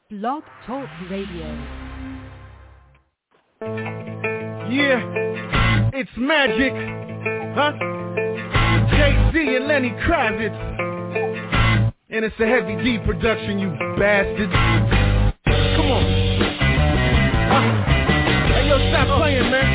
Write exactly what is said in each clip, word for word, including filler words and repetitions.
Blog Talk Radio. Yeah, it's magic, huh? Jay-Z and Lenny Kravitz. And it's a Heavy D production, you bastards. Come on. Huh? Hey, yo, stop playing, man.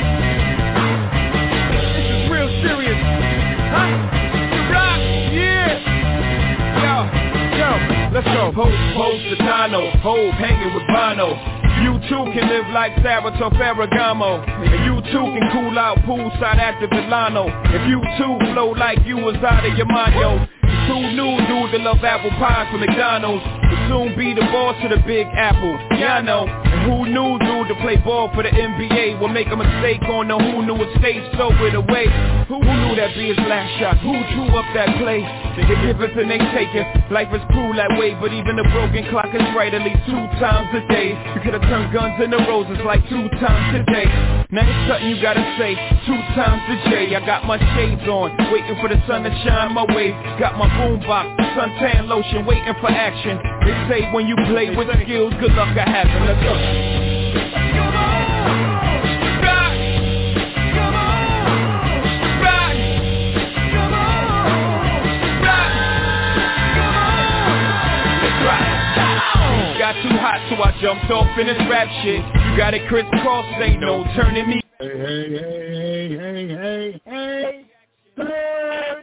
This is real serious. Huh? Rock, yeah. Yo, yo, let's go. Post, post, Tano, Hove, hanging with Bono. You too can live like Salvatore Ferragamo. And you too can cool out poolside at the Delano. If you too flow like you was out of your mind, yo. Two new dudes that love apple pie from McDonald's will soon be the boss of the Big Apple. Yeah, I know. And who knew dude to play ball for the N B A will make a mistake on the who knew a stage sobered away. Who knew that be his last shot? Who drew up that play? They give us and they take it. Life is cruel that way, but even a broken clock is right at least two times a day. You could have turned guns into roses like two times a day. Now it's something you gotta say two times a day. I got my shades on, waiting for the sun to shine my way. Got my boombox, suntan lotion, waiting for action. They say when you play with skills, good luck I have it. Let's go. Come on, rock. Come on, rock. Come on, rock. Come on, let's rock. Got too hot, so I jumped off in this rap shit. You got it crisscross, ain't no turning me. Hey, hey, hey, hey, hey, hey, hey, hey.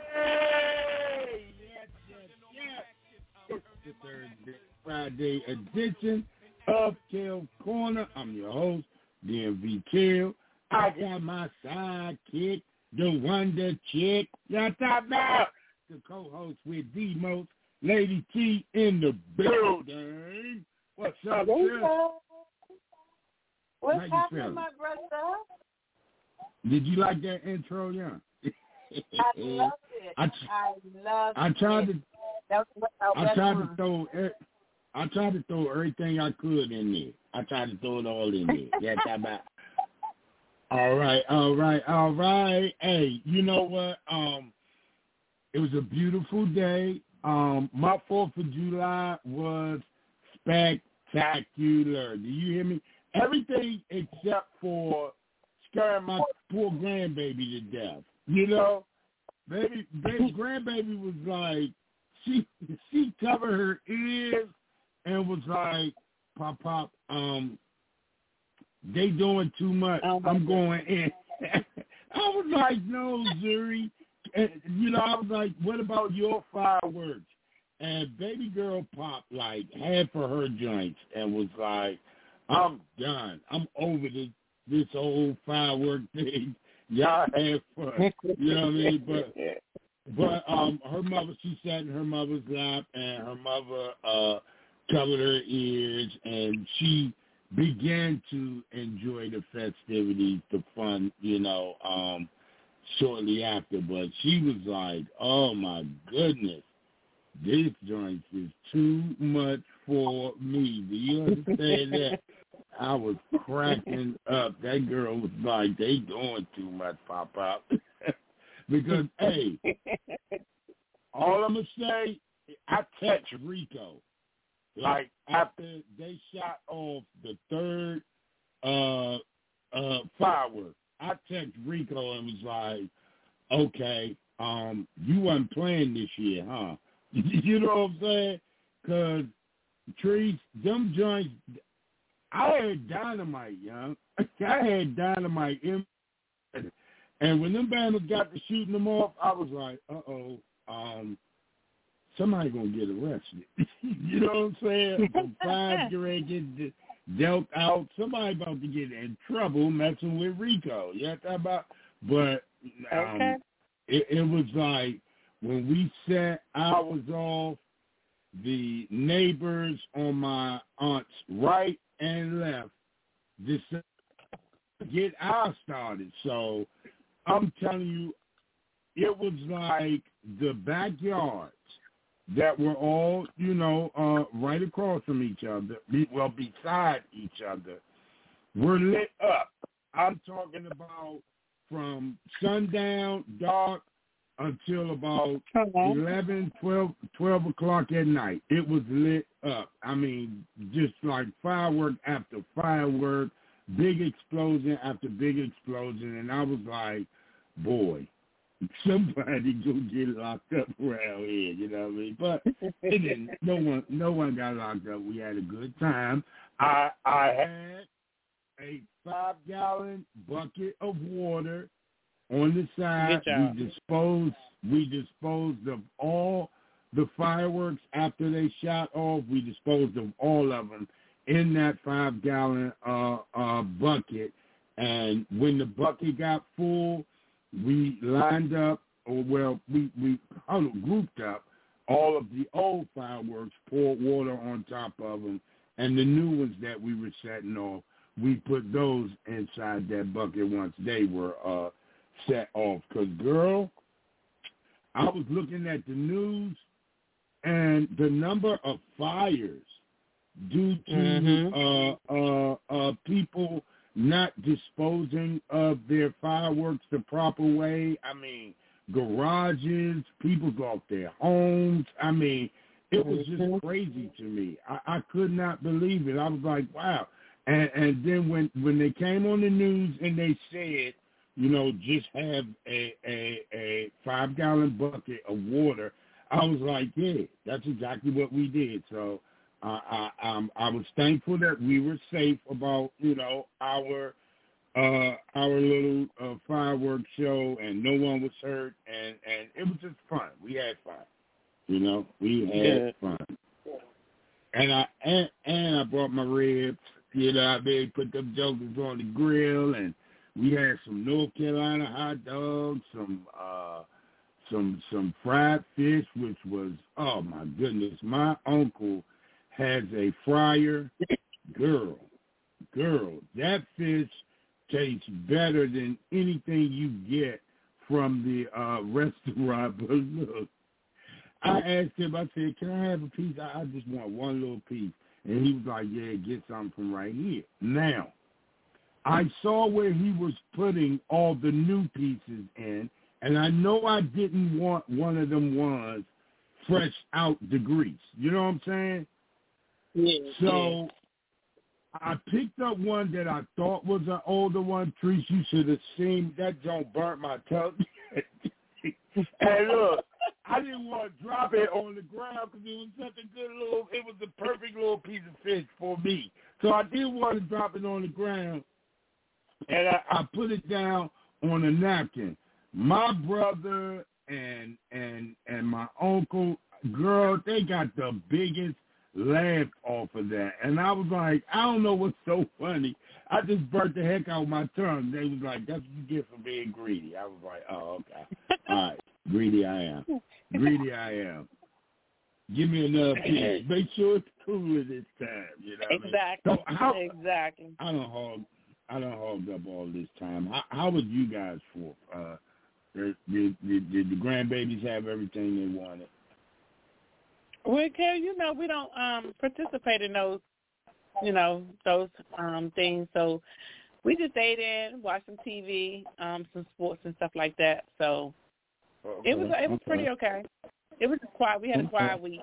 Friday edition of Kill Corner. I'm your host, D M V Kill. I got my sidekick, the Wonder Chick. Y'all talk about the co-host with the most, Lady T in the building. What's up, sis? What's happening, my brother? Did you like that intro, yeah? I love it. I, I love I tried it. to. That's what I, I tried to throw. I tried to throw everything I could in there. I tried to throw it all in there. Yeah, about. All right, all right, all right. Hey, you know what? Um, it was a beautiful day. Um, my Fourth of July was spectacular. Do you hear me? Everything except for scaring my poor grandbaby to death. You know, baby, baby, grandbaby was like, she she covered her ears and was like, Pop, Pop, um, they doing too much. I'm going in. I was like, no, Zuri. And, you know, I was like, what about your fireworks? And baby girl Pop, like, had for her joints and was like, I'm done. I'm over this, this whole firework thing. Y'all have fun. You know what I mean? But but um her mother, she sat in her mother's lap and her mother uh covered her ears and she began to enjoy the festivities, the fun, you know, um, shortly after. But she was like, oh my goodness, this joint is too much for me. Do you understand that? I was cracking up. That girl was like, they doing too much, Pop Pop. Because, hey, all I'm going to say, I text Rico. Like, after they shot off the third uh, uh, firework, I text Rico and was like, okay, um, you wasn't playing this year, huh? You know what I'm saying? Because, Trees, them joints, I had dynamite, young. I had dynamite in, and when them bandits got to shooting them off, I was like, uh-oh, um, somebody gonna get arrested. You know what I'm saying? Some five gonna get dealt out. Somebody about to get in trouble messing with Rico. You know what I'm talking about? But um, okay. it, it was like when we set ours off, the neighbors on my aunt's right and left decided to get ours started. So I'm telling you, it was like the backyards that were all, you know, uh, right across from each other, well, beside each other, were lit up. I'm talking about from sundown, dark, until about eleven, twelve, twelve o'clock at night. It was lit up. I mean, just like firework after firework, big explosion after big explosion. And I was like, boy, somebody go get locked up around here, you know what I mean? But it didn't. No one, no one got locked up. We had a good time. I I had a five-gallon bucket of water on the side. We disposed we disposed of all the fireworks after they shot off. We disposed of all of them in that five-gallon uh, uh, bucket. And when the bucket got full, we lined up, or well, we we huddled, grouped up all of the old fireworks, poured water on top of them, and the new ones that we were setting off, we put those inside that bucket once they were uh, set off. Because, girl, I was looking at the news, and the number of fires due to mm-hmm. uh, uh, uh, people not disposing of their fireworks the proper way. I mean, garages, people lost their homes. I mean, it was just crazy to me. I, I could not believe it. I was like, wow. And, and then when, when they came on the news and they said, you know, just have a, a, a five-gallon bucket of water, I was like, yeah, that's exactly what we did. So uh, I, um, I was thankful that we were safe about, you know, our uh, our little uh, fireworks show, and no one was hurt, and, and it was just fun. We had fun. You know, we had yeah. fun. And I and, and I brought my ribs. You know, I mean, put them jokers on the grill, and we had some North Carolina hot dogs, some uh, some some fried fish, which was, oh my goodness, my uncle has a fryer. Girl, girl, that fish tastes better than anything you get from the uh, restaurant. But look, I asked him, I said, can I have a piece? I, I just want one little piece. And he was like, yeah, get something from right here. Now, I saw where he was putting all the new pieces in, and I know I didn't want one of them ones fresh out the grease. You know what I'm saying? Yeah, so yeah. I picked up one that I thought was an older one. Trees, you should have seen that joint burnt my tongue. And look, I didn't want to drop it on the ground because it was such a good little, it was the perfect little piece of fish for me. So I didn't want to drop it on the ground, and I, I put it down on a napkin. My brother and and and my uncle, girl, they got the biggest laugh off of that. And I was like, I don't know what's so funny. I just burnt the heck out of my tongue. They was like, that's what you get for being greedy. I was like, oh, okay. All right. Greedy I am. Greedy I am. Give me another piece. Make sure it's cooler this time. You know what exactly. I mean? So how, exactly. I don't hog. I don't hog up all this time. How, how was you guys for? Uh, did, did, did the grandbabies have everything they wanted? Well, Carrie, you know we don't um, participate in those, you know, those um, things. So we just stayed in, watched some T V, um, some sports and stuff like that. So. Okay. It was it was pretty okay. It was just quiet. We had a quiet week.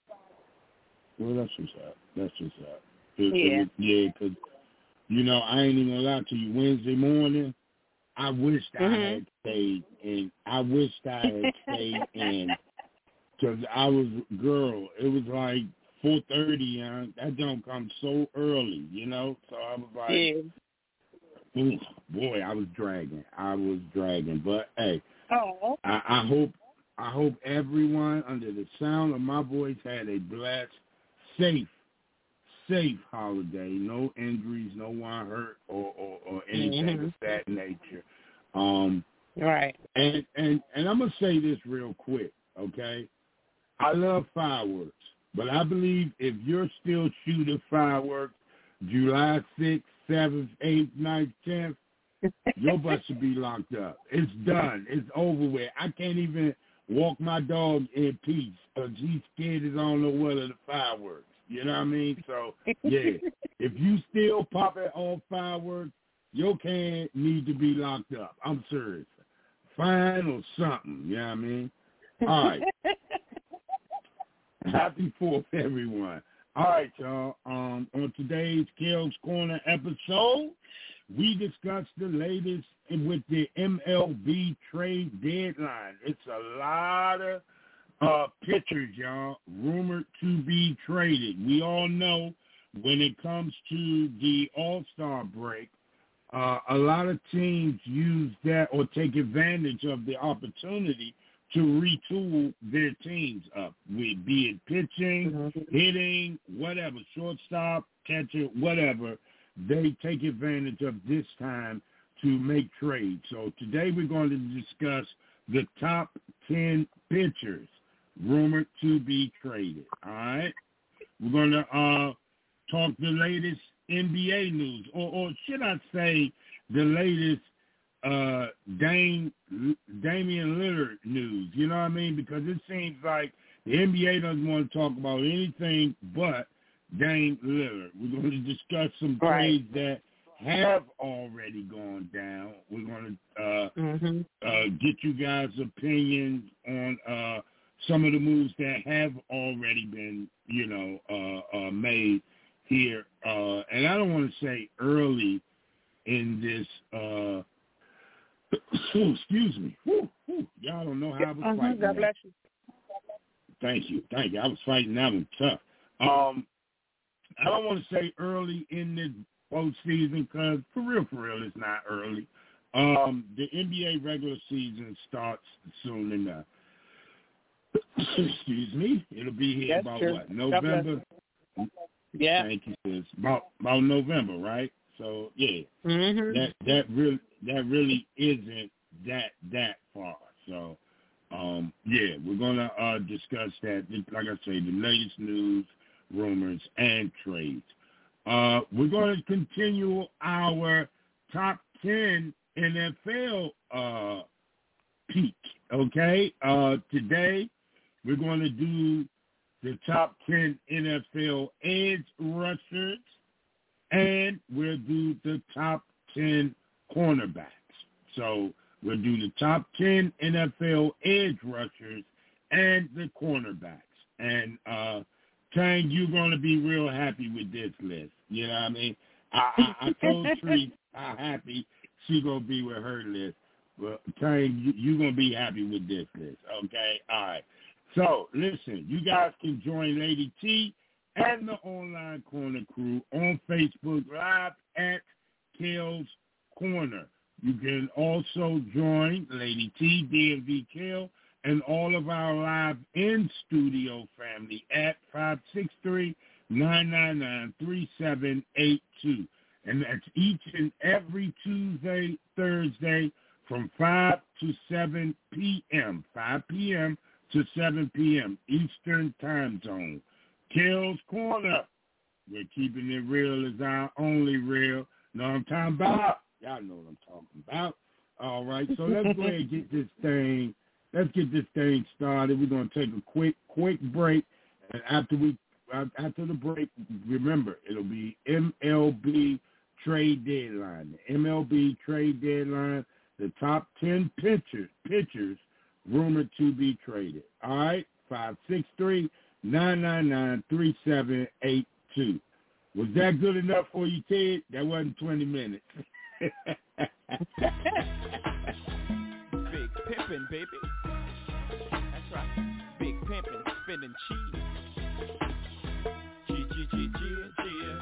Well, that's what's up. That's what's up. Cause, yeah. Cause, yeah, because, you know, I ain't even going to lie to you. Wednesday morning, I wished mm-hmm. I had stayed in. I wished I had stayed in because I was, girl, it was like four thirty. Uh, that don't come so early, you know? So I was like, yeah. ooh, boy, I was dragging. I was dragging. But, hey. Oh. I, I hope I hope everyone under the sound of my voice had a blessed, safe, safe holiday. No injuries, no one hurt or, or, or anything mm-hmm. of that nature. Um, right. And, and, and I'm going to say this real quick, okay? I love fireworks, but I believe if you're still shooting fireworks July sixth, seventh, eighth, ninth, tenth, your butt should be locked up. It's done. It's over with. I can't even walk my dog in peace because he's scared as I don't know what of the fireworks. You know what I mean? So, yeah, if you still popping off fireworks, your can need to be locked up. I'm serious. fine or something. You know what I mean? All right. Happy Fourth, everyone. All right, y'all. Um, on today's Kel's Corner episode, we discussed the latest with the M L B trade deadline. It's a lot of uh, pitchers, y'all, rumored to be traded. We all know when it comes to the All-Star break, uh, a lot of teams use that or take advantage of the opportunity to retool their teams up, be it pitching, mm-hmm. hitting, whatever, shortstop, catcher, whatever. They take advantage of this time to make trades. So today we're going to discuss the top ten pitchers rumored to be traded, all right? We're going to uh, talk the latest N B A news, or, or should I say the latest uh, Dame, Damian Lillard news, you know what I mean? Because it seems like the N B A doesn't want to talk about anything but Dame Lillard. We're going to discuss some right. trades that have already gone down. We're going to uh, mm-hmm. uh, get you guys' opinions on uh, some of the moves that have already been, you know, uh, uh, made here. Uh, and I don't want to say early in this uh, excuse me. Whew, whew. Y'all don't know how I was uh-huh. fighting. God bless you. Thank you. Thank you. I was fighting that one tough. Um, I don't want to say early in the postseason because for real, for real, it's not early. Um, the N B A regular season starts soon enough. Excuse me. It'll be here That's about true. what? November? Yeah. Thank you, sis. About, about November, right? So yeah, mm-hmm. that that really that really isn't that that far. So um, yeah, we're gonna uh, discuss that. Like I say, the latest news, rumors, and trades. Uh, we're going to continue our top ten N F L uh, peak. Okay, uh, today we're going to do the top ten N F L edge rushers. And we'll do the top ten cornerbacks. So we'll do the top ten N F L edge rushers and the cornerbacks. And, uh, Tang, you're going to be real happy with this list. You know what I mean? I, I, I told Tree how happy she going to be with her list. But, Tang, you, you're going to be happy with this list. Okay? All right. So, listen, you guys can join Lady T and the Online Corner crew on Facebook Live at Kel's Corner. You can also join Lady T, D M V Kel, and all of our live in-studio family at five six three, nine nine nine, three seven eight two. And that's each and every Tuesday, Thursday from five to seven p.m., five p.m. to seven p.m. Eastern Time Zone. Kel's Corner. We're keeping it real as our only real. Know what I'm talking about? Y'all know what I'm talking about. All right, so let's go ahead and get this thing. Let's get this thing started. We're gonna take a quick, quick break, and after we, after the break, remember it'll be M L B trade deadline. The M L B trade deadline. The top ten pitchers, pitchers rumored to be traded. All right, five six three. nine nine nine, three seven eight two. Was that good enough for you, Ted? That wasn't twenty minutes. Big pimpin', baby. That's right. Big pimpin', spending cheese. G, G, G, G, G.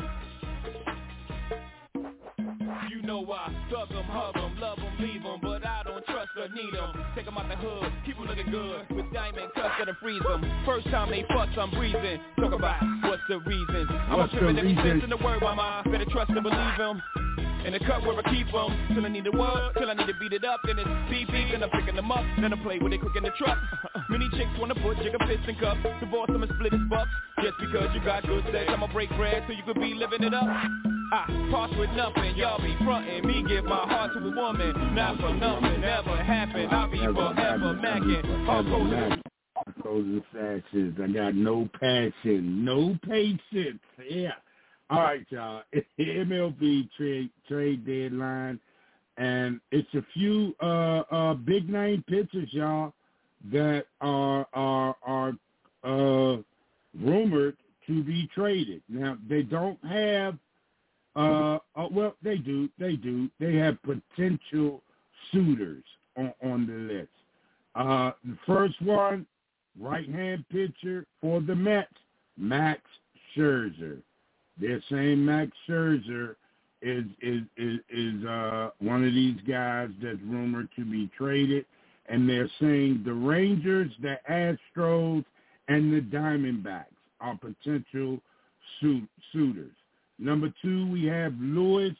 You know I thug 'em, hug 'em, love 'em, leave 'em, but I don't trust or need 'em. Take 'em out the hood, people looking good, with diamond cuts that'll freeze 'em. First time they fuss, I'm breathing. Talk about what's the reason. I'm a trippin' every sense in the word, mama. Better trust and believe 'em. In the cut where I keep 'em, till I need the word, till I need to beat it up. Then it's beep beep, then I'm picking them up. Then I play with it quick in the truck. Many chicks wanna put jigger fist and cup. Divorce them and split his bucks. Just because you got good sex, I'ma break bread so you could be living it up. I part with nothing, y'all be frontin'. Me give my heart to a woman, not for nothing, never happen. I'll be forever mackin'. All goes and fashions. I got no passion, no patience. Yeah. All right, y'all. M L B trade trade deadline. And it's a few uh, uh, big name pitchers, y'all, that are are are uh, rumored to be traded. Now they don't have. Uh, uh, well, they do. They do. They have potential suitors on, on the list. Uh, the first one, right-hand pitcher for the Mets, Max Scherzer. They're saying Max Scherzer is is is, is uh, one of these guys that's rumored to be traded, and they're saying the Rangers, the Astros, and the Diamondbacks are potential suit, suitors. Number two, we have Luis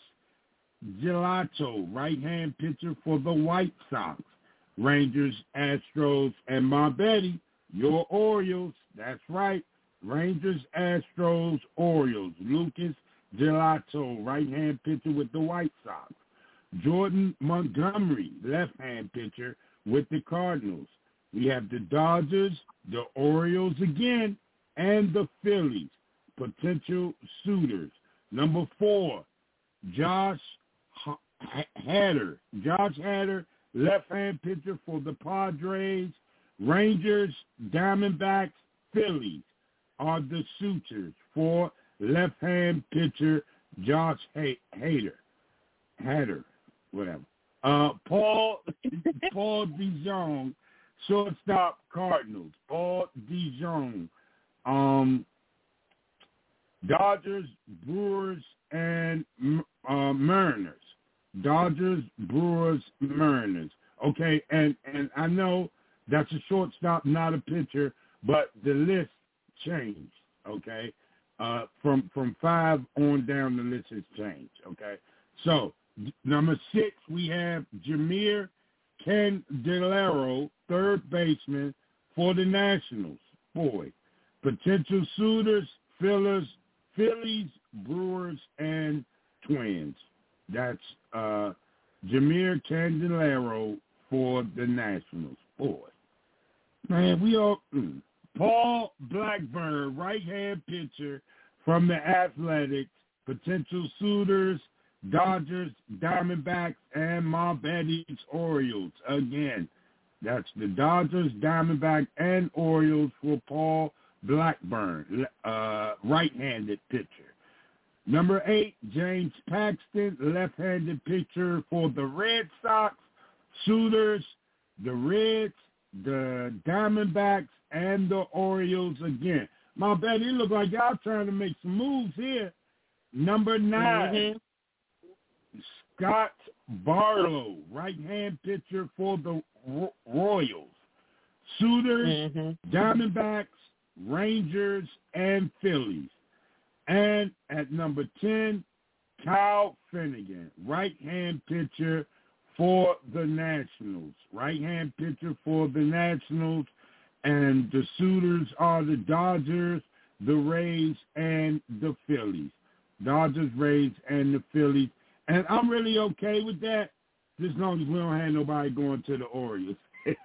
Gelato, right-hand pitcher for the White Sox, Rangers, Astros, and Mom Betty, your Orioles. That's right. Rangers, Astros, Orioles. Lucas Gelato, right-hand pitcher with the White Sox. Jordan Montgomery, left-hand pitcher with the Cardinals. We have the Dodgers, the Orioles again, and the Phillies, potential suitors. Number four, Josh Hader. Josh Hader, left-hand pitcher for the Padres, Rangers, Diamondbacks, Phillies are the suitors for left-hand pitcher Josh Hader. Hader, whatever. Uh, Paul Paul DeJong, shortstop Cardinals. Paul DeJong, um, Dodgers, Brewers, and uh, Mariners. Dodgers, Brewers, Mariners. Okay, and, and I know that's a shortstop, not a pitcher, but the list changed, okay? Uh, from from five on down, the list has changed, okay? So, number six, we have Jameer Candelario, third baseman for the Nationals. Boy, potential suitors, fillers, Phillies, Brewers, and Twins. That's uh, Jameer Candelario for the Nationals. Boy, man, we all mm. Paul Blackburn, right-hand pitcher from the Athletics, potential suitors, Dodgers, Diamondbacks, and Ma Betty's Orioles. Again, that's the Dodgers, Diamondbacks, and Orioles for Paul Blackburn, uh, right-handed pitcher. Number eight, James Paxton, left-handed pitcher for the Red Sox, suitors, the Reds, the Diamondbacks, and the Orioles again. My bad, it look like y'all trying to make some moves here. Number nine, mm-hmm. Scott Barlow, right-hand pitcher for the Ro- Royals, suitors, mm-hmm. Diamondbacks, Rangers, and Phillies. And at number ten, Kyle Finnegan, right-hand pitcher for the Nationals. Right-hand pitcher for the Nationals. And the suitors are the Dodgers, the Rays, and the Phillies. Dodgers, Rays, and the Phillies. And I'm really okay with that, as long as we don't have nobody going to the Orioles.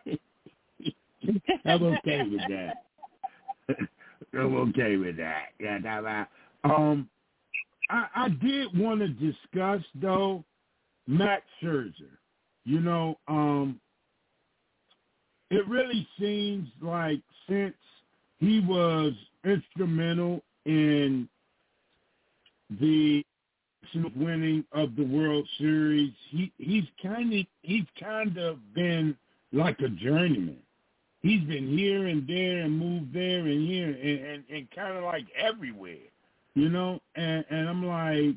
I'm okay with that. I'm okay with that. Yeah, that, that. Um, I, I did want to discuss, though, Max Scherzer. You know, um, it really seems like since he was instrumental in the winning of the World Series, he, he's kind of he's kind of been like a journeyman. He's been here and there and moved there and here and, and, and kind of like everywhere, you know. And, and I'm like,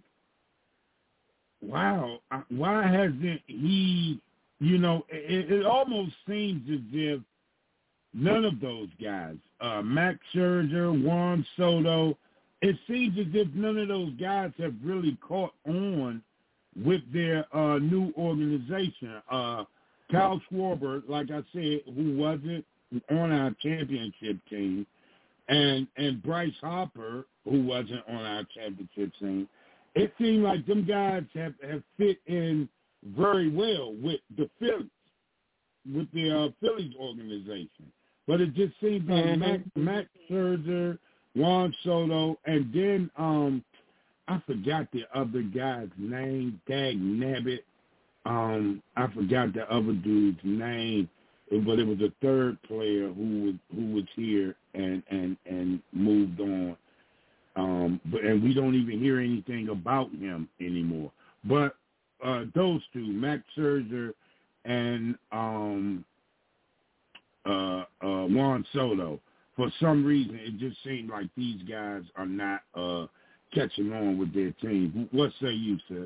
wow, why hasn't he? You know, it, it almost seems as if none of those guys, uh, Max Scherzer, Juan Soto, it seems as if none of those guys have really caught on with their uh, new organization. Uh, Kyle Schwarber, like I said, who wasn't on our championship team, and and Bryce Harper, who wasn't on our championship team, it seemed like them guys have, have fit in very well with the Phillies, with the uh, Phillies organization. But it just seems like mm-hmm. Max, Max Scherzer, Juan Soto, and then um, I forgot the other guy's name, Dag Nabbit. um, I forgot the other dude's name, but it was a third player who was who was here and and and moved on. Um, but and we don't even hear anything about him anymore. But uh, those two, Max Scherzer and um, uh, uh, Juan Soto, for some reason, it just seemed like these guys are not uh, catching on with their team. What say you, sis?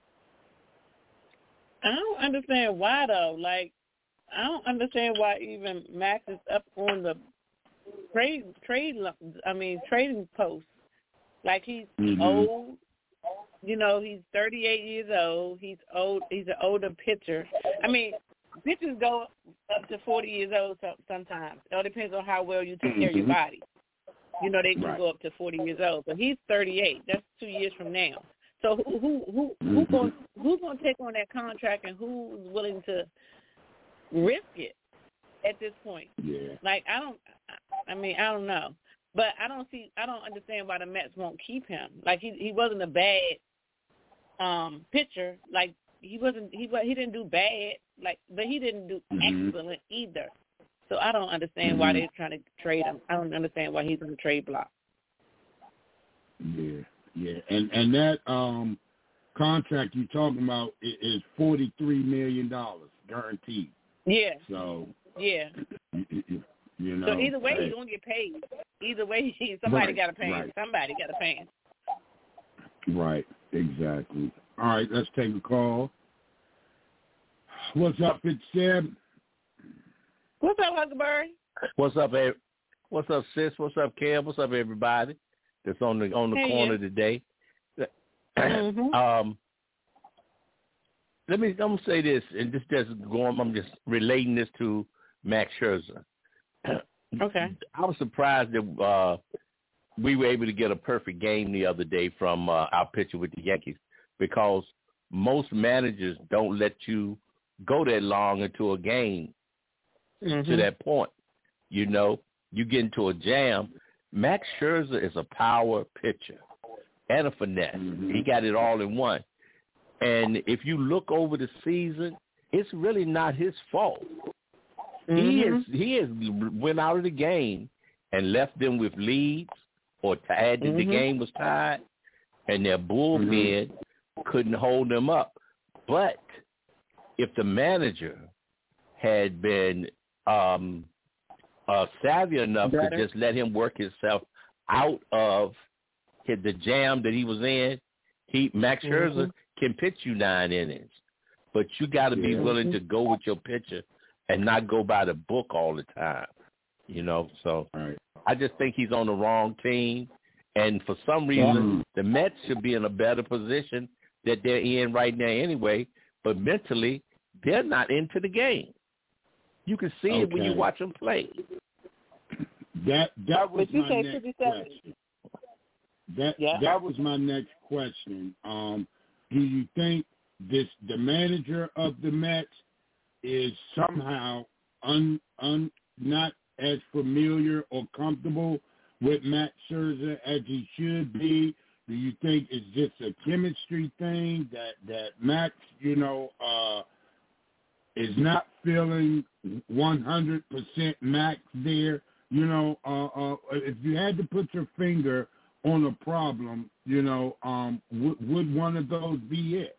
I don't understand why though. Like, I don't understand why even Max is up on the trade trade. I mean, trading post. Like he's mm-hmm. old. You know, he's thirty-eight years old. He's old. He's an older pitcher. I mean, pitchers go up to forty years old sometimes. It all depends on how well you take mm-hmm. care of your body. You know, they can right. go up to forty years old. But he's thirty-eight. That's two years from now. So who who who mm-hmm. who going who's going to take on that contract, and who's willing to risk it at this point? Yeah. Like I don't. I mean, I don't know. But I don't see. I don't understand why the Mets won't keep him. Like he he wasn't a bad um, pitcher. Like he wasn't. He he didn't do bad. Like, but he didn't do mm-hmm. excellent either. So I don't understand mm-hmm. why they're trying to trade him. I don't understand why he's on the trade block. Yeah, yeah, and and that um, contract you're talking about is forty-three million dollars guaranteed. Yeah. So. Yeah. You know, so either way, hey. he's gonna get paid. Either way, somebody right, got to pay him. right. Somebody got to pay him. Right, exactly. All right, let's take a call. What's up, Fitzseb? What's up, Huckleberry? What's up, Ed? What's up, sis? What's up, Kev? What's up, everybody that's on the on the hey, corner yeah. today? mm-hmm. Um, let me. I'm gonna say this, and this just going. I'm just relating this to Max Scherzer. Okay. I was surprised that uh, we were able to get a perfect game the other day from uh, our pitcher with the Yankees, because most managers don't let you go that long into a game mm-hmm. to that point. You know, you get into a jam. Max Scherzer is a power pitcher and a finesse. Mm-hmm. He got it all in one. And if you look over the season, it's really not his fault. Mm-hmm. He is he has went out of the game and left them with leads or tied mm-hmm. the game was tied, and their bullpen mm-hmm. couldn't hold them up. But if the manager had been um, uh, savvy enough Better. to just let him work himself out of the jam that he was in, he Max Scherzer mm-hmm. can pitch you nine innings, but you got to be yeah. willing to go with your pitcher and not go by the book all the time, you know. So right. I just think he's on the wrong team, and for some reason yeah. the Mets should be in a better position that they're in right now anyway, but mentally they're not into the game. You can see okay. it when you watch them play. That that was but you my say next fifty-seven. question. That yeah. that was my next question. Um, do you think this the manager of the Mets is somehow un, un not as familiar or comfortable with Max Scherzer as he should be? Do you think it's just a chemistry thing that, that Max, you know, uh, is not feeling one hundred percent Max there? You know, uh, uh, if you had to put your finger on a problem, you know, um, w- would one of those be it?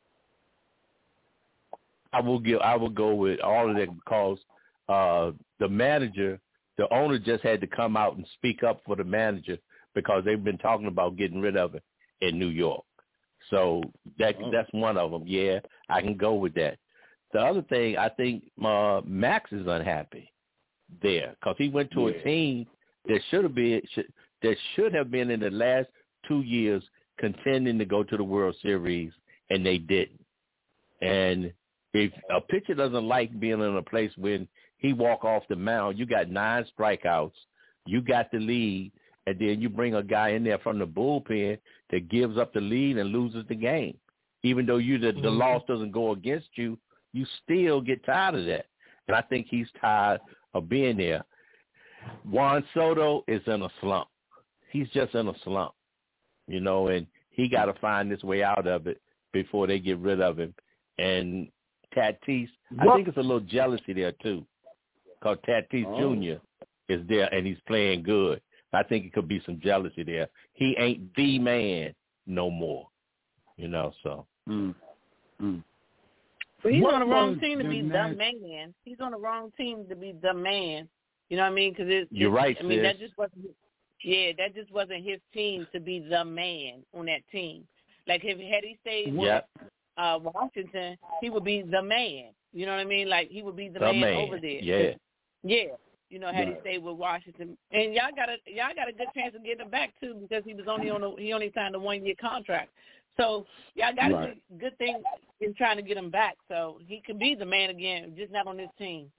I will give. I will go with all of that because uh, the manager, the owner, just had to come out and speak up for the manager because they've been talking about getting rid of it in New York. So that oh. that's one of them. Yeah, I can go with that. The other thing, I think uh, Max is unhappy there because he went to yeah. a team that should have been should, that should have been in the last two years contending to go to the World Series, and they didn't. And if a pitcher doesn't like being in a place when he walk off the mound, you got nine strikeouts, you got the lead, and then you bring a guy in there from the bullpen that gives up the lead and loses the game. Even though you the, the loss doesn't go against you, you still get tired of that. And I think he's tired of being there. Juan Soto is in a slump. He's just in a slump, you know, and he got to find his way out of it before they get rid of him and Tatis. What? I think it's a little jealousy there too, because Tatis Oh. Junior is there and he's playing good. I think it could be some jealousy there. He ain't the man no more, you know. So. Mm. Mm. But he's What on the wrong was team to the be the nas- man. He's on the wrong team to be the man. You know what I mean? Because it, You're it, right, I mean, sis. that just wasn't. Yeah, that just wasn't his team to be the man on that team. Like if had he stayed Yep. with uh, Washington, he would be the man. You know what I mean? Like he would be the, The man, man. over there. Yeah. Yeah. You know, had Right. he stayed with Washington, and y'all got a y'all got a good chance of getting him back too, because he was only on a, he only signed a one year contract. So y'all got Right. a good, good thing in trying to get him back. So he can be the man again, just not on this team.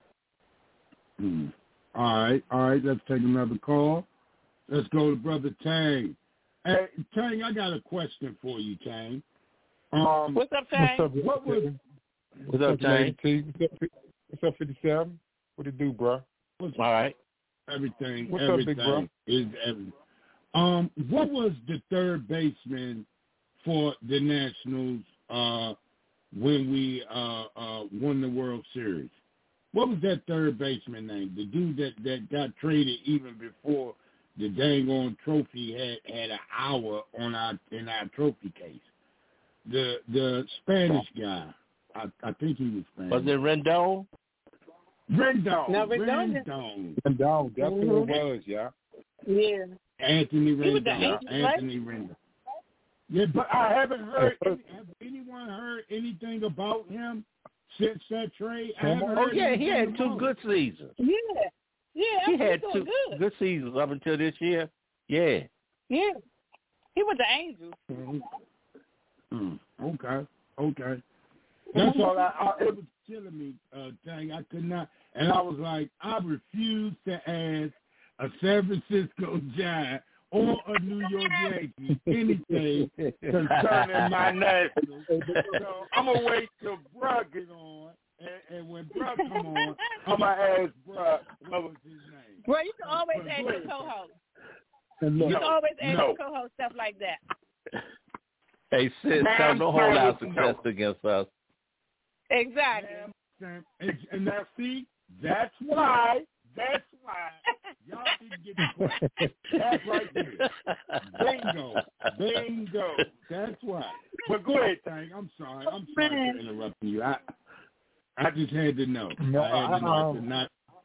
Mm. All right, all right. Let's take another call. Let's go to Brother Tang. Hey, Tang, I got a question for you, Tang. Um, What's up, Tang? What's up, what was What's up, Lady Tang? T? What's up, what's up, fifty-seven? What it do, bro? what's All right. everything? What's up, everything big bro? is everything. Um, what was the third baseman for the Nationals uh, when we uh, uh, won the World Series? What was that third baseman name? The dude that, that got traded even before the dang on trophy had, had an hour on our in our trophy case. The the Spanish guy. I, I think he was Spanish. Was it Rendon? Rendon. No, Rendon is- Rendon. And down, that's who Mhm. it was, yeah. Yeah. Anthony He was the Rendon. Angels, right? Anthony Rendon. Yeah, but I haven't heard. Any, have anyone heard anything about him since that trade? I haven't Oh heard yeah, he anything had two about good him. seasons. Yeah. Yeah. He he's had doing two good. good seasons up until this year. Yeah. Yeah. He was the Angels. Mm, okay, okay. That's all. I, I it was killing me, uh, Tang. I could not, and I was like, I refuse to ask a San Francisco Giant or a New York Yankee anything concerning my Nationals. So I'm gonna wait till Bruh get on, and, and when Bruh come on, I'm gonna ask Bruh what was his name. Well, you can always But ask go your ahead. co-host. And You look, can always ask no. your co-host stuff like that. Hey, sis, Man, tell them don't hold out no. success against us. Exactly. And, and now, see, that's why, that's why y'all didn't get the question. That's right there. Bingo. Bingo. That's why. But go ahead, Tank. I'm sorry. I'm sorry for interrupting you. I I just had to know. No, I had to know. um, to not,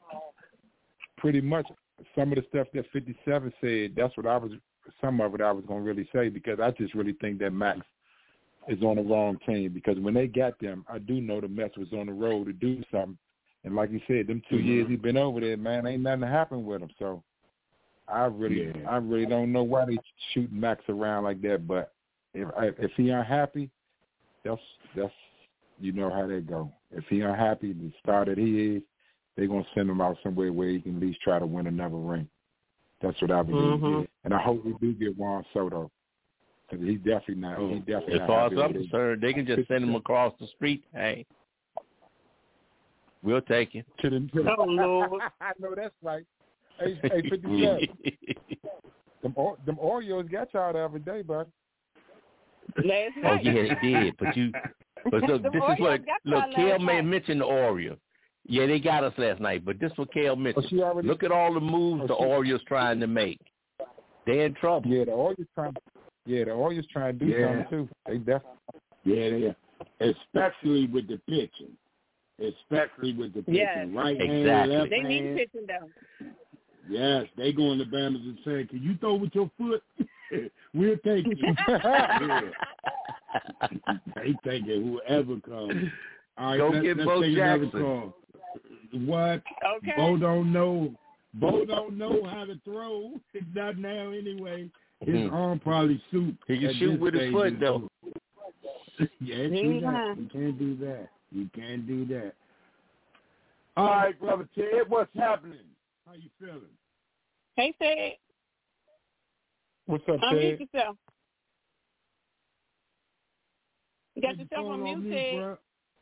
pretty much some of the stuff that fifty-seven said, that's what I was, some of it I was going to really say, because I just really think that Max is on the wrong team, because when they got them, I do know the Mets was on the road to do something. And like you said, them two Mm-hmm. years he been over there, man, ain't nothing happened with him. So I really, Yeah. I really don't know why they shooting Max around like that. But if if he unhappy, that's that's you know how they go. If he unhappy, the star that he is, they're gonna send him out somewhere where he can at least try to win another ring. That's what I believe. Mhm. And I hope we do get Juan Soto, because he's definitely not. He definitely As not far as happy I'm over there. concerned, they can just send him across the street. Hey, we'll take him. To the, to the, Oh, Lord. I know that's right. Hey, hey fifty-seven. them, Or- them Oreos got y'all the other day, bud. Last Oh night. yeah, they did. But you, but look, The this Oreos is what got look. y'all Kel last may night. mention the Oreo. Yeah, they got us last night. But this is what Kel mentioned. Oh, she already- Look at all the moves Oh, the she- Orioles trying to make. They're in trouble. Yeah, the Oreos trying. Yeah, the Oreos trying to do Yeah. something too. They definitely. yeah, they, especially with the pitching. Especially with the pitching. Yes. Right hand, Exactly. left They hand. need pitching, though. Yes, they going to Bama's and saying, "Can you throw with your foot? We'll take it." Yeah. They take it, whoever comes. All right, Go let's, get let's Bo take another Jackson. call. What? Okay. Bo don't know. Bo don't know how to throw. Not now, anyway. His Mhm. arm probably soup. He can at shoot this with his stage foot, of- though. Yeah, true that. Yeah. You can't do that. You can't do that. All right, brother Ted, what's happening? How you feeling? Hey, Ted. What's up, Unmute Ted? yourself. You got Put yourself the phone on mute, mute, Ted. bruh.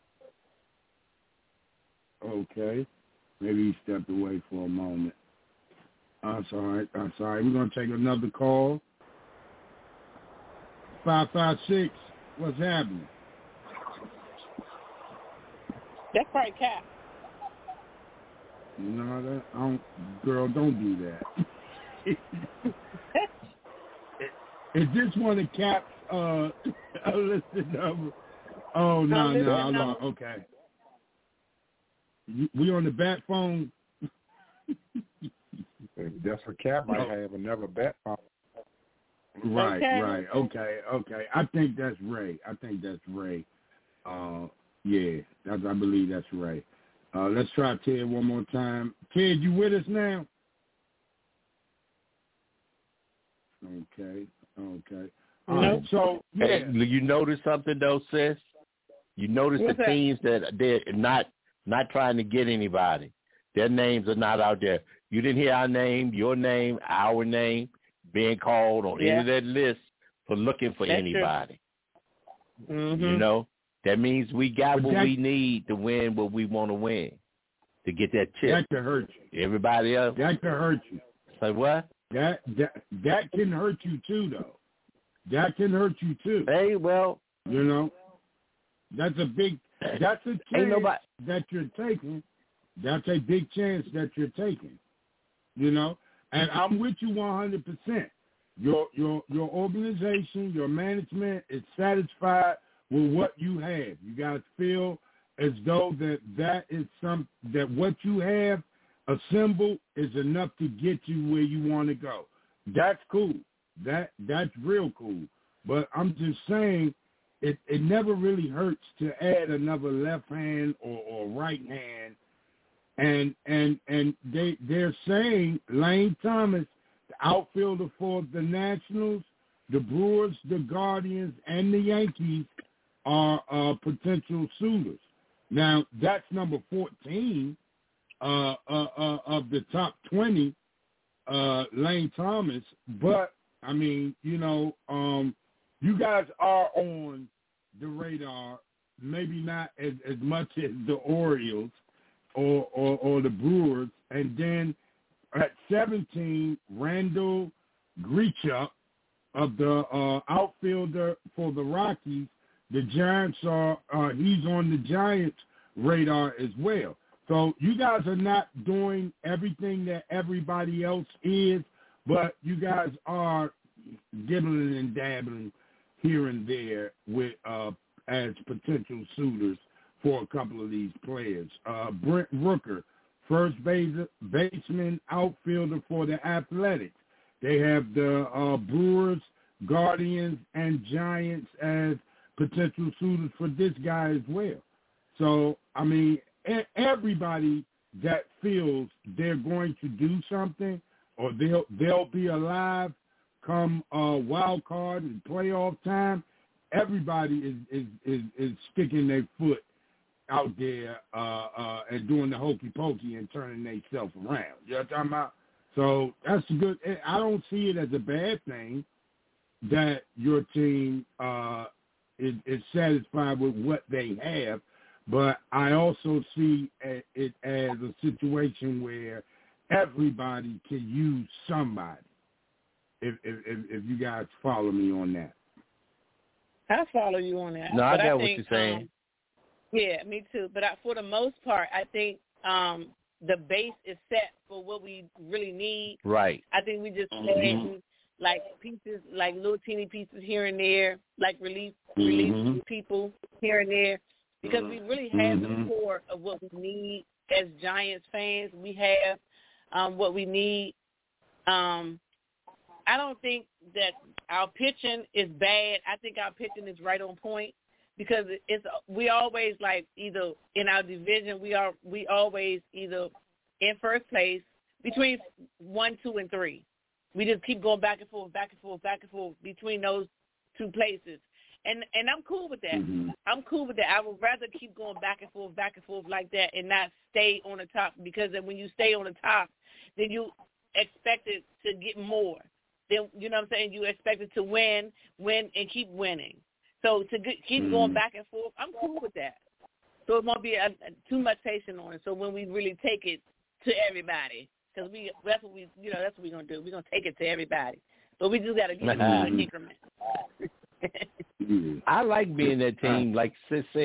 Okay. Maybe he stepped away for a moment. That's all right. That's all right. We're going to take another call. five five six, what's happening? That's probably Cap. No, that I don't, girl, don't do that. Is this one of Cap's uh, listed number? Oh no, no, no, no. Okay. We on the bat phone. That's a Cap might have another bat phone. Right, okay. right. Okay, okay. I think that's Ray. I think that's Ray. Uh, yeah, that's, I believe that's Ray. Uh, let's try Ted one more time. Ted, you with us now? Okay, okay. All nope. right, so, yeah. Hey, you notice something, though, sis? You notice What's the that? teams that they're not, not trying to get anybody. Their names are not out there. You didn't hear our name, your name, our name being called on Yeah. any of that list for looking for That's anybody. Mm-hmm. You know? That means we got But what that- we need to win what we want to win, to get that chip. That could hurt you. Everybody else, That could hurt you. say what? That that that can hurt you too, though. That can hurt you too. Hey, well, You know, that's a big. That's a ain't chance nobody. that you're taking. That's a big chance that you're taking. You know, and I'm with you one hundred percent. Your your your organization, your management is satisfied with what you have. You guys feel as though that that is some that what you have assembled is enough to get you where you want to go. That's cool. That that's real cool. But I'm just saying, it, it never really hurts to add another left hand or, or right hand. And and and they they're saying Lane Thomas, the outfielder for the Nationals, the Brewers, the Guardians, and the Yankees are uh, potential suitors. Now that's number fourteen uh, uh, uh, of the top twenty, uh, Lane Thomas. But I mean, you know, um, you guys are on the radar. Maybe not as, as much as the Orioles or, or or the Brewers. And then at seventeen, Randall Grichuk of the uh, outfielder for the Rockies. The Giants are, uh, he's on the Giants' radar as well. So you guys are not doing everything that everybody else is, but you guys are dibbling and dabbling here and there with uh, as potential suitors for a couple of these players. Uh, Brent Rooker, first base, baseman, outfielder for the Athletics. They have the uh, Brewers, Guardians, and Giants as potential suitors for this guy as well. So, I mean, everybody that feels they're going to do something or they'll they'll be alive come uh, wild card and playoff time, everybody is is, is, is sticking their foot out there uh, uh, and doing the hokey pokey and turning themselves around. You know what I'm talking about? So that's a good. I don't see it as a bad thing that your team uh, is, is satisfied with what they have, but I also see it as a situation where everybody can use somebody. If if, if you guys follow me on that, I follow you on that. No, I but got I what think, you're saying. Um, yeah, me too. But I, for the most part, I think um, the base is set for what we really need. Right. I think we just Mm-hmm. add like pieces, like little teeny pieces here and there, like relief relief Mm-hmm. people here and there, because we really have Mm-hmm. the core of what we need as Giants fans. We have um, what we need. Um, I don't think that our pitching is bad. I think our pitching is right on point because it's we always like either in our division we are we always either in first place between one, two, and three. We just keep going back and forth, back and forth, back and forth between those two places, and and I'm cool with that. Mm-hmm. I'm cool with that. I would rather keep going back and forth, back and forth like that, and not stay on the top because then when you stay on the top, then you expect it to get more. Then you know what I'm saying. You expect it to win, win, and keep winning. So to get, keep Mm-hmm. going back and forth, I'm cool with that. So it won't be a, a, too much patience on it. So when we really take it to everybody, because we that's what we you know that's what we're gonna do. We're gonna take it to everybody, but we just gotta get it in increments. I like being that team. Like Sis said,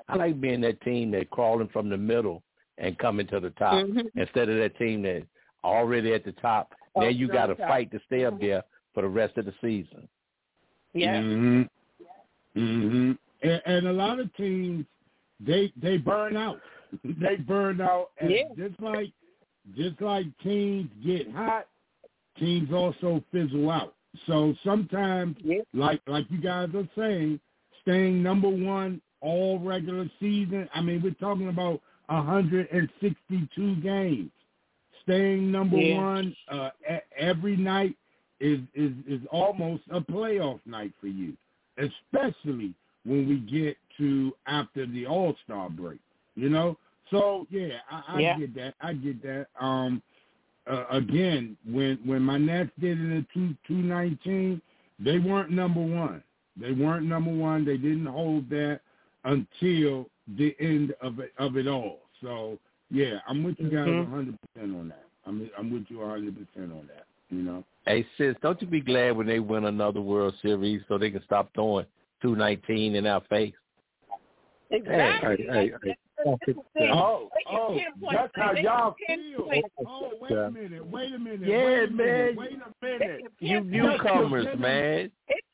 I like being that team that crawling from the middle and coming to the top mm-hmm. instead of that team that already at the top. Oh, now you got to fight to stay up there for the rest of the season. Yeah. Mhm. Mhm. And, and a lot of teams, they they burn out. they burn out, and yeah. just like just like teams get hot, teams also fizzle out. So sometimes, yeah. like like you guys are saying, staying number one all regular season. I mean, we're talking about one hundred sixty-two games. Staying number yeah. one uh, every night is, is is almost a playoff night for you, especially when we get to after the All-Star break. You know, so yeah, I, I yeah. get that. I get that. Um, uh, again, when when my Nets did it in two two nineteen, they weren't number one. They weren't number one. They didn't hold that until the end of it of it all. So yeah, I'm with you guys mm-hmm. one hundred percent on that. I'm I'm with you one hundred percent on that. You know. Hey sis, don't you be glad when they win another World Series so they can stop throwing two nineteen in our face? Exactly. Hey, hey, hey. Oh, oh, that's how y'all feel. Oh, wait a minute, wait a minute. Yeah, wait a man. Minute, wait a minute. You newcomers, man.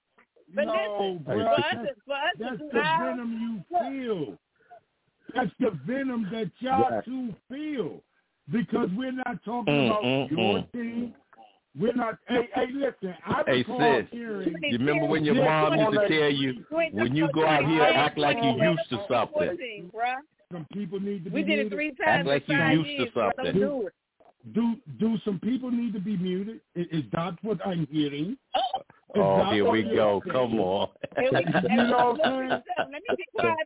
No, bro, that's, that's the venom you feel. That's the venom that y'all yeah. two feel. Because we're not talking mm, about mm, your mm. team. We're not. Hey, hey, listen. I hey, sis. Hearing, you remember when your mom used to tell you, when you go out here, act like you used to something. Some people need to be We did muted. it three times. Act like you used years, to something. Do, do do some people need to be muted? Is, is that what I'm hearing? Oh, oh here we go. Come on. You know what I'm saying? Let me be quiet.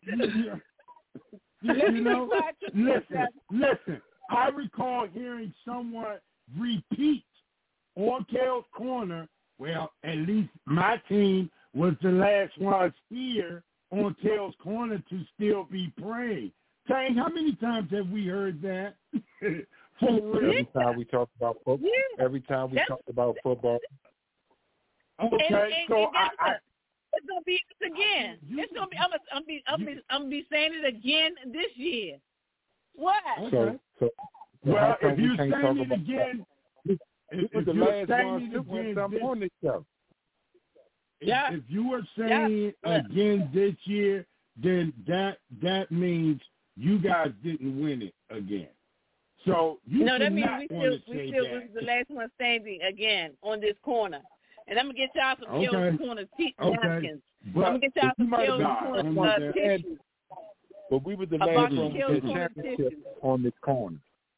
You, you know, listen, listen. I recall hearing someone repeat on Kale's Corner, well, at least my team was the last ones here on Kale's Corner to still be praying. Saying, how many times have we heard that? For real. Every time we talk about football. Yeah. Every time we That's, talk about football. Okay, and, and, so and I, I, it's gonna be this again. You, it's gonna be. I'm gonna I'm be I'm be I'm be saying it again this year. What? So, so well, if we you say it it again, this if, was if the last one to win something on this show. If, yeah. if you were saying yeah. again this year, then that that means you guys didn't win it again. So you no, that means we still we still that. was the last one standing again on this corner. And I'm gonna get y'all some okay. Kale's Corner tea okay. napkins. But I'm gonna get y'all some Kale's Corner uh, tissues. But we were the last one to the championship on this corner.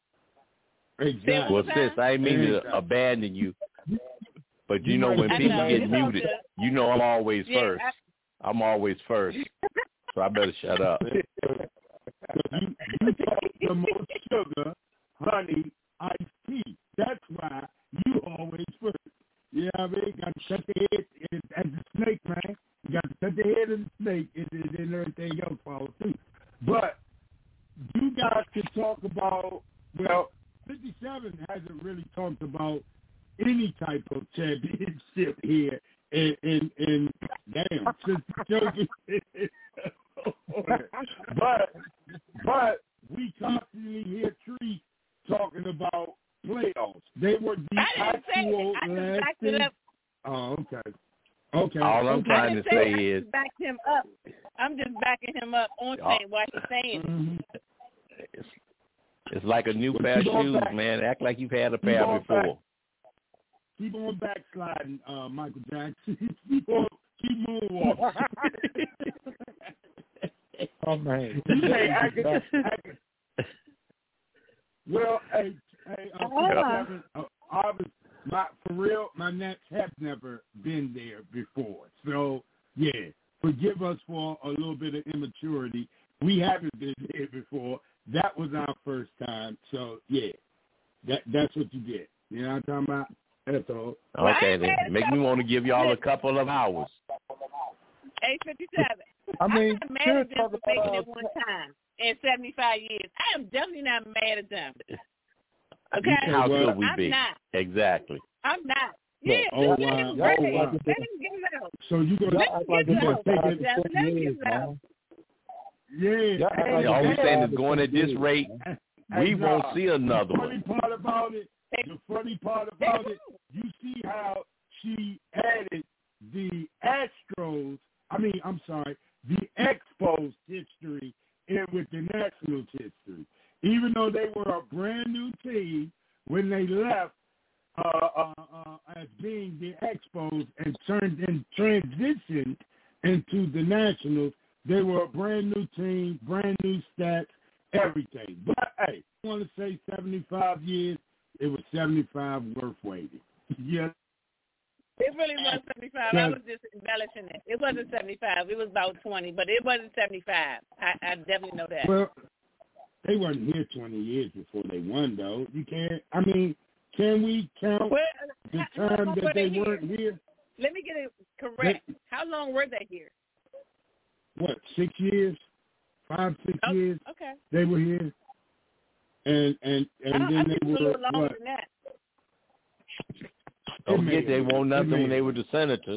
Exactly. Well, sis, I didn't mean to abandon you. But you know, when people know. get muted, you know I'm always yeah, first. I... I'm always first. So I better shut up. you, you talk the most sugar, honey, iced tea. That's why you always first. Yeah, I mean, got to cut the head as a snake, man. You got to cut the head of the snake, and, and, and everything else follows too. But you guys can talk about, well, fifty-seven hasn't really talked about any type of championship here, and, and, and damn, since Joker. but, but we constantly hear Tree talking about playoffs. They were the actual last thing. Oh, okay. Okay. All I'm okay. trying to say, say is back him up. I'm just backing him up on saying what he's saying. Mm-hmm. It's, it's like a new pair of shoes, back. man. Act like you've had a keep pair before. Back. Keep on backsliding, uh, Michael Jackson. keep on, keep moonwalking. Oh man. You say I can, I can. Well, hey, hey, uh, uh, uh, obviously, my for real, my Nets have never been there before. So yeah, forgive us for a little bit of immaturity. We haven't been there before. That was our first time. So yeah, that that's what you get. You know what I'm talking about? That's all. Okay, then make me want to give y'all a couple of hours. eight fifty-seven. I mean, I'm not mad at them for making it one time in seventy-five years. I am definitely not mad at them. Okay? How well, could we I'm be? not. Exactly. I'm not. Yeah, oh, let wow. him Oh, let wow. him get him out. So you gonna Let him you get gonna out. take it? Let him get out. Yeah. Like all we're saying is the going at this rate, we Hey, won't nah, see another the funny one. part about it, the funny part about it, you see how she added the Astros, I mean, I'm sorry, the Expos history in with the Nationals history. Even though they were a brand new team when they left uh, uh, uh, as being the Expos and turned and transitioned into the Nationals, they were a brand new team, brand new stats, everything. But, hey, I want to say seventy-five years, it was seventy-five worth waiting. Yes. It really was seventy-five. I was just embellishing it. It wasn't seventy-five. It was about twenty, but it wasn't seventy-five. I, I definitely know that. Well, they weren't here twenty years before they won, though. You can't, I mean, can we count well, the how, time how that they, they weren't here? here? Let me get it correct. How long were they here? What, six years? Five, six oh, years? Okay. They were here. And and, and I, then I they think were, a little longer what? than that. Don't forget they won't nothing when they were the Senators.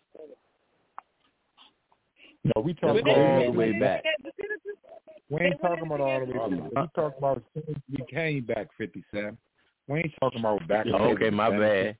No, we talking Let's go all the way back. We ain't talking about all the way back. We talking about as soon as we came back fifty-seven. We ain't talking about back. Okay, my bad.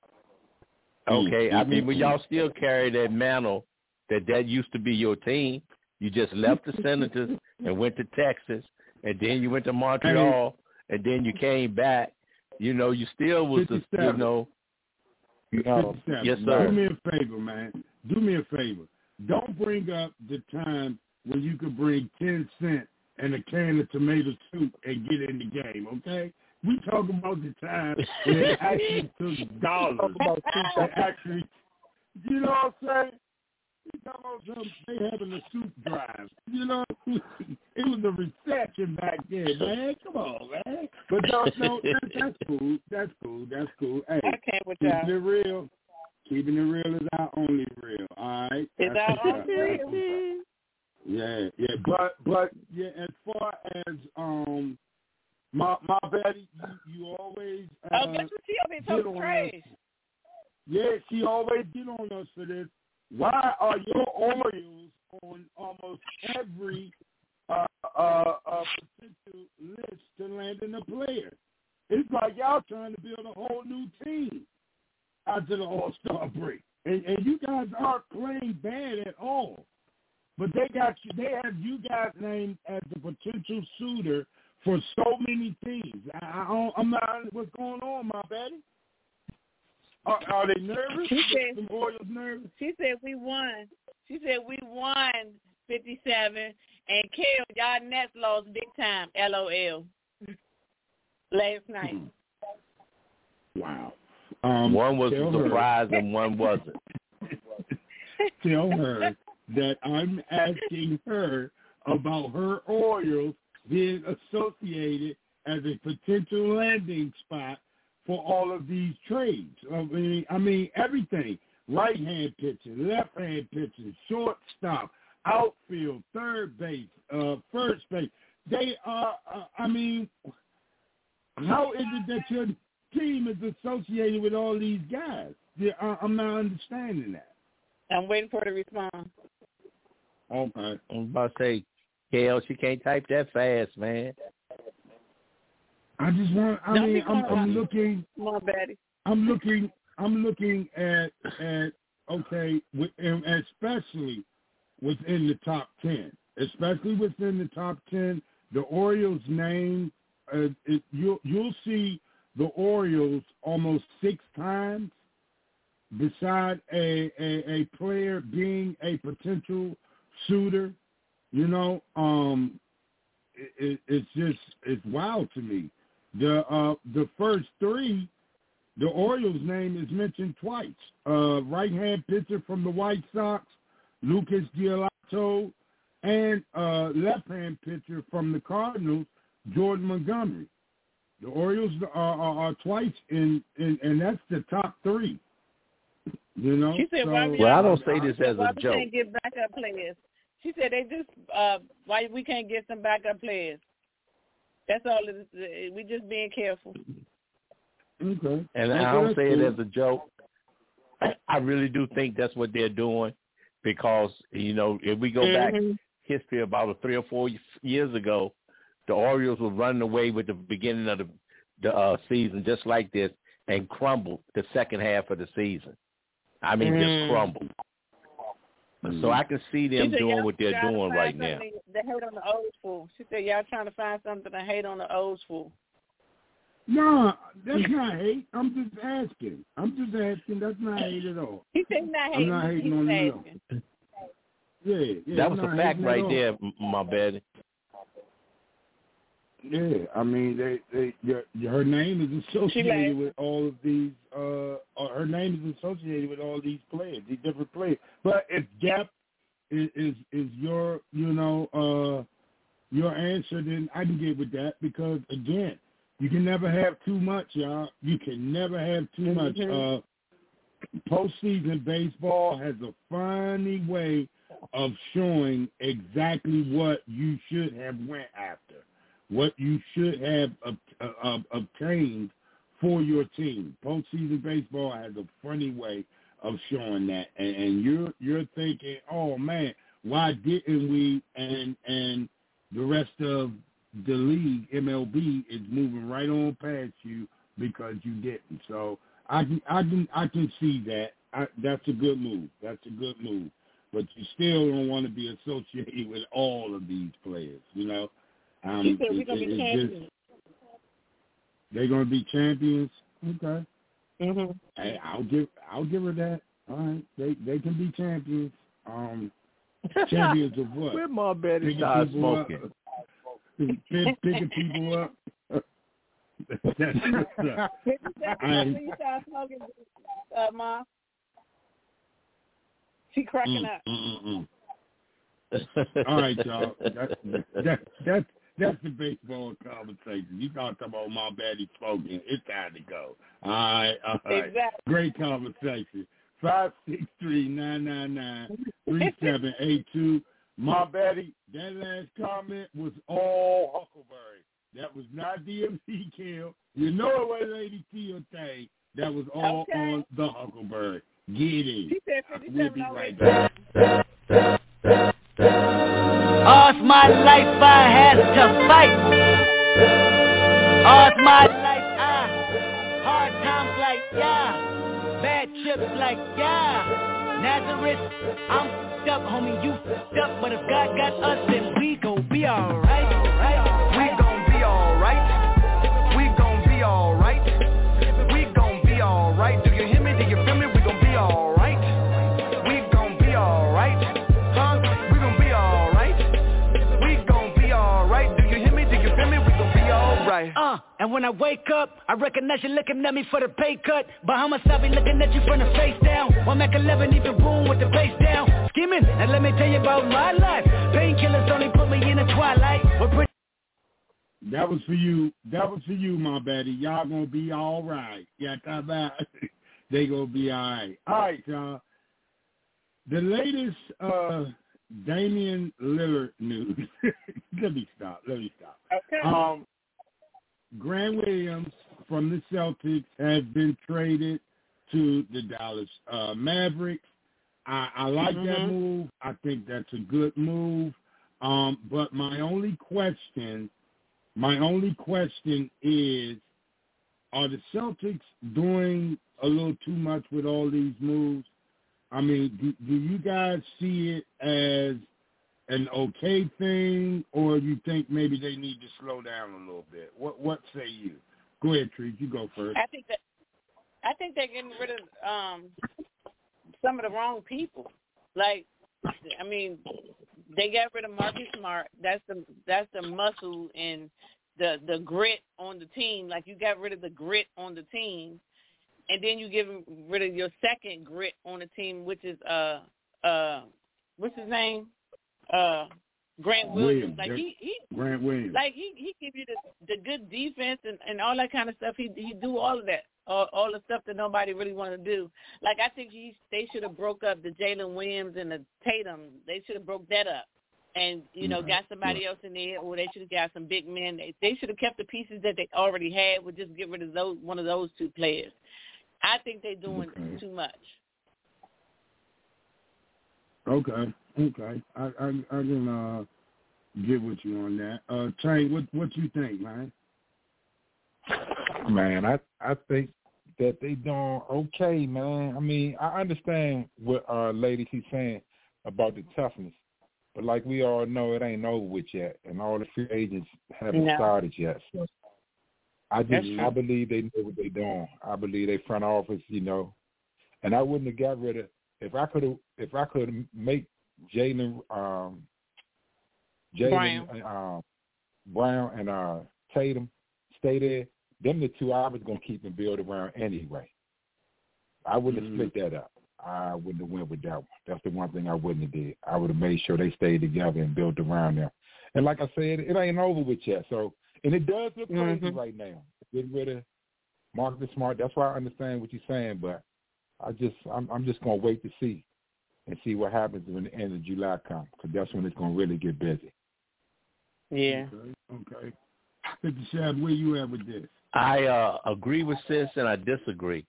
Okay, I mean, well, y'all still carry that mantle that that used to be your team. You just left the Senators and went to Texas, and then you went to Montreal, and then you came back. You know, you still was the, you know. No. Yes, sir. Do me a favor, man. Do me a favor. Don't bring up the time when you could bring ten cents and a can of tomato soup and get in the game, okay? We talking about the time when it actually took dollars. They actually, you know what I'm saying? We talking about some, they having a soup drive. You know, it was a reception back then, man. Come on, man. But no, no, that, that's cool. That's cool. That's cool. Hey, I can't with keeping y'all. it real. Keeping it real is our only real. All right. Is That's our what's only up. real? Yeah, yeah. But but yeah, as far as um my my Betty, you, you always uh, Oh, guess what? She over here get talking on trash. us. Yeah, she always get on us for this. Why are your Orioles on almost every uh, uh, uh, potential list to landing a player? It's like y'all trying to build a whole new team after the All-Star break, and, and you guys aren't playing bad at all. But they got you. They have you guys named as a potential suitor for so many teams. I, I don't, I'm not. What's going on, my Betty? Are, are they nervous? She said, the Orioles nervous? She said we won. She said we won fifty-seven, and Kel, y'all Nets lost big time. L O L. Last night. Wow. Um, one was a her, surprise and one wasn't. Tell her that I'm asking her about her Orioles being associated as a potential landing spot for all of these trades. I mean, I mean everything. Right-hand pitching, left-hand pitching, shortstop, outfield, third base, uh, first base. They are, uh, I mean, how is it that your team is associated with all these guys? Yeah, I, I'm not understanding that. I'm waiting for her to respond. Okay. I'm about to say, Kale, she can't type that fast, man. I just want. I Don't mean, I'm, I'm be looking. Come on, Betty. I'm looking. I'm looking at at okay, with, and especially within the top ten, especially within the top ten. The Orioles' name, uh, it, you'll you'll see the Orioles almost six times beside a, a, a player being a potential suitor. You know, um, it, it, it's just it's wild to me. The uh, the first three, the Orioles' name is mentioned twice. Uh, right-hand pitcher from the White Sox, Lucas Giolito, and uh, left-hand pitcher from the Cardinals, Jordan Montgomery. The Orioles are, are, are twice in, in, and that's the top three. You know. She said, so, why we Well, I are, don't say this as why a we joke. can't get backup players. She said they just uh, why we can't get some backup players. That's all it is. We just being careful. Okay. And okay, I don't say cool. it as a joke. I really do think that's what they're doing because, you know, if we go mm-hmm. back history about three or four years ago. The Orioles were running away with the beginning of the, the uh, season just like this and crumbled the second half of the season. I mean, mm. just crumbled. Mm. So I can see them said, doing what they're doing right now. They hate on the old school. She said, y'all trying to find something to hate on the old school. No, that's not hate. I'm just asking. I'm just asking. That's not hate at all. He said not hating. I'm not hating on you. Yeah, yeah. That was a fact right there, my bad. Yeah, I mean, they, they, your, her name is associated with all of these. Uh, her name is associated with all these players, these different players. But if depth is is, is your, you know, uh, your answer, then I can get with that because again, you can never have too much, y'all. You can never have too much. Uh, postseason baseball has a funny way of showing exactly what you should have went after, what you should have uh, uh, obtained for your team. Postseason baseball has a funny way of showing that, and, and you're you're thinking, oh man, why didn't we? And and the rest of the league, M L B, is moving right on past you because you didn't. So I can I can I can see that. I, that's a good move. That's a good move. But you still don't want to be associated with all of these players, you know. Um, she said we're it, gonna it, be champions. Just, they're gonna be champions. Okay. Mhm. Hey, I'll give I'll give her that. All right, they they can be champions. Um, champions of what? Where my Betty started smoking? Up. Pick, picking people up. That's when you start smoking, uh, Ma. She cracking mm, up. Mm, mm, All right, y'all. That, that, that's that's the baseball conversation. You talking about my Betty smoking. It's time to go. All right, all right. Exactly. Great conversation. Five six three nine nine nine three seven eight two. My Betty, that last comment was all Huckleberry. That was not D M C Kill. You know it was Lady Tia thing. That was all okay. on the Huckleberry. Get it. She said fifty-seven we'll be already. right back. All's my life I had to fight. All's my life I hard times like yeah, bad trips like yeah. Nazareth, I'm stuck, homie, you stuck, but if God got us, then we gon' be alright. We gon' be alright. We gon' be alright. We gon' be alright. Do you hear me? Do you feel me? We gon' be alright. We gon' be alright. Huh? We gon' be alright. We gon' be alright. Do you hear me? Do you feel me? We gon' be alright. Uh, and when I wake up, I recognize you looking at me for the pay cut. Bahamas, I be looking at you from the face down. One Mac eleven, even boom with the bass down. Skimming, and let me tell you about my life. Painkillers only put me in the twilight. We're pretty. That was for you. That was for you, my baby. Y'all gonna be all right. Yeah, talk about they gonna be all right. All right, y'all. The latest uh, Damian Lillard news. Let me stop. Let me stop. Okay. Um, Grant Williams from the Celtics has been traded to the Dallas uh, Mavericks. I, I like mm-hmm. that move. I think that's a good move. Um, but my only question, my only question is, are the Celtics doing a little too much with all these moves? I mean, do, do you guys see it as an okay thing, or you think maybe they need to slow down a little bit? What What say you? Go ahead, Trees. You go first. I think that I think they're getting rid of um, some of the wrong people. Like, I mean, they got rid of Marcus Smart. That's the that's the muscle and the the grit on the team. Like, you got rid of the grit on the team, and then you give rid of your second grit on the team, which is uh uh what's his name? Uh, Grant Williams. Williams. Like he, he Grant Williams. Like he, he give you the the good defense and, and all that kind of stuff. He he do all of that, all, all the stuff that nobody really want to do. Like, I think he they should have broke up the Jalen Williams and the Tatum. They should have broke that up, and you know, right. got somebody right. else in there, or they should have got some big men. They, they should have kept the pieces that they already had. Would just get rid of those one of those two players. I think they're doing okay. too much. Okay, okay. I I, I can uh, get with you on that. Uh, Train, what what you think, man? Man, I I think that they doing okay, man. I mean, I understand what uh lady she's saying about the toughness, but like we all know, it ain't over with yet, and all the free agents haven't no. started yet. So I just I believe they know what they're doing. I believe they front office, you know, and I wouldn't have got rid of if I could have if I could make Jaylen um, Jaylen Brown. uh, Brown and uh, Tatum stay there. Them the two I was gonna keep and build around anyway. I wouldn't have Mm-hmm. split that up. I wouldn't have went with that one. That's the one thing I wouldn't have did. I would have made sure they stayed together and built around them. And like I said, it ain't over with yet. So, and it does look crazy Mm-hmm. right now. Getting rid of Marcus Smart. That's why I understand what you're saying, but I just I'm, I'm just gonna wait to see and see what happens when the end of July comes, because that's when it's gonna really get busy. Yeah. Okay. Okay. fifty Shab, where you at with this? I uh, agree with Sis and I disagree.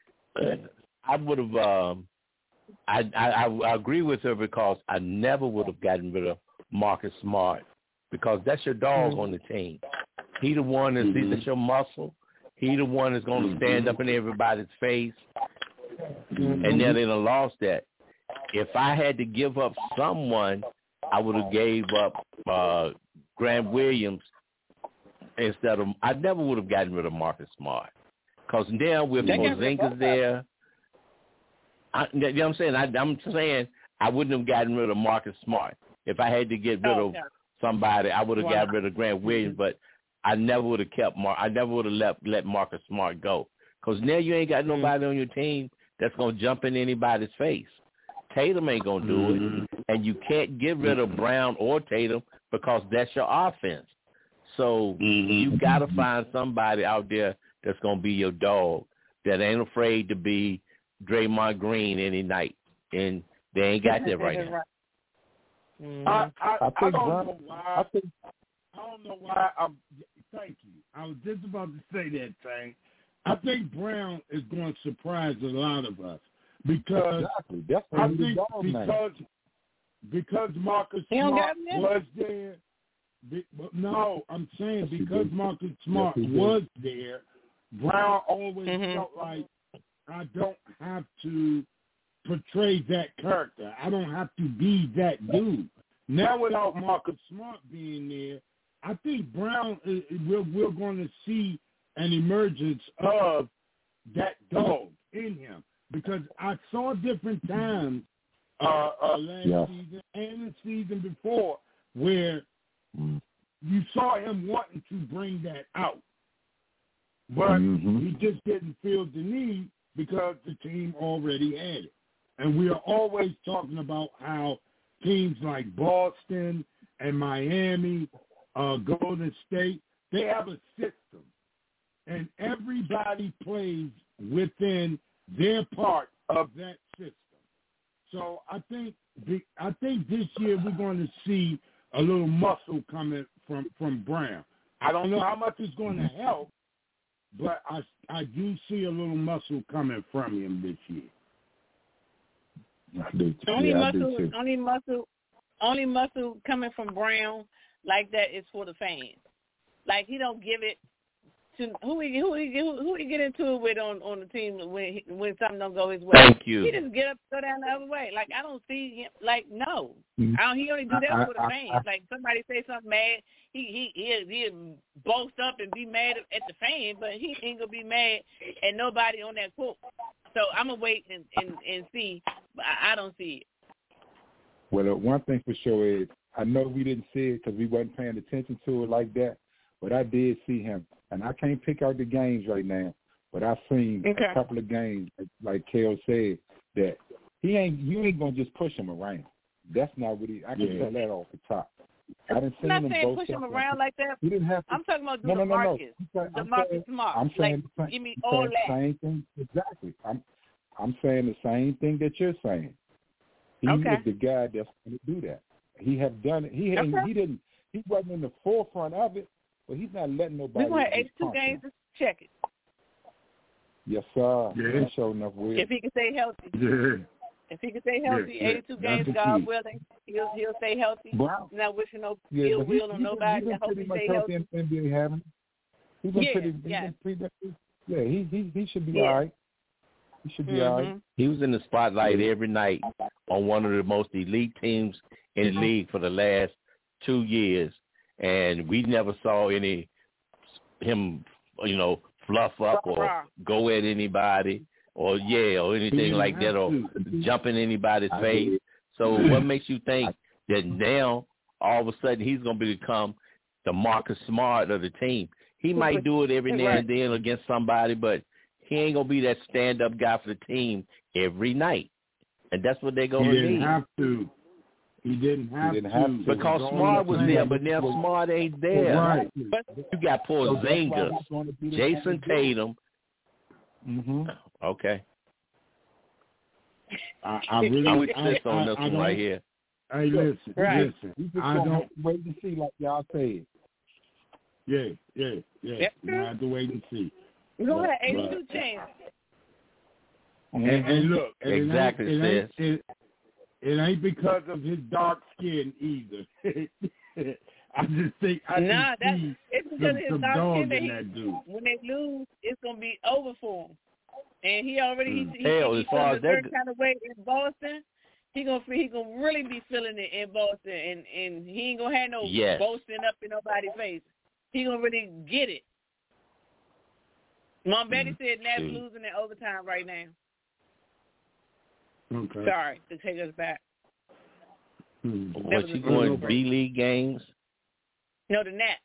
I would have, um, I, I I agree with her because I never would have gotten rid of Marcus Smart because that's your dog mm-hmm. on the team. He the one that's mm-hmm. that's your muscle. He the one that's going to mm-hmm. stand up in everybody's face. Mm-hmm. And now they done lost that. If I had to give up someone, I would have gave up uh, Grant Williams instead of. I never would have gotten rid of Marcus Smart because now with Mozingas there. I, you know what I'm saying? I, I'm saying I wouldn't have gotten rid of Marcus Smart. If I had to get rid oh, of no. somebody, I would have wow. gotten rid of Grant Williams, but I never would have kept Mar- I never would have let let Marcus Smart go because now you ain't got nobody mm-hmm. on your team that's gonna jump in anybody's face. Tatum ain't gonna do mm-hmm. it, and you can't get rid of Brown or Tatum because that's your offense. So mm-hmm. you gotta find somebody out there that's gonna be your dog that ain't afraid to be Draymond Green any night, and they ain't got that right now. Mm-hmm. I, I, I, I don't know why. I, think, I don't know why. I'm, thank you. I was just about to say that thing. I think Brown is going to surprise a lot of us because exactly. That's I think because because Marcus Smart was there. Be, no, I'm saying because Marcus Smart yes, was there, Brown always mm-hmm. felt like I don't have to portray that character. I don't have to be that dude. Now without Marcus Smart being there, I think Brown, uh, we're, we're going to see an emergence of that dog in him. Because I saw different times uh, uh, last yeah. season and the season before where mm. you saw him wanting to bring that out. But mm-hmm. he just didn't feel the need because the team already had it. And we are always talking about how teams like Boston and Miami, uh, Golden State, they have a system. And everybody plays within their part of that system. So I think the, I think this year we're going to see a little muscle coming from, from Brown. I don't know how much it's going to help, but I, I do see a little muscle coming from him this year. I do too. Only yeah, muscle, I do too. only muscle, only muscle coming from Brown like that is for the fans. Like he don't give it to who he who he who, who he get into it with on, on the team when when something don't go his way. Thank you. He just get up, go down the other way. Like I don't see him. Like no, mm-hmm. I don't. He only do that I, for the I, fans. I, like somebody say something mad, he he he he boast up and be mad at the fan, but he ain't gonna be mad at nobody on that court. So I'm gonna wait and and, and see. But I, I don't see it. Well, uh, one thing for sure is I know we didn't see it because we wasn't paying attention to it like that, but I did see him. And I can't pick out the games right now, but I've seen okay. a couple of games, like Kel said, that he ain't. You ain't gonna just push him around. That's not what he. I can yeah. tell that off the top. I didn't see I'm not him saying push him around like that. He didn't have to. I'm talking about no, no, no, Marcus. no. The Marcus Smart. I'm saying like, the same, give me I'm all saying that. The same thing. Exactly. I'm. I'm saying the same thing that you're saying. He okay. is the guy that's going to do that. He have done it. He okay. he didn't. He wasn't in the forefront of it. But he's not letting nobody. We're going to have eighty-two games to check it. Yes, sir. Yeah. Sure enough, will. If he can stay healthy. Yeah. If he can stay healthy, yeah, eighty-two yeah, games, God willing, he'll he'll stay healthy. Wow. Not wishing no Yeah, ill but will he, on he nobody. Been, I hope pretty he much stay healthy healthy. in N B A, haven't he? He's been Yeah, pretty. He's yes. been pretty. Yeah, he he he should be Yeah. all right. He should be mm-hmm. all right. He was in the spotlight every night on one of the most elite teams in the league for the last two years, and we never saw any him, you know, fluff up or go at anybody or yeah or anything like that or jump in anybody's face. So what makes you think that now all of a sudden he's going to become the Marcus Smart of the team? He might do it every now and then against somebody, but he ain't going to be that stand-up guy for the team every night. And that's what they're going to need. He didn't have to. He didn't have, he didn't to. have to. Because Smart was there, but now Smart ain't there. Right. You got Porzingis, Jason Tatum. Mm-hmm. Okay. I, I really I'm insist I, on I, this I one right here. Hey, listen, Right. listen. I I don't wait and see, like y'all said. Yeah, yeah, yeah. Yep. You have to wait and see. We're going to have But- eighty-two chances. And, and look, and Exactly, it ain't, sis. it, ain't, it, it ain't because of his dark skin either. I just think I Nah, can that's see it's because some, of his some dark dog skin that in he, that dude. when they lose, it's gonna be over for him. And he already Mm. he, he, Hell, he as far feeling as a that certain kind of way in Boston. He gonna feel, he gonna really be feeling it in Boston, and and he ain't gonna have no Yes. boasting up in nobody's face. He gonna really get it. Mom Betty Mm. said Nats Shoot. losing in overtime right now. Okay. Sorry to take us back. Hmm. What, you going B-League games? No, the Nats.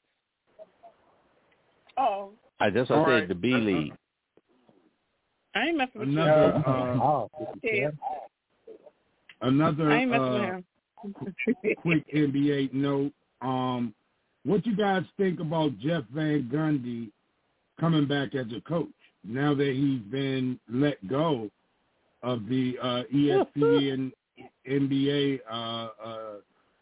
Oh, I just I All said right. the B-League. I ain't messing with Another, you. uh, Oh, Yeah. another I ain't messing uh, with him. quick N B A note. Um, what you guys think about Jeff Van Gundy coming back as a coach now that he's been let go of the uh, E S P N N B A uh, uh,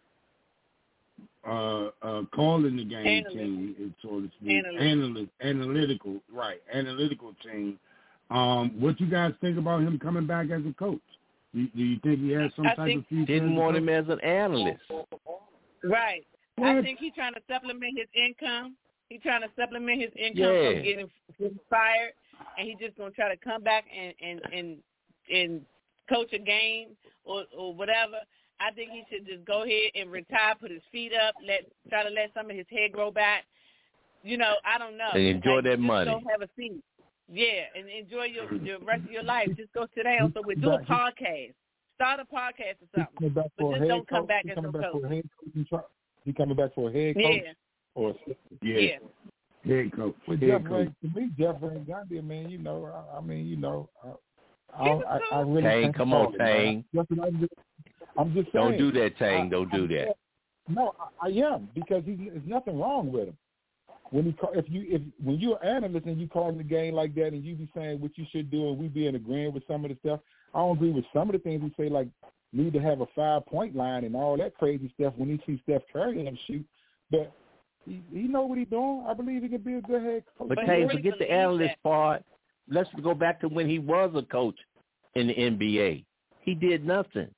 uh, uh, calling the game Analyst. team, so to speak, Analyst. Analyst, analytical, right, analytical team. Um, what you guys think about him coming back as a coach? Do, do you think he has some I type think- of future? Didn't as a want coach? him as an analyst. Right. I What? think he's trying to supplement his income. He's trying to supplement his income Yeah. from getting, getting fired, and he's just gonna try to come back and and and, and coach a game or or whatever. I think he should just go ahead and retire, put his feet up, let try to let some of his hair grow back. You know, I don't know. And enjoy like, that just money. Go have a seat. Yeah, and enjoy your the rest of your life. Just go sit down somewhere, do a podcast, start a podcast or He's something. coming back But for a just head don't come coach. back He as coming no back coach. for a head coaching try. He coming back for a head coach Yeah, or assistant. Yeah, yeah. head coach. With Head Jeff coach. Van, to me, Jeff Van Gundy, man, you know, I, I mean, you know, I, I, He was I, I really Tang, can't come call on, it, man. Tang. That's what I'm just, I'm just saying. Don't do that, Tang. I- Don't I- do that. No, I, I am because he's, there's nothing wrong with him. When he call, if you if when you're an analyst and you calling the game like that and you be saying what you should do and we be in agreement with some of the stuff, I don't agree with some of the things he say, like need to have a five point line and all that crazy stuff when he sees Steph Curry and shoot. But he, he know what he's doing. I believe he can be a good head coach. But But he Tang, really forget the believes analyst that. part. Let's go back to when he was a coach in the N B A. He did nothing.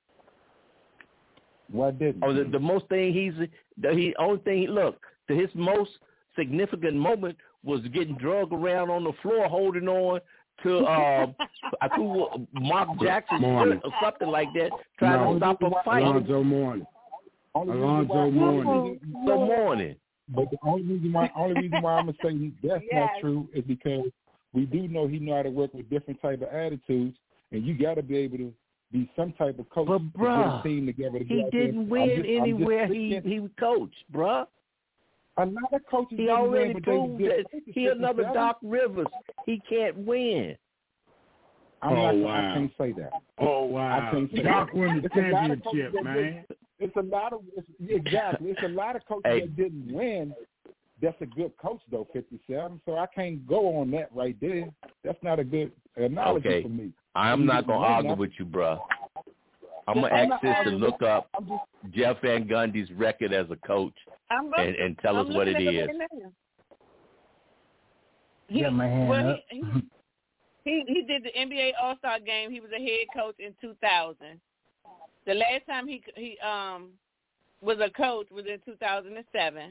Why didn't? Oh, the, the most thing he's the he only thing he look to his most significant moment was getting drugged around on the floor, holding on to uh, I think Mark Jackson's Morning. foot or something like that, trying No. to stop a fight. Alonzo Mourning. Only reason Alonzo why- Mourning. So morning. But the only reason why, only reason why I'm gonna say he, that's not Yes. true is because we do know he know how to work with different type of attitudes, and you got to be able to be some type of coach But, to get bruh, a team together. To He go out there. didn't I'm win just- I'm just anywhere he thinking- he coached, bruh. A lot of coaches He didn't already win, but they was proved good that coaches, he another fifty-seven. Doc Rivers. He can't win. I'm Oh, not, wow. I can't say that. Oh I wow! can't say Doc that. won the It's a lot of championship, coaches that man. It's a lot of it's, exactly. It's a lot of coaches Hey. that didn't win. That's a good coach though, fifty-seven. So I can't go on that right there. That's not a good analogy Okay. for me. I'm He not didn't gonna win argue nothing. with you, bruh. I'm gonna I'm ask not sis to arguing. look up I'm just Jeff Van Gundy's record as a coach I'm and, and tell I'm us what it looking at is. him right now. He, Got my hand well, up. He, he, He he did the N B A All-Star game. He was a head coach in two thousand. The last time he he um was a coach was in two thousand seven,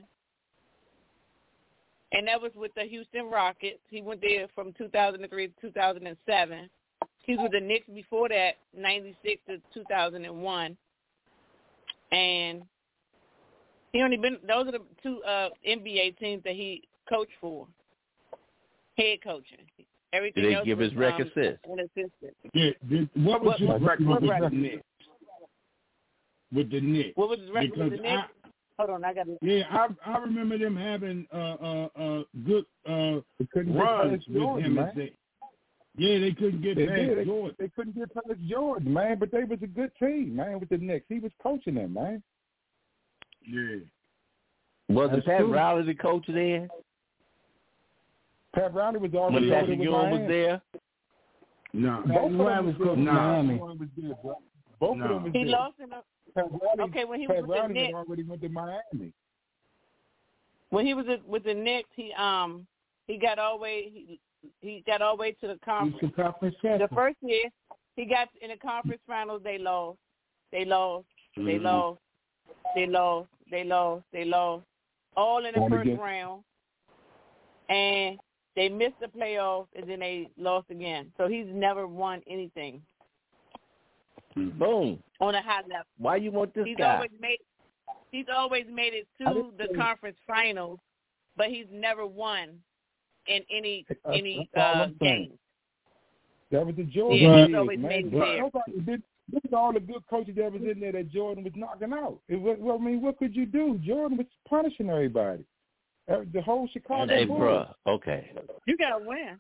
and that was with the Houston Rockets. He went there from two thousand three to two thousand seven. He was with the Knicks before that, ninety-six to two thousand one, and he only been. Those are the two uh, N B A teams that he coached for, head coaching. Everything Did they else give was, his rec um, assist? an assistant. Yeah, did, what was What- his what- record what with record? the Knicks? With the Knicks. What was his record with the Because Knicks? I- Hold on, I got to. Yeah, I I remember them having uh uh uh good uh couldn't get runs past with Jordan, him. man. As they, yeah, they couldn't get They, past did. They, Jordan. they couldn't get past Jordan, man. But they was a good team, man. With the Knicks, he was coaching them, man. Yeah. Wasn't That's Pat true. Riley the coach there? Pat Riley was When already over Patrick with Ewing was Miami. there? No. Both of them was there. No. Miami. Was there, bro. Both No. of them was He there. lost in the, Pat Riley, okay, when he Pat was with the Riley Knicks. had already went to Miami. When he was at- with the Knicks, he um he got all the way he, he got all the way to the conference. Eastern Conference The champion. first year he got in the conference finals, they lost, they lost, they Mhm. lost, they lost, they lost, they lost, all in the Won first again. round, and they missed the playoffs, and then they lost again. So he's never won anything Boom. on a high level. Why you want this He's guy? always made he's always made it I to didn't the say- conference finals, but he's never won in any That's- any that's all uh, I'm saying. game. That was the Jordan Yeah, years, he's always man. made it But there. nobody did- Look at all the good coaches that was in there that Jordan was knocking out. It was, well, I mean, what could you do? Jordan was punishing everybody. Uh, The whole Chicago Hey, Bulls. bruh. Okay. You gotta win.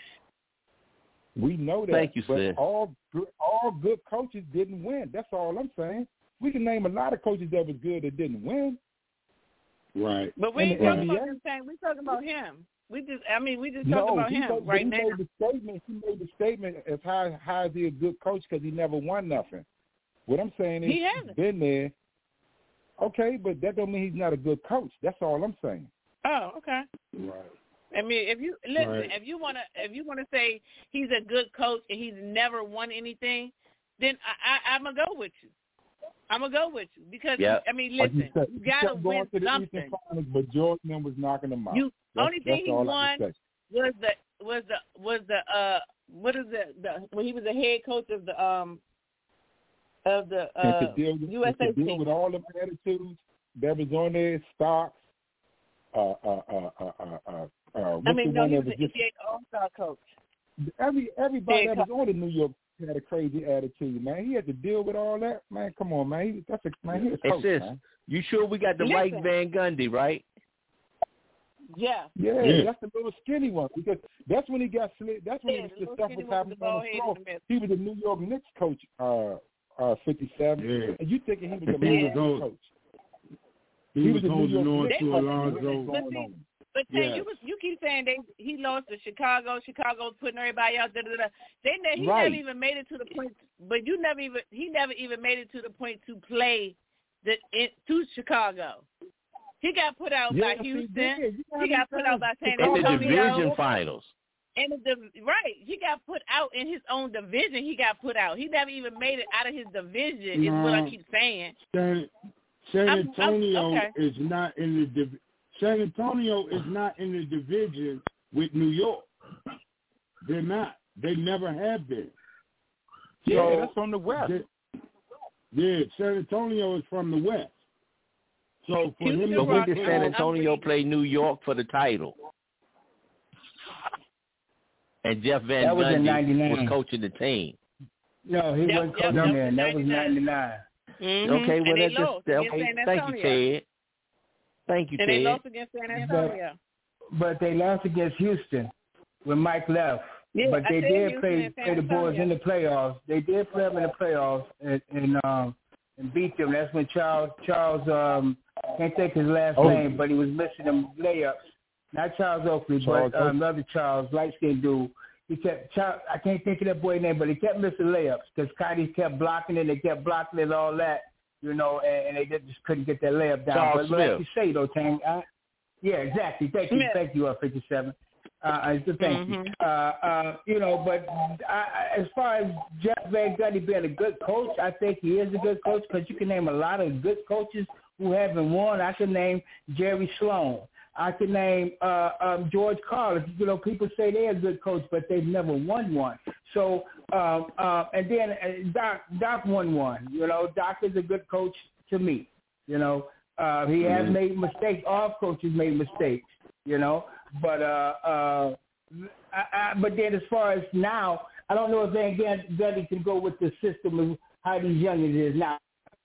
We know that. Thank you, but sis. all good, all good coaches didn't win. That's all I'm saying. We can name a lot of coaches that was good that didn't win. Right. But we In ain't the talking N B A? about him saying. We talking about him. We just, I mean, we just No, talking about he him made, right he now. made the statement. He made the statement as how how is he a good coach because he never won nothing. What I'm saying is He hasn't. he's been there. Okay, but that don't mean he's not a good coach. That's all I'm saying. Oh, okay. Right. I mean, if you listen, Right. if you wanna, if you wanna say he's a good coach and he's never won anything, then I, I, I'm gonna go with you. I'm gonna go with you because Yep. I mean, Like you listen, said, you he gotta kept going win to the something. Eastern Finals, but Jordan was knocking them out. You That's, only thing that's he all I won can say. was the was the was the uh what is it the when he was the head coach of the um of the And uh to deal with, U S A and to deal team. with all them attitudes that was on there, Stocks, uh, uh, uh, uh, uh, uh, uh, what's I mean, the no, one he that was was the just N B A All-Star coach. every everybody Yeah, that was on the New York had a crazy attitude, man. He had to deal with all that, man. Come on, man. He, that's a man. He's a Hey, coach, sis, man. you sure we got the right Listen. Van Gundy, right? Yeah. Yeah, Yeah. that's the little skinny one because that's when he got slick. That's when Yeah, he, the the little stuff skinny was one with the happening on bald the head floor. in the middle. He was a New York Knicks coach, uh, uh, fifty-seven, Yeah. and you thinking he was a He Miami was on- coach? He, He was was a New holding York on Knicks to coach. Alonzo. But see, But Tay, Yeah. you was, you keep saying they he lost to Chicago. Chicago's putting everybody out. Da, da, da. They ne- he Right. never even made it to the point. But you never even he never even made it to the point to play the in, to Chicago. He got put out Yes, by he Houston. did. You know He what got I'm put out by San saying? In the Antonio. division finals. In the div- right, he got put out in his own division. He got put out. He never even made it out of his division. Is what I No. keep saying. San, San I'm- I'm- Antonio okay. is not in the div- San Antonio is not in the division with New York. They're not. They never have been. Yeah, So, that's on the West. they- yeah, San Antonio is from the West. So for him to But when Rock- did I'm- San I'm Antonio reading. play New York for the title? And Jeff Van That was in Gundy ninety-nine. was coaching the team. No, he Yep, wasn't yep, coaching that was then. That was ninety-nine. ninety-nine. Mm-hmm. Okay, well and they that just lost against okay. San Thank you, Antonio. Ted. Thank you, And they Ted. lost against San Antonio. But they lost against Houston when Mike left. Yeah, but I they said did Houston play and San play the Bulls Antonio. in the playoffs. They did play them in the playoffs and, and um and beat them. That's when Charles Charles um can't think his last Oh. name, but he was missing them layups. Not Charles Oakley, Charles but um, Oakley. another Charles, light skinned dude. He kept Charles, I can't think of that boy's name, but he kept missing layups because Scotty kept blocking it. They kept blocking it and all that, you know, and, and they just couldn't get that layup down. Charles but like Smith. you say though, Tang, I, yeah, exactly. Thank you, Smith. thank you, uh, fifty-seven. Uh, Uh, it's the thing. Mm-hmm. Uh, uh, you know, but I, as far as Jeff Van Gundy being a good coach, I think he is a good coach because you can name a lot of good coaches who haven't won. I can name Jerry Sloan. I can name uh, um, George Carlin. You know, people say they're a good coach, but they've never won one. So, um, uh, and then uh, Doc, Doc won one. You know, Doc is a good coach to me. You know, uh, he has Mm-hmm. made mistakes. All coaches made mistakes. You know. But uh, uh, I, I, but then as far as now, I don't know if Van Gundy can go with the system of how these youngins is now,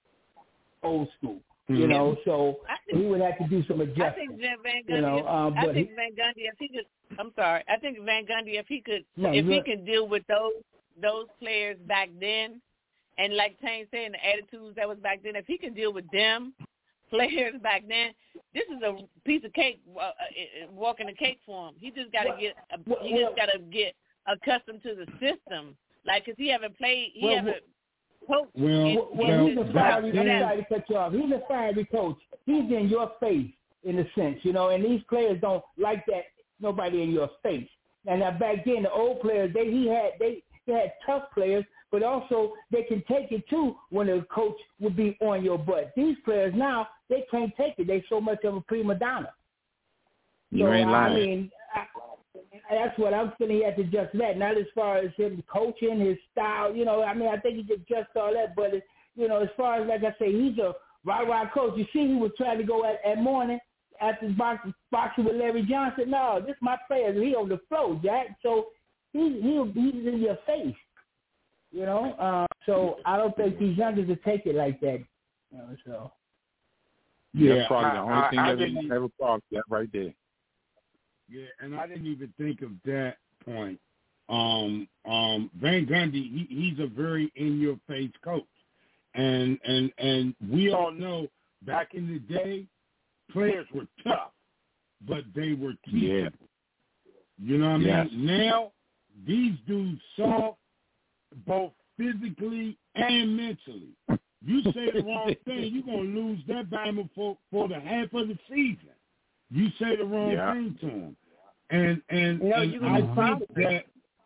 old school, you Mm-hmm. know. So think, he would have to do some I adjustments. think Van Gundy. You know, um, I but think he, Van Gundy, if he could, I'm sorry. I think Van Gundy, if he could, No, if he look. could deal with those those players back then, and like Tane said, the attitudes that was back then, if he can deal with them players back then, this is a piece of cake, uh, walking the cake for him. He just got to get, he just got to get accustomed to the system, like, cause he haven't played, he Well, haven't coached. Well, in- well, well, he's a that fiery. I'm then- sorry to cut you off. He's a fiery coach. He's in your face in a sense, you know. And these players don't like that. Nobody in your face. And now back then, the old players, they he had they they had tough players, but also they can take it too when the coach would be on your butt. These players now, they can't take it. They so much of a prima donna. You so, ain't lying. I mean, I, that's what I'm feeling. He has to adjust that. Not as far as him coaching, his style. You know, I mean, I think he can adjust all that. But, it, you know, as far as, like I say, he's a rah-rah coach. You see, he was trying to go at, at morning after boxing, boxing with Larry Johnson. No, this is my player. He on the floor, Jack. So he, he he's in your face. You know, uh, so I don't think these youngsters will take it like that. You know, so. Yeah, Yeah, that's probably I- the only I- thing I that we didn't- have a problem with that right there. Yeah, and I didn't even think of that point. Um, um, Van Gundy, he, he's a very in-your-face coach, and and and we all know back in the day, players were tough, but they were teachable. Yeah. You know what I mean? Yes. Now these dudes soft, both physically and mentally. You say the wrong thing, you're gonna lose that diamond for for the half of the season. You say the wrong Yeah. thing to him. And and, No, and you I gonna think that,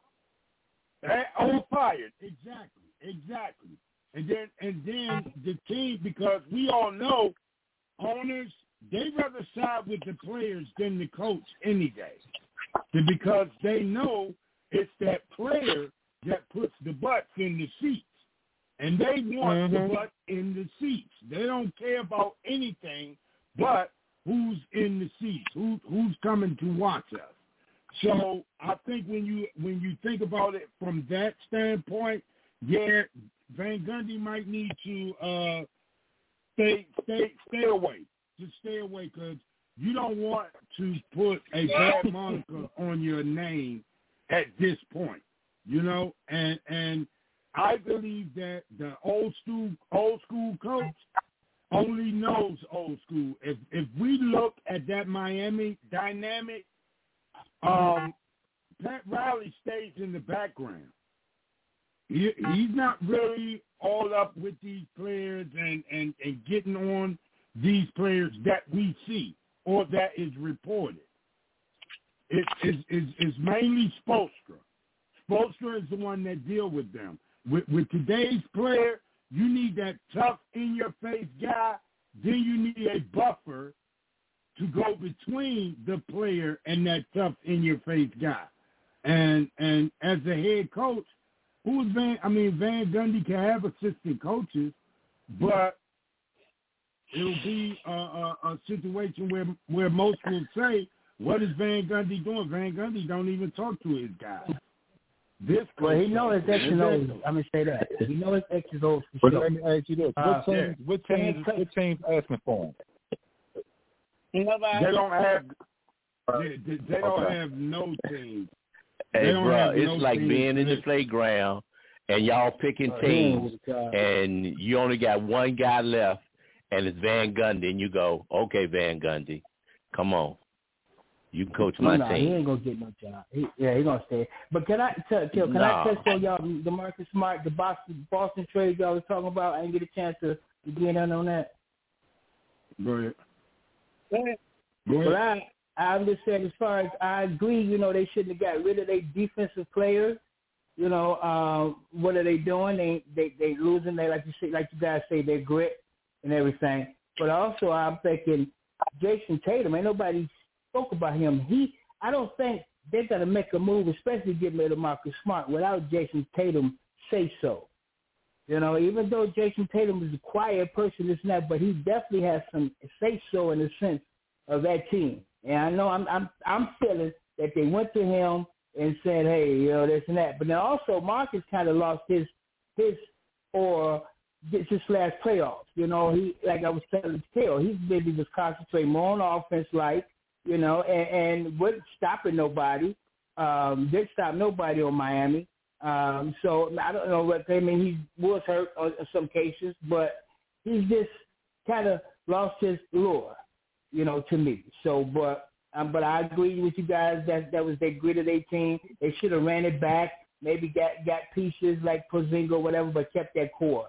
that on fire, exactly, exactly. And then and then the team, because we all know owners, they rather side with the players than the coach any day. Because they know it's that player that puts the butts in the seats. And they want Mhm. the butt in the seats. They don't care about anything but who's in the seats, who, who's coming to watch us. So I think when you when you think about it from that standpoint, yeah, Van Gundy might need to uh, stay stay stay away. Just stay away, because you don't want to put a bad moniker on your name at this point. You know, and and I believe that the old school old school coach only knows old school. If if we look at that Miami dynamic, um, Pat Riley stays in the background. He, he's not really all up with these players and, and, and getting on these players that we see or that is reported. It, it's, it's, it's mainly Spoelstra. Spoelstra is the one that deal with them. With, with today's player, you need that tough, in-your-face guy. Then you need a buffer to go between the player and that tough, in-your-face guy. And and as a head coach, who's Van? I mean, Van Gundy can have assistant coaches, but it'll be a, a, a situation where where most will say, "What is Van Gundy doing?" Van Gundy don't even talk to his guys. This Well, he knows his X and O's. I'm gonna say that he knows his X and O's for But sure. let me ask you this: Uh, what teams? yeah. What teams? What teams asking for him? Nobody. They don't have. They, they, they don't Okay. have no team. Hey, They don't bro, have it's no like team. being in the playground and y'all picking Oh, teams, God. and you only got one guy left, and it's Van Gundy, and you go, okay, Van Gundy, come on, you can coach my no, he team. ain't gonna get no job. He, yeah, he gonna stay. But can I tell, Kill, can Nah. I touch on y'all the Marcus Smart, the Boston Boston trade y'all was talking about? I didn't get a chance to, to get in on that. Go ahead. Go ahead. Go Well, ahead. I'm just saying, as far as I agree, you know, they shouldn't have got rid of their defensive players. You know, um, what are they doing? They they they losing. They like you say, like you guys say, their grit and everything. But also, I'm thinking Jason Tatum. Ain't nobody spoke about him. He, I don't think they're gonna make a move, especially getting rid of Marcus Smart, without Jason Tatum say so. You know, even though Jason Tatum is a quiet person, this and that, but he definitely has some say so in the sense of that team. And I know I'm I'm I'm feeling that they went to him and said, hey, you know, this and that. But then also Marcus kind of lost his his or this his last playoffs. You know, he like I was telling Phil, he's maybe just concentrating more on offense, like, you know, and, and wasn't stopping nobody. Um, didn't stop nobody on Miami. Um, so I don't know what I mean. He was hurt in some cases, but he's just kind of lost his lure, you know, to me. So, but um, but I agree with you guys that that was their grit of their team. They should have ran it back, maybe got got pieces like Porzingis or whatever, but kept that core.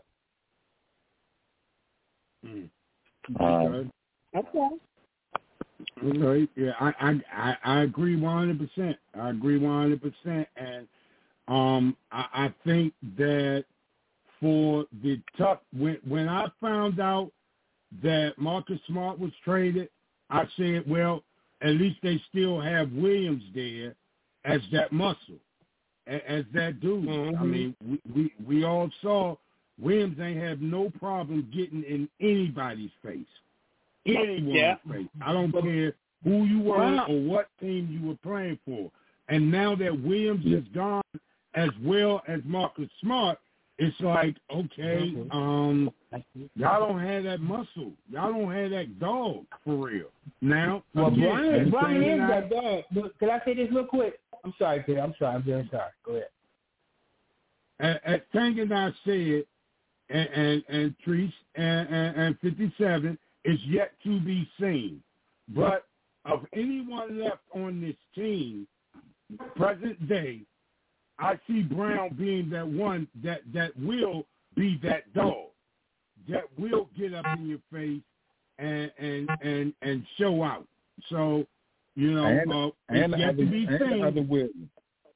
Mm. Um, Okay. Okay. Yeah, I I I, I agree one hundred percent. I agree one hundred percent, and um, I, I think that for the tough when when I found out that Marcus Smart was traded, I said, well, at least they still have Williams there as that muscle, as that dude. Mm-hmm. I mean, we, we we all saw Williams ain't have no problem getting in anybody's face. Anyone's yeah. face. I don't care who you were wow. or what team you were playing for. And now that Williams is gone as well as Marcus Smart, it's like, okay, um, y'all don't have that muscle. Y'all don't have that dog for real. Now, well, again, Brian, Brian is I, that dog. But can I say this real quick? I'm sorry, Peter. I'm sorry. I'm very sorry. Go ahead. As, as Tank and I said, and and, and Treese and, and, and fifty-seven is yet to be seen. But of anyone left on this team, present day, I see Brown being that one that, that will be that dog, that will get up in your face and and and, and show out. So, you know, and, uh, and it's yet other, to be seen. Other Williams.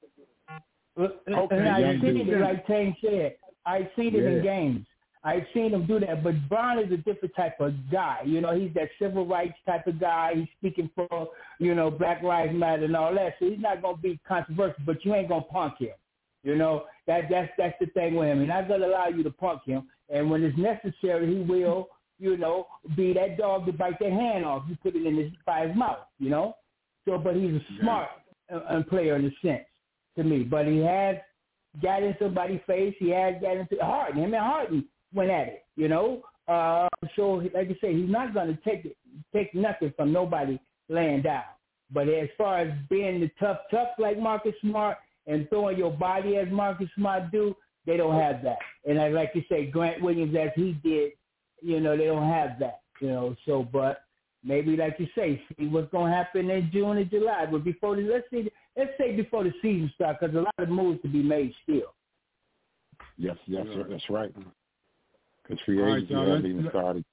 Okay, and I've seen it, like Tank said. I've seen it yeah. in games. I've seen him do that, but Brown is a different type of guy. You know, he's that civil rights type of guy. He's speaking for, you know, Black Lives Matter and all that. So he's not going to be controversial, but you ain't going to punk him. You know, that that's that's the thing with him. He's not going to allow you to punk him. And when it's necessary, he will, you know, be that dog to bite their hand off. You put it in his by his mouth, you know. So, but he's a smart uh, player in a sense to me. But he has got in somebody's face. He has got into Harden. Him and Harden went at it, you know. Uh, so, like I say, he's not going to take it, take nothing from nobody laying down. But as far as being the tough, tough like Marcus Smart and throwing your body as Marcus Smart do, they don't have that. And I, like you say, Grant Williams, as he did, you know, they don't have that, you know. So, but maybe, like you say, see what's going to happen in June and July. But before the, let's see, let's say before the season starts, because a lot of moves to be made still. Yes, yes, yeah. that's right. Because free All agency right, hasn't even let, started.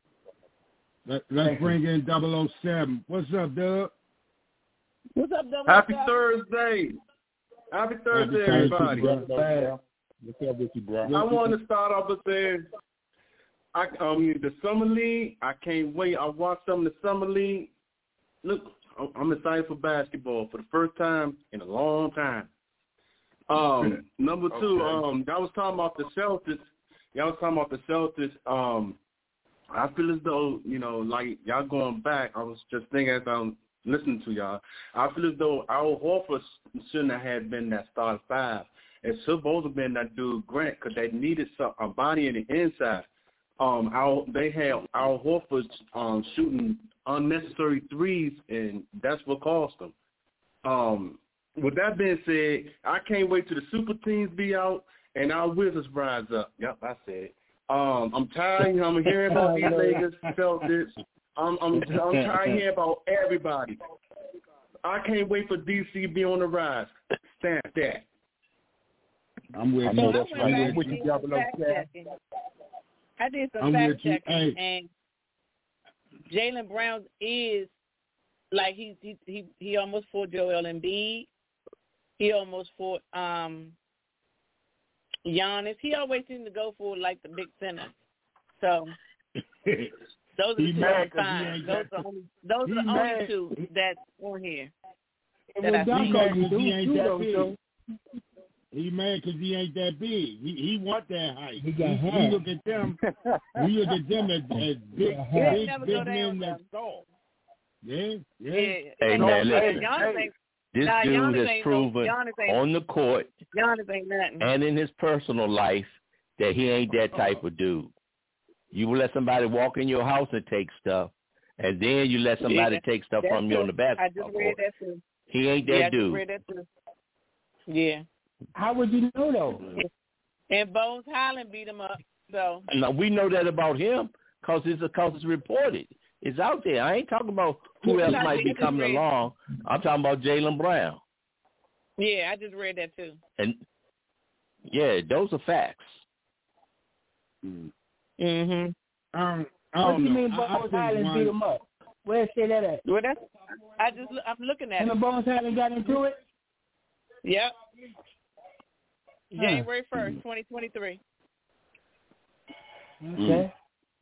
Let, let's Thank bring you. in double oh seven. What's up, Doug? What's up, Doug? Happy Thursday. Happy Thursday, Happy everybody. Thursday, What's up with you, bro? I want to start off with saying, I, um, the Summer League, I can't wait. I watched some of the Summer League. Look, I'm excited for basketball for the first time in a long time. Um, number two, okay. um, y'all was talking about the Celtics. Y'all was talking about the Celtics. Um, I feel as though, you know, like y'all going back. I was just thinking as I'm listening to y'all. I feel as though Al Horford shouldn't have been that starting five. It supposed to have been that dude Grant because they needed some, a body in the inside. Um, Al, they had Al Horford um, shooting unnecessary threes, and that's what cost them. Um, with that being said, I can't wait till the super teams be out and our Wizards rise up. Yep, I said it. Um, I'm tired. I'm hearing about these Lakers, Celtics. I'm, I'm, I'm tired of hearing about everybody. I can't wait for D C to be on the rise. Stamp that. I'm with you. That's right. I'm with you, double oh seven. I did some fact checking, and Jaylen Brown is like he he he, he almost fought Joel Embiid. He almost fought um, Giannis. He always seemed to go for like the big center. So those are the two I'm fine. Those are only those are the only two that's on here. That I he see. mad because he ain't that big. He mad because he ain't that big. He he want that height. He, got he, he look at them. We look at them as, as big, big, big men that's tall. Yeah, yeah. Hey man, listen. Hey, this nah, dude Giannis has proven no, on the court Giannis ain't nothing. and in his personal life that he ain't that type of dude. You will let somebody walk in your house and take stuff, and then you let somebody yeah, take stuff from you on the basketball I just read court. that too. He ain't that yeah, dude. I just read that too. Yeah. How would you know though? And Bones Highland beat him up. So now, we know that about him because it's because it's reported. It's out there. I ain't talking about who else might be coming along. I'm talking about Jaylen Brown. Yeah, I just read that too. And yeah, those are facts. Mhm. Um, what do you know. mean Bones Highland beat him up? Where say that at? Well, that's I just I'm looking at him. it. And Bones Highland got into it. Yep. January first, twenty twenty three. Okay.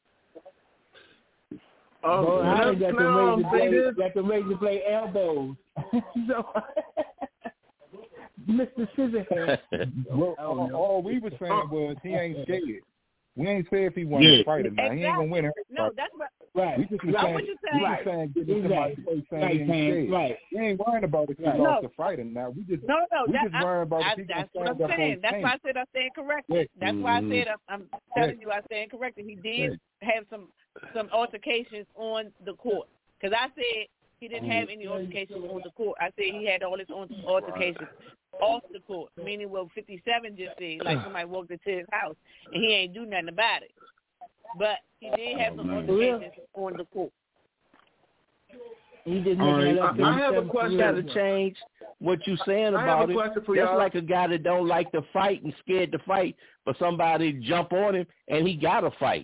Um, Bones Highland got the now, razor blade, got the razor blade elbows. So, Mister Scissorhands. Well, all, all we were saying was he ain't scared. We ain't say if he won yeah. the fight or not. Exactly. He ain't gonna win it. No, that's what. Right. We just was right. saying, What you saying? we just saying, get into exactly. my face saying right, he ain't scared. Right. We ain't worrying about if he right. lost no. the fight or not. We just no, no. we that, just worrying about I, if he that's can what I'm stand up saying. on That's his why I said I stand corrected. yeah. That's mm-hmm. why I said I'm, I'm telling yeah. you I stand corrected. He did yeah. have some some altercations on the court because I said he didn't have any altercations on the court. I said he had all his altercations off the court, meaning what fifty-seven just said, like somebody walked into his house and he ain't do nothing about it. But he did have some altercations on the court. He didn't. Right. I, I have a question. You got to change what you saying about it. That's y'all. Like a guy that don't like to fight and scared to fight, but somebody jump on him and he got to fight.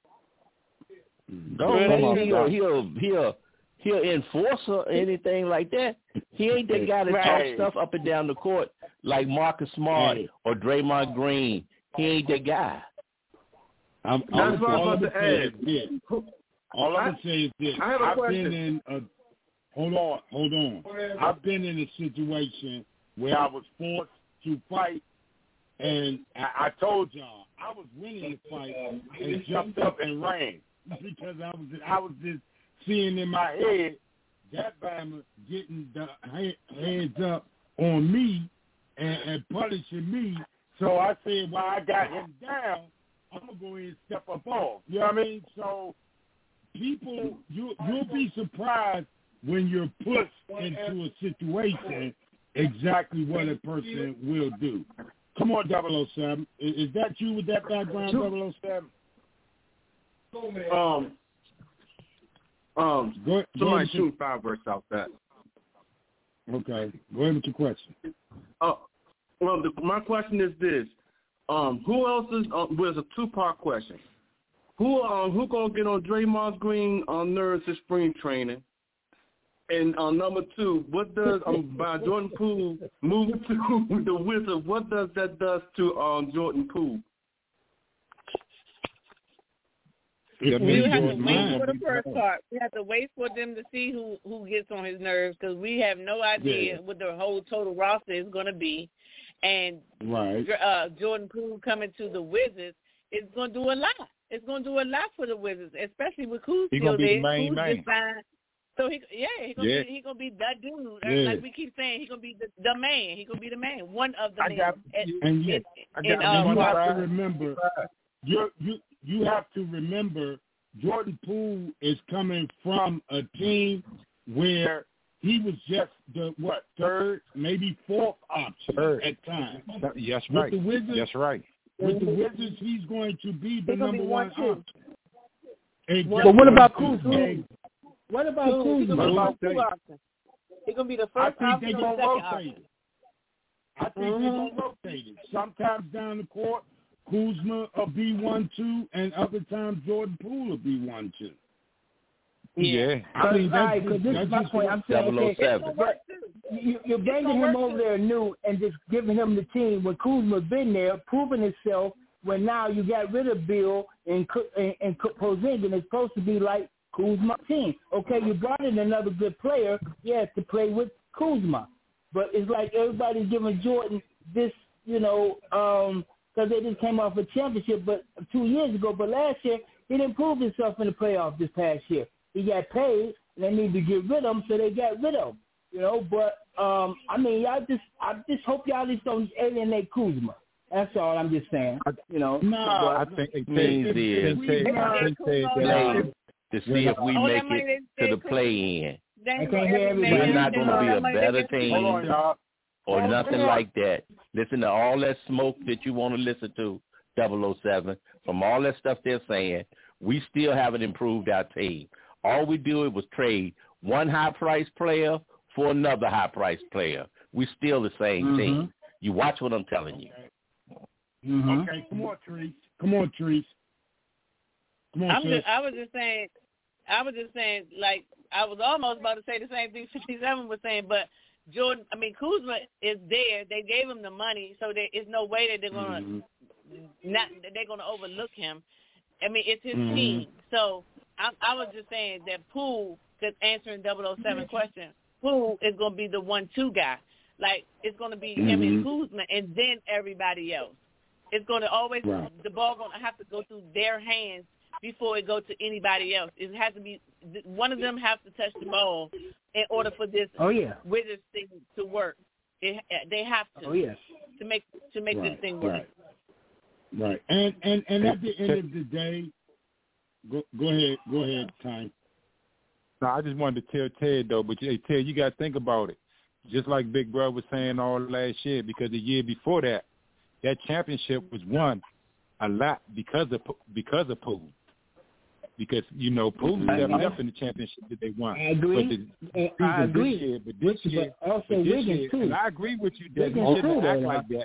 Don't mean he'll he'll he'll he'll enforce or anything like that. He ain't that guy that right. talk stuff up and down the court like Marcus Smart right. or Draymond Green. He ain't that guy. I'm, That's what I'm about to add. This. All I'm going to say is this. I have a I've question. been in a, hold on, hold on. I've been in a situation where I was forced to fight, and I, I told y'all I was winning the fight and jumped up and ran because I was I was just seeing in my head that Bama getting the hands up on me and, and punishing me. So I said, while I got him down, I'm gonna go in and step up off. You know what I mean? So people, you you'll be surprised when you're pushed into a situation exactly what a person will do. Come on, double oh seven. Is, is that you with that background, double oh seven? Um, um, go, somebody go shoot fireworks out that. Okay, go ahead with your question. Uh, well, the, my question is this. Um, who else is? Uh, well, it's a two-part question. Who um who gonna get on Draymond Green on nerves this spring training? And uh, number two, what does um by Jordan Poole moving to the Wizards? What does that does to um Jordan Poole? We have to wait for the first part. We have to wait for them to see who who gets on his nerves because we have no idea yeah. what the whole total roster is going to be. And right. uh, Jordan Poole coming to the Wizards is going to do a lot. It's going to do a lot for the Wizards, especially with Kuz still there. Main Kuz just signed. So he, yeah, he's gonna yeah. be he gonna be that dude. Yeah. Like we keep saying, he's gonna be the, the man. He's gonna be the man, one of the I men. got, in, and yeah, in, I got, in, uh, you have to remember, you you you have to remember, Jordan Poole is coming from a team where he was just the what third, maybe fourth option third. at times. Yes, right. With the Wizards, yes, right. With the Wizards, he's going to be the he's number be one, one option. Exactly. But what about Kuz? What about Kuz? He's gonna be He's gonna be the first I think option they're or gonna second rotate option. it. I think Mm-hmm. they're gonna rotate it. Sometimes down the court, Kuzma will be one two, and other times Jordan Poole will be one two. Yeah. I mean, that's, right, just, this that's is my point. I'm saying, okay, but you, you're bringing him over there new and just giving him the team when Kuzma's been there, proving himself. When now you got rid of Bill and and, and Porzingis, it's supposed to be like Kuzma's team. Okay, you brought in another good player, yeah, to play with Kuzma, but it's like everybody's giving Jordan this, you know, um, because they just came off a championship, but two years ago. But last year he didn't prove himself in the playoffs. This past year he got paid, and they need to get rid of him, so they got rid of him. You know, but um, I mean, y'all just I just hope y'all just don't alienate Kuzma. That's all I'm just saying. You know, no, I think it means is to see if we make it to the play-in. We're not going to be a better team or nothing like that. Listen to all that smoke that you want to listen to, double oh seven, from all that stuff they're saying. We still haven't improved our team. All we do was trade one high-priced player for another high-priced player. We still the same mm-hmm. team. You watch what I'm telling you. Mm-hmm. Okay, come on, Therese. Come on, Therese. Come on, I'm just, I was just saying, I was just saying, like, I was almost about to say the same thing fifty-seven was saying, but Jordan, I mean, Kuzma is there. They gave him the money, so there is no way that they're gonna mm-hmm. not they're gonna overlook him. I mean, it's his mm-hmm. team. So I, I was just saying that Poole, because answering double oh seven question, Poole is gonna be the one-two guy. Like, it's gonna be mm-hmm. him and Kuzma, and then everybody else. It's going to always, right. the ball going to have to go through their hands before it goes to anybody else. It has to be, one of them has to touch the ball in order for this oh, yeah. Wizards thing to work. It, they have to. Oh, yes. To make, to make right. this thing work. Right. Right. And, and, and at the end of the day, go, go ahead, go ahead, Time. No, I just wanted to tell Ted, though, but hey, Ted, you got to think about it. Just like Big Brother was saying all last year, because the year before that, that championship was won a lot because of because of Poole. Because, you know, Poole stepped up in the championship that they won. I agree. But the, I agree. This year, but this year, but also but this Wiggins year too. and I agree with you that Wiggins he shouldn't too, act like that.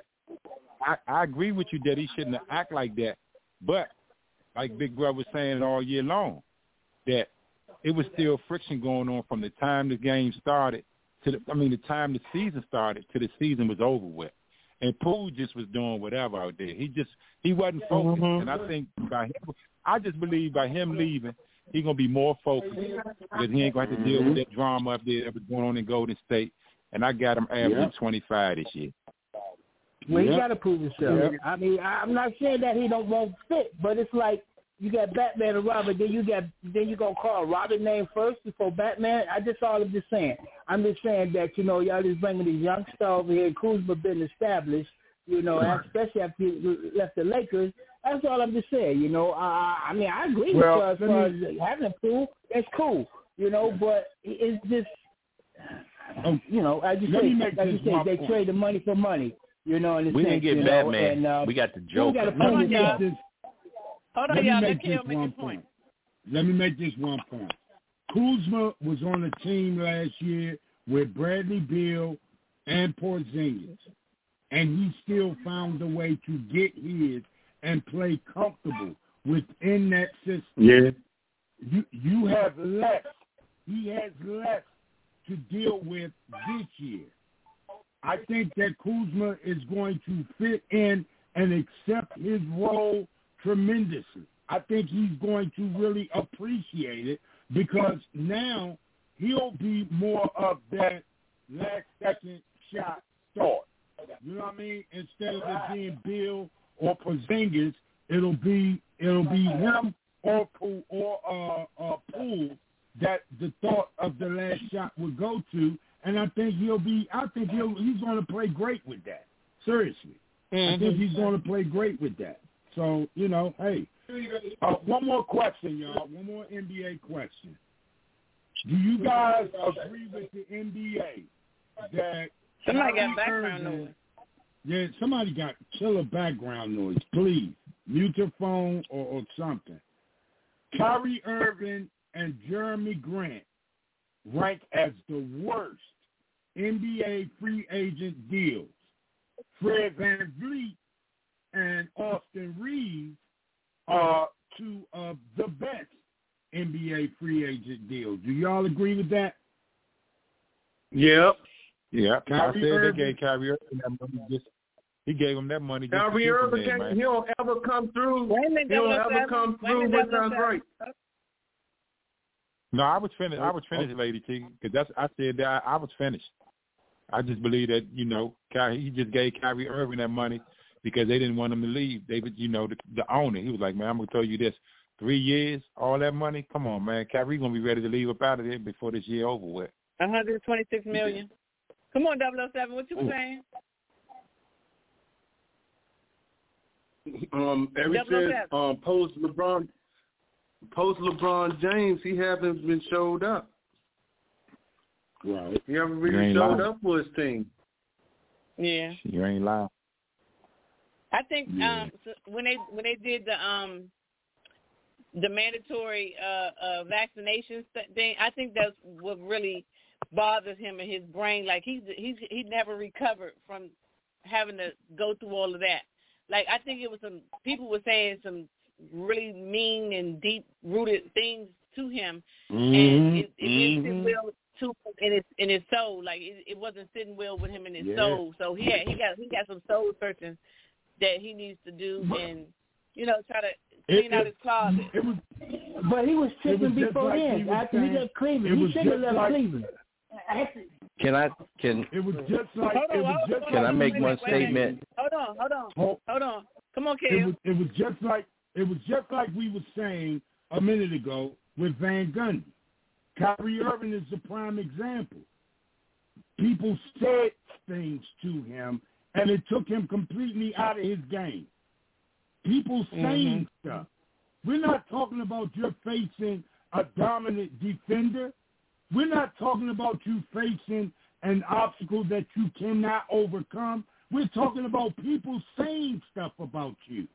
I, I agree with you that he shouldn't act like that. But like Big Brother was saying all year long, that it was still friction going on from the time the game started to the, I mean, the time the season started to the season was over with. And Poole just was doing whatever out there. He just he wasn't focused. Mm-hmm. And I think by him, I just believe by him leaving, he's gonna be more focused because he ain't gonna have to deal with that drama up there that was going on in Golden State. And I got him averaging yep. twenty-five this year. Well, he yep. got to prove himself. Yep. I mean, I'm not saying that he don't won't fit, but it's like you got Batman and Robin, then you got then you gonna call Robin name first before Batman. I just all I'm just saying. I'm just saying that, you know, y'all just bringing these young stars over here. Kuzma been established, you know, especially after you left the Lakers. That's all I'm just saying. You know, uh, I mean, I agree well, with you as far as having a pool. That's cool, you know, but it's just, um, you know, I just say, like you say, they point. trade the money for money. You know, in the we sense, didn't get you Batman. Know, and, uh, we got the Joker. Got Hold on, y'all. Hold on, Let y'all. me Let make this one point. point. Let me make this one point. Kuzma was on the team last year with Bradley Beal and Porzingis, and he still found a way to get his and play comfortable within that system. Yeah. You you have less. He has less to deal with this year. I think that Kuzma is going to fit in and accept his role tremendously. I think he's going to really appreciate it because now he'll be more of that last second shot start. You know what I mean? Instead of it being Bill or Porzingis, it'll be it'll be him or Poole or uh, uh, Poole that the thought of the last shot would go to, and I think he'll be. I think he'll he's going to play great with that. Seriously, mm-hmm. I think he's going to play great with that. So you know, hey, uh, one more question, y'all. One more N B A question. Do you guys agree with the N B A that somebody got background noise? Yeah, somebody got killer background noise. Please mute your phone or, or something. Kyrie Irving and Jeremy Grant rank as the worst N B A free agent deals. Fred VanVleet and Austin Reeves are two of the best N B A free agent deal. Do y'all agree with that? Yep. Yeah. Kyrie I said Irving. they gave Kyrie Irving that money. Just, he gave him that money. Just Kyrie to keep him Irving, there, can't, man. he don't ever come through. Wait a minute, He don't double oh ever seven. come Wait a through minute, with double oh that seven. break. No, I was finished. I was finished, Lady T, because that's I said that I, I was finished. I just believe that you know Kyrie, he just gave Kyrie Irving that money because they didn't want him to leave. They, you know, the, the owner. He was like, man, I'm gonna tell you this: three years, all that money. Come on, man, Kyrie gonna be ready to leave up out of there before this year over with. one hundred twenty-six million. Come on, double oh seven. What you were saying? Um, ever since um post LeBron, post LeBron James, he hasn't been showed up. Right. He haven't really ain't showed lying. up for his team. Yeah. You ain't lying. I think Yeah. um so when they when they did the um the mandatory uh, uh vaccination thing, I think that's what really bothers him in his brain. Like he's he's he never recovered from having to go through all of that. Like I think it was some people were saying some really mean and deep rooted things to him, Mm-hmm. and it, it didn't Mm-hmm. sit well to in his in his soul. Like it, it wasn't sitting well with him in his Yeah. soul. So he had, he got he got some soul searching that he needs to do, and you know try to clean It- out it- his closet. It was, But he was It was tripping just before like he then. was After he saying- left it Cleveland, he was shouldn't have just left like- Cleveland. After, Can I can it was just like Hold on, it was hold just on, can I hold on, make wait, one wait, wait, wait. statement? Hold on, hold on, Hold- hold on. Come on, It Kale. was it was just like it was just like we were saying a minute ago with Van Gundy. Kyrie Irving is the prime example. People said things to him, and it took him completely out of his game. People saying Mm-hmm. stuff. We're not talking about you're facing a dominant defender. We're not talking about you facing an obstacle that you cannot overcome. We're talking about people saying stuff about you.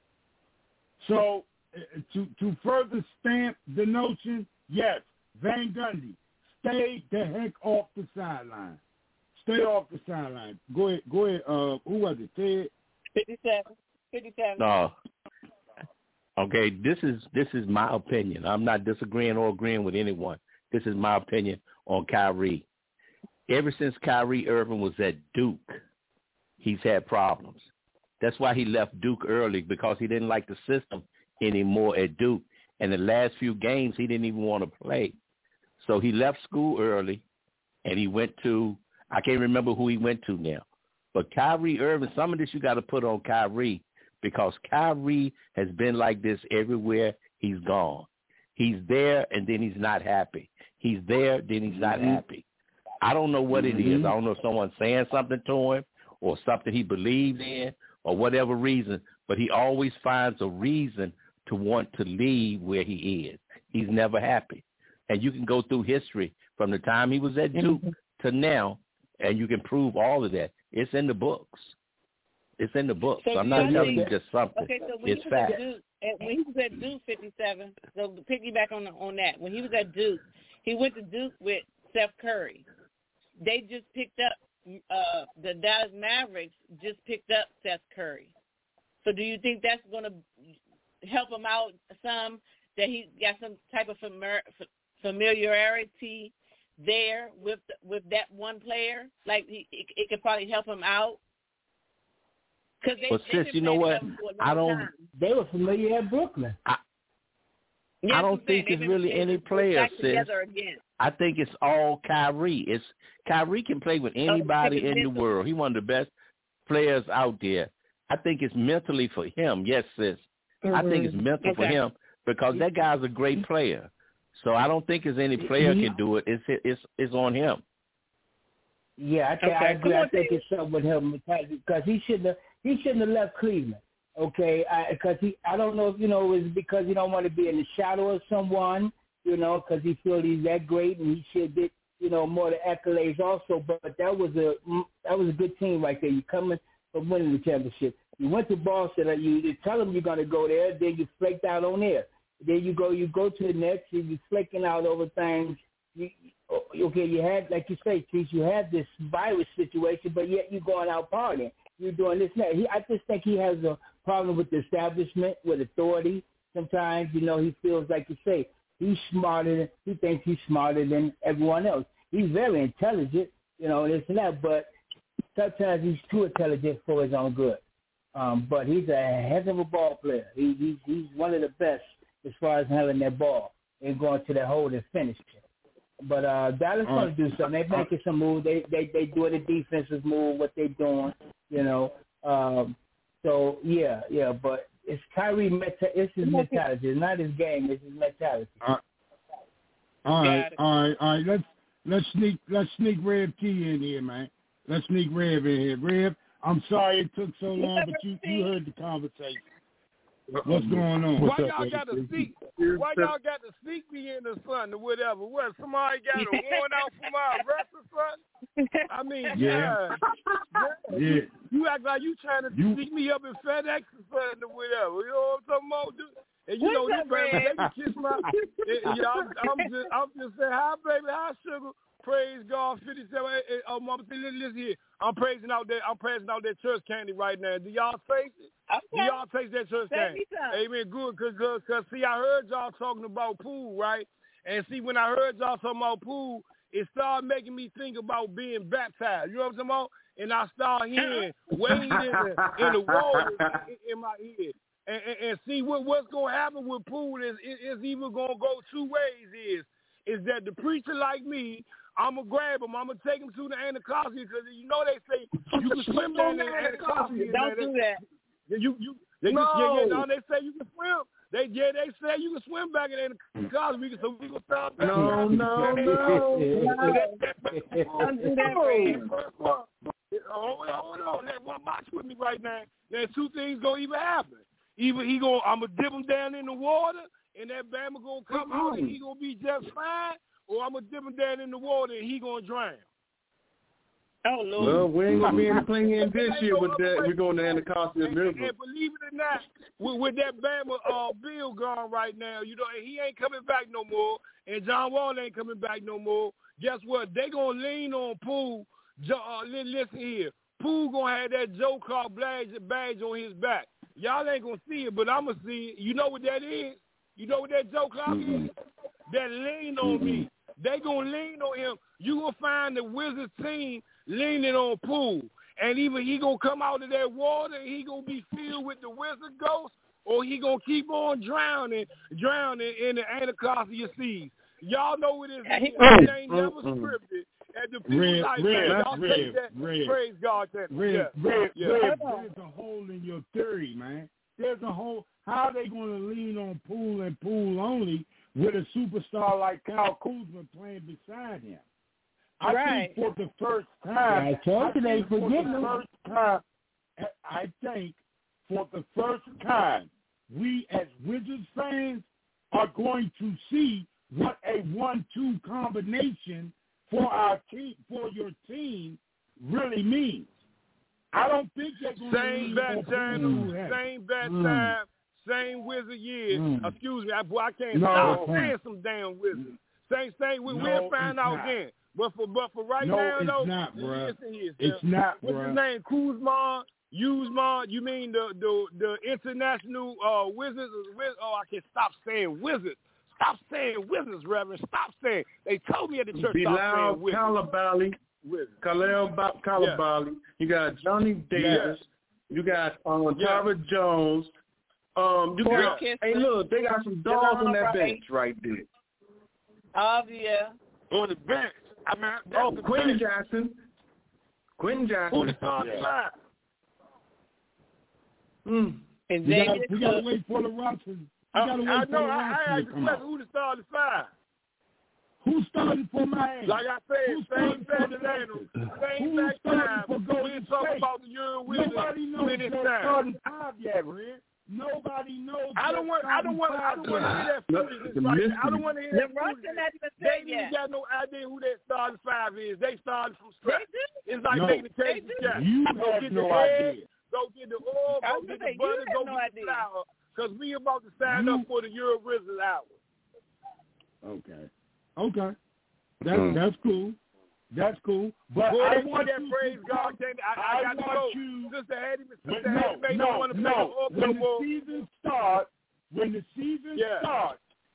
So uh, to to further stamp the notion, yes, Van Gundy, stay the heck off the sideline. Stay off the sideline. Go ahead. Go ahead. Uh, who was it? Ted? fifty-seven. fifty-seven. No. Okay, this is this is my opinion. I'm not disagreeing or agreeing with anyone. This is my opinion on Kyrie. Ever since Kyrie Irving was at Duke, he's had problems. That's why he left Duke early, because he didn't like the system anymore at Duke. And the last few games, he didn't even want to play. So he left school early, and he went to, I can't remember who he went to now. But Kyrie Irving, some of this you got to put on Kyrie, because Kyrie has been like this everywhere he's gone. He's there, and then he's not happy. He's there, then he's not Mm-hmm. happy. I don't know what it is. I don't know if someone's saying something to him or something he believes in or whatever reason, but he always finds a reason to want to leave where he is. He's never happy. And you can go through history from the time he was at Duke to now, and you can prove all of that. It's in the books. It's in the books. So I'm do not y'all telling think- you just something. Okay, so when It's he was fact. at Duke, and when he was at Duke, fifty-seven. So to piggyback on on that, when he was at Duke, he went to Duke with Steph Curry. They just picked up uh, the Dallas Mavericks. Just picked up Steph Curry. So do you think that's going to help him out some? That he got some type of familiar, familiarity there with with that one player? Like he, it, it could probably help him out. Cause they, But they've sis, been you know playing what? together for a long I don't. time. they were familiar at Brooklyn. I, Yeah, I don't that's what I'm saying. think They've it's been- really they've any been player, back sis. together again. I think it's all Kyrie. It's Kyrie can play with anybody it's in the mental. world. He's one of the best players out there. I think it's mentally for him. Yes, sis. I think it's mental for Okay. him because that guy's a great player. So I don't think it's any player can do it. It's it's it's on him. Yeah, I think Okay, I agree. come I on, think Dave. it's something with him because he shouldn't have. He shouldn't have left Cleveland. Okay, because he. I don't know if you know it's because he don't want to be in the shadow of someone. You know, because he feels he's that great and he should get you know more of the accolades also. But, but that was a that was a good team right there. You coming from winning the championship. You went to Boston. And you, you tell them you're going to go there. Then you flaked out on there. Then you go. You go to the Nets. You you flaking out over things. You, okay, you had, like you say, Chief, you had this virus situation, but yet you're going out partying. You're doing this now. He, I just think he has a problem with the establishment, with authority. Sometimes, you know, he feels like you say, he's smarter than, he thinks he's smarter than everyone else. He's very intelligent, you know, this and that, but sometimes he's too intelligent for his own good. Um, but he's a heck of a ball player. He, he's he's one of the best as far as having that ball and going to the hole and finishing. But uh, Dallas uh, going to do something. They're making some moves. They they they doing a defensive move. What they're doing, you know. Um, so yeah, yeah. But it's Kyrie. Meta- it's his mentality. It's not his game. It's his mentality. Uh, all right, all right, all right. Let's let's sneak let's sneak Rev T in here, man. Let's sneak Rev in here. Rev, I'm sorry it took so long, but you, you heard the conversation. What's going on? Why y'all got to sneak? Why y'all got to sneak me in the sun or whatever? What? Somebody got a warrant out for my arrest or something? I mean, yeah, yeah. yeah. You act like you trying to you, sneak me up in FedEx or something or whatever. You know what I'm talking about? And you know this baby, they can kiss my. Yeah, I'm, I'm just, I'm just saying, hi baby, hi sugar. Praise God, fifty-seven. Hey, oh, mama, listen here. I'm praising out there. I'm praising out that church candy right now. Do y'all taste it? Okay. Do y'all taste that church candy? Amen. Good, good, good. Cause see, I heard y'all talking about pool, right? And see, when I heard y'all talking about pool, it started making me think about being baptized. You know what I'm talking about? And I started hearing wade in the, in the water in, in my ear. And, and, and see what what's gonna happen with pool is it, it's either gonna go two ways. Is is that the preacher like me? I'm going to grab him. I'm going to take him to the Anacostia because you know they say you can swim down there in the Anacostia. Don't do that. You, you, they no. Just, yeah, yeah, no, they say you can swim. They, yeah, they say you can swim back in the Anacostia, so we can stop that. No, no, no. Don't do that, Hold on, hold on. Let one box with me right now. There's two things going to even happen. Either he going, I'm going to dip him down in the water, and that Bama going to come mm-hmm. out, and he going to be just fine. Or I'm going to dip him down in the water and he going to drown. Oh, Lord. Well, we ain't going to be in the play-in this year with that. We're going to Anacostia River. And, and believe it or not, with, with that Bama uh, Bill gone right now, you know, and he ain't coming back no more, and John Wall ain't coming back no more, guess what? They going to lean on Poole. Uh, listen here. Poole going to have that Joe Clark badge, badge on his back. Y'all ain't going to see it, but I'm going to see it. You know what that is? You know what that Joe Clark mm-hmm. is? That lean on mm-hmm. me. They going to lean on him. You going to find the Wizards team leaning on Poole. And either he going to come out of that water and he going to be filled with the Wizard ghost, or he going to keep on drowning, drowning in the Anacostia seas. Y'all know what it is. It ain't never scripted. And the people red, like red, that, y'all red, take that. red, praise God. That, red, yeah, red, yeah. red, there's a hole in your theory, man. There's a hole. How are they going to lean on Poole and Poole only with a superstar like Kyle Kuzma playing beside him? I right. think for the first time, I told you they for forget the first time, I think for the first time, we as Wizards fans are going to see what a one two combination for our team, for your team, really means. I don't think they're going same to bad time, same bad mm. time, same Wizard year. Mm. Excuse me, I, boy, I can't no, stop saying some damn Wizards. Same, same. We, no, we'll find out not. then. But for but for right no, now, it's though, not, bro. Listen here, it's sir. not, What's bro. his name? Kuzma, Uzma. You mean the the the international uh, Wizards? Oh, I can't stop saying Wizards. Stop saying Wizards, Reverend. Stop saying. They told me at the church. Bilal stop saying Wizards. Coulibaly, Khalil Coulibaly. Yeah. You got Johnny Davis. Yeah. You got um, yeah. Tyler Jones. Um, you got, yeah. Hey, look, they got some dogs on that bench right there. Oh, yeah. On the bench. I mean, oh, Quentin Jackson. Quentin Jackson. Who's on the line? Mm. And we gotta, we gotta wait for the Rockets. I, I know. I, I asked the question who the starting five. Who started for Miami? Like I said, same Ferdinand, same back time. We didn't talk about the Euro Wizards. Nobody knows their starting five yet, Red. Nobody knows. I don't want. I don't want. I don't want to hear that foolishness. Right? I don't want to hear that foolishness. They ain't got no idea who their starting five is. They started from scratch. It's like no, making the cake. You go have get no the idea. Egg, go get the oil. Go get the butter. Go no get the flour. Because we about to sign you, up for the Euro Wizards hour. Okay. Okay. That's mm. that's cool. That's cool. But Boy, I want want that you praise to, God. I, I, I got to go. You, Sister Hattie, Sister no, Hattie, no, don't want to play no. the When the season starts, when the season yeah. starts,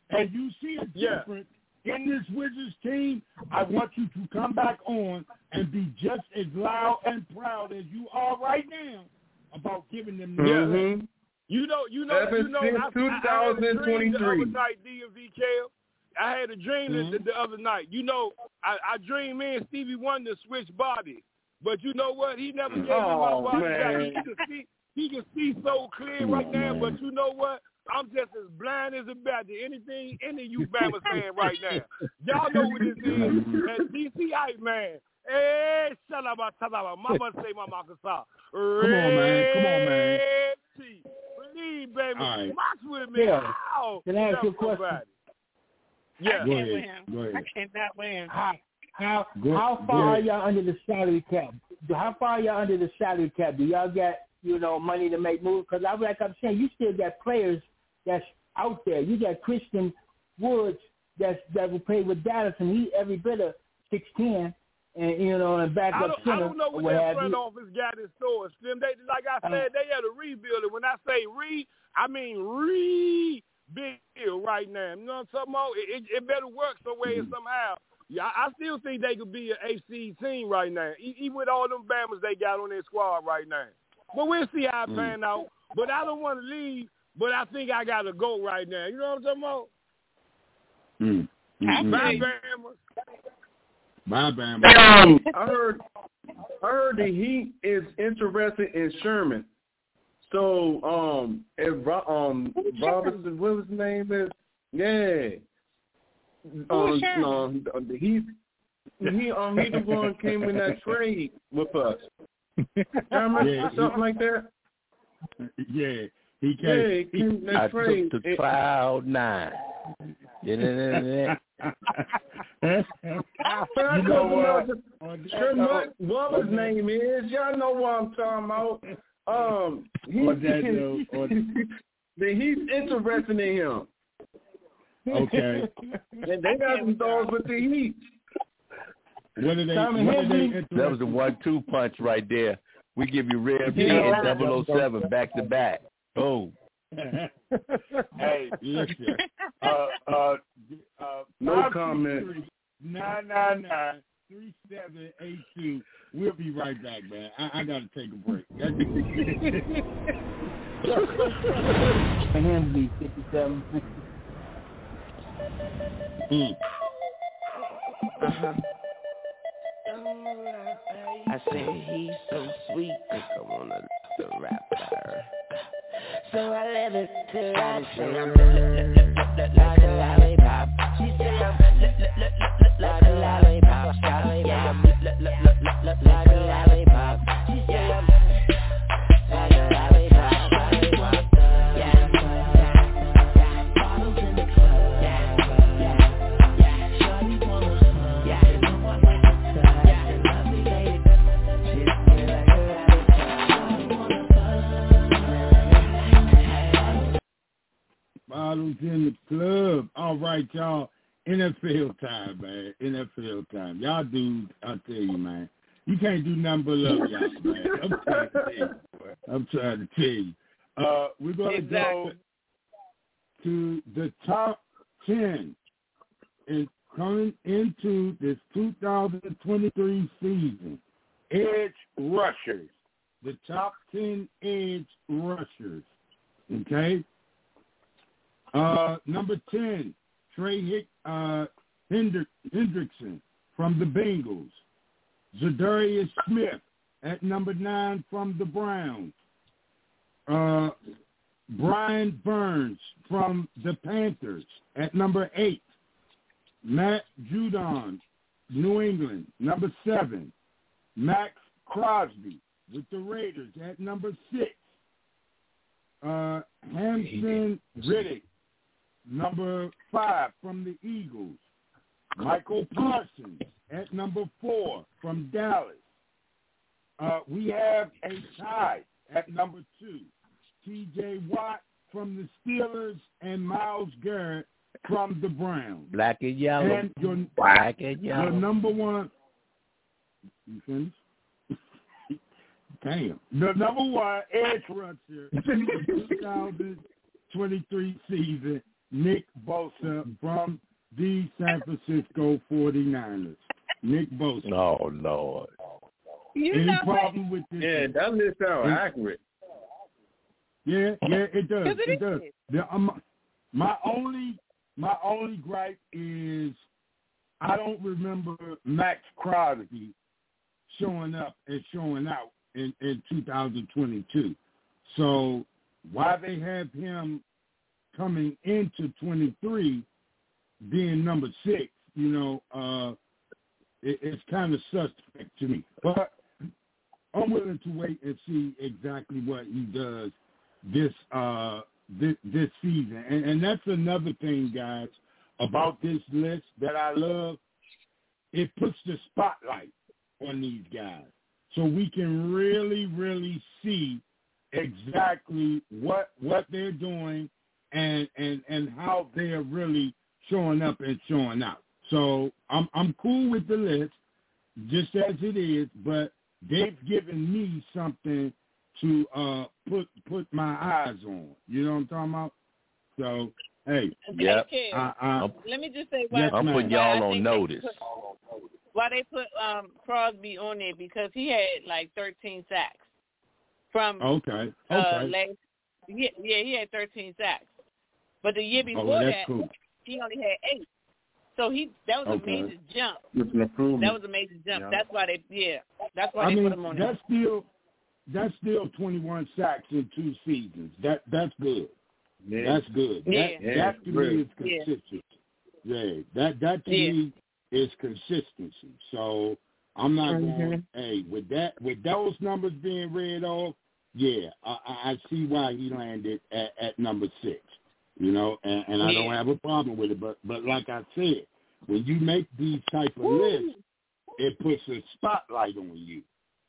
and you see a difference yeah. in this Wizards team, I want you to come back on and be just as loud and proud as you are right now about giving them the mm-hmm. You know, you know, Ever you know. since I, twenty twenty-three. I had a dream the other night, D M V Kel. I had a dream mm-hmm. the, the other night. You know, I, I dreamed me and Stevie Wonder switched bodies, but you know what? He never gave oh, me my body man. back. He can see, he can see so clear Come right on, now. man. But you know what? I'm just as blind as a bat to anything any of you Bama saying right now. Y'all know what this is. That D C Hype man. Hey, shalaba talaba. Mama say Mama Kasa. Come on, man. Come on, man. Believe, baby. Right. Watch with me. Yeah. Ow. Can I ask you a question? Yeah. I Go can't ahead. win. Go ahead. I cannot win. How how, Go, how go far are ahead. y'all under the salary cap? How far are y'all under the salary cap? Do y'all got, you know, money to make moves? Because I like I'm saying, you still got players that's out there. You got Christian Woods that's that will play with Dallas, and he every bit of six ten, and you know, and back I up don't, center. I don't know what, what that have front you. office got in store. Slim, they, like I said, they had a rebuild. And when I say re, I mean rebuild right now. You know what I'm talking about? It, it, it better work some way and somehow. Yeah, I, I still think they could be an A C team right now, even with all them Bammers they got on their squad right now. But we'll see how it pan out. But I don't want to leave, but I think I got to go right now. You know what I'm talking about? Mm. Mm-hmm. Bye, Bammers. Bye, Bama. Um, I heard, I heard the Heat is interested in Sherman. So, um, if um Robinson, what his name is? Yeah. Um, um, the Heat, he um he the one came in that trade with us. Sherman, Yeah, something he, like that. Yeah, he came. Yeah, he came in that I trade. took to cloud nine. You know what? Sherman, what his name is? Y'all know what I'm talking about. Um, he, on that note, on, he's interested in him. Okay. And they got some dogs with the Heat. What are they? Tommy what are Henry. they That was a one two punch right there. We give you Red B Yeah. and double oh seven back to back. Oh. Hey, listen. Uh, uh, uh, No comment. Nine nine nine three seven eight two. We'll be right back, man. I, I got to take a break. Henry fifty-seven. Mm. Uh-huh. I say he's so sweet, think I wanna the rapper. So I let it to rap. Say I'm like a lollipop. She say I'm like a lollipop. Yeah, I'm like a lollipop. She say I'm like a lollipop. Yeah, bottles in the club. Yeah, yeah, yeah. Shawty wanna hug. Yeah, you know what? Yeah, lovely lady. She feel like a lollipop. Shawty wanna hug. Bottles in the club. All right, y'all. N F L time, man. N F L time. Y'all dudes, I'll tell you, man. You can't do nothing but love y'all, man. I'm trying to tell you. I'm trying to tell you. Uh, we're going to Exactly. go to the top ten and coming into this two thousand twenty-three season. Edge rushers. The top ten edge rushers. Okay? Uh, number ten, Trey Hick, uh, Hendrick, Hendrickson from the Bengals. Zadarius Smith at number nine from the Browns. Uh, Brian Burns from the Panthers at number eight. Matt Judon, New England, number seven. Max Crosby with the Raiders at number six. Uh, Hampton Riddick, number five from the Eagles. Michael Parsons at number four from Dallas. Uh, we have a tie at number two. T J Watt from the Steelers and Myles Garrett from the Browns. Black and yellow. And your, Black and yellow. your number one. You finished? Damn. The number one edge rusher in the two thousand twenty-three season Nick Bosa from the San Francisco forty-niners. Nick Bosa. Oh, Lord. You Any know problem what? with this? Yeah, that list sounds accurate. Yeah, yeah, it does. It It does. is. The, um, my only my only gripe is I don't remember Max Crosby showing up and showing out in, in two thousand twenty-two. So why they have him coming into twenty-three being number six, you know, uh, it, it's kind of suspect to me. But I'm willing to wait and see exactly what he does this uh, this, this season. And, and that's another thing, guys, about this list that I love. It puts the spotlight on these guys. So we can really, really see exactly what what they're doing and, and, and how they're really showing up and showing out. So I'm I'm cool with the list, just as it is, but they've given me something to uh, put put my eyes on. You know what I'm talking about? So, hey. Yep. Hey, I, I, let me just say why, yes, I'm putting why y'all I on think notice. They put, why they put um, Crosby on there, because he had like thirteen sacks. From Okay, okay. Uh, last, yeah, yeah, he had thirteen sacks. But the year before oh, that's that, cool. he only had eight. So he that was Okay. a major jump. It's an improvement. That was a major jump. Yeah. That's why they, yeah, that's why I they mean, put him on there. that's still that's still twenty-one sacks in two seasons. That that's good. Yeah. That's good. Yeah. That, Yeah, that to really. me is consistency. Yeah. yeah. That that to Yeah. me is consistency. So I'm not Mhm. going. Hey, with that, with those numbers being read off, yeah, I, I I see why he landed at, at number six. You know, and, and I don't Yeah. have a problem with it. But but like I said, when you make these type of Woo. lists, it puts a spotlight on you.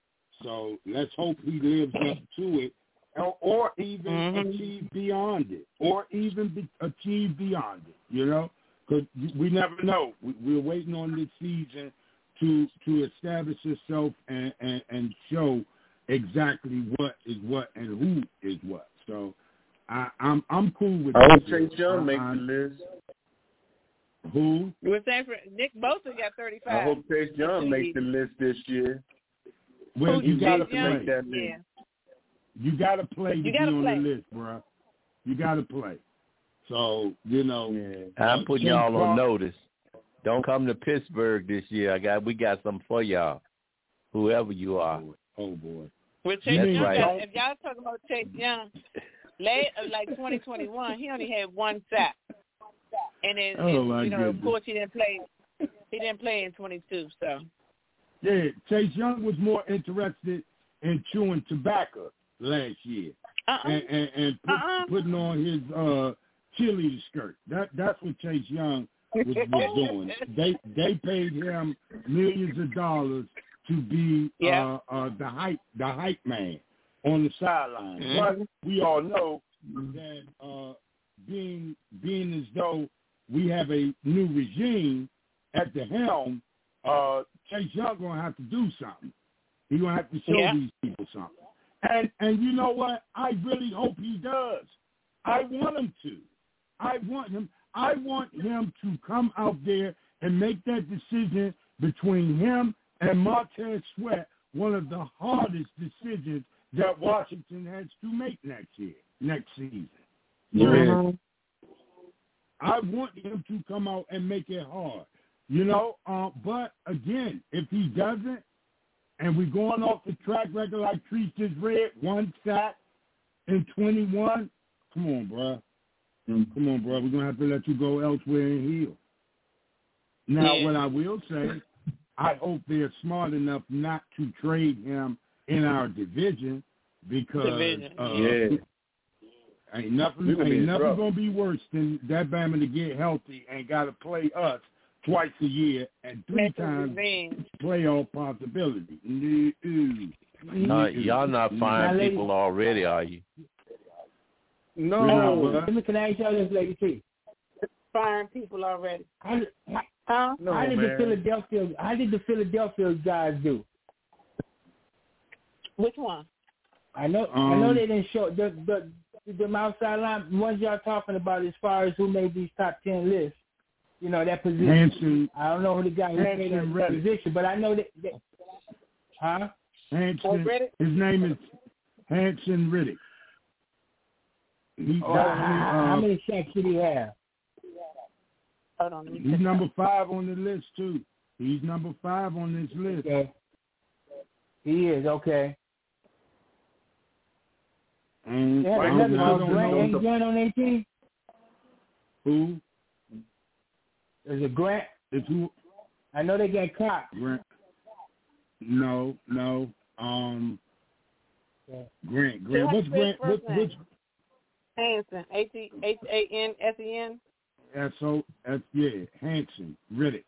So let's hope he lives up to it, or, or even Mhm. achieve beyond it, or even be, achieve beyond it. You know, because we never know. We, we're waiting on this season to to establish itself and, and, and show exactly what is what and who is what. So I, I'm I'm cool with. I hope this. Chase Young I- makes I- the list. Who? With San Fran, Nick Bosa got thirty-five. I hope Chase Young makes the list this year. Well, Who, you gotta Chase Young? play. that list. Yeah. You gotta play to You be gotta on play. the list, bro. You gotta play. So you know, Yeah. I'm uh, putting Chase y'all on Clark- notice. Don't come to Pittsburgh this year. I got we got something for y'all, whoever you are. Oh boy. With Chase That's Young, right. got, if y'all talking about Chase Young, late uh, like twenty twenty-one, he only had one sack, and then Oh, and, my you know, of goodness. course, he didn't play. He didn't play in twenty-two. So Yeah, Chase Young was more interested in chewing tobacco last year uh-uh. and, and, and put, Uh-uh. putting on his uh, cheerleader skirt. That that's what Chase Young was, was doing. They they paid him millions of dollars to be Yeah. uh, uh, the hype the hype man on the sideline. Mhm. But we all know that uh, being being as though we have a new regime at the helm, uh, Chase Young gonna have to do something. He's gonna have to show Yeah. these people something. And and you know what? I really hope he does. I want him to. I want him. I want him to come out there and make that decision between him and Montez Sweat, one of the hardest decisions that Washington has to make next year, next season. Yeah. I want him to come out and make it hard, you know. Uh, but again, if he doesn't, and we're going off the track record like Treese just read, one sack in twenty-one, come on, bro. Come on, bro. We're going to have to let you go elsewhere and heal. Now, Yeah. what I will say, I hope they're smart enough not to trade him in our division because Division. Uh, Yeah. ain't nothing, We're gonna be ain't in nothing trouble. going to be worse than that Bama to get healthy and got to play us twice a year and three Make a times revenge. playoff possibility. No. Uh, y'all not Now, fine ladies- people already, are you? No. No. Let me, can I ask y'all this, Lady T? Firing people already. How, how, Huh? No, how did the man. Philadelphia? How did the Philadelphia guys do? Which one? I know. Um, I know they didn't show the the them outside line, ones y'all talking about as far as who made these top ten lists. You know, that position. Hanson, I don't know who the guy who made that Reddick. position, but I know that. that huh? Hanson. His name is Hanson Reddick. He, Oh, how, how, how many sacks did he have? Hold on, he's number five on the list too. He's number five on this list. Okay. He is okay. And yeah, I another don't one. know Grant, ain't the- Grant on that team? Who? Is it Grant? It's who? I know they got Cox. Grant. No, no. Um. Yeah. Grant. Grant. What's Grant? What, what's Hanson. H E H A N S E N. S O S yeah, Hanson Reddick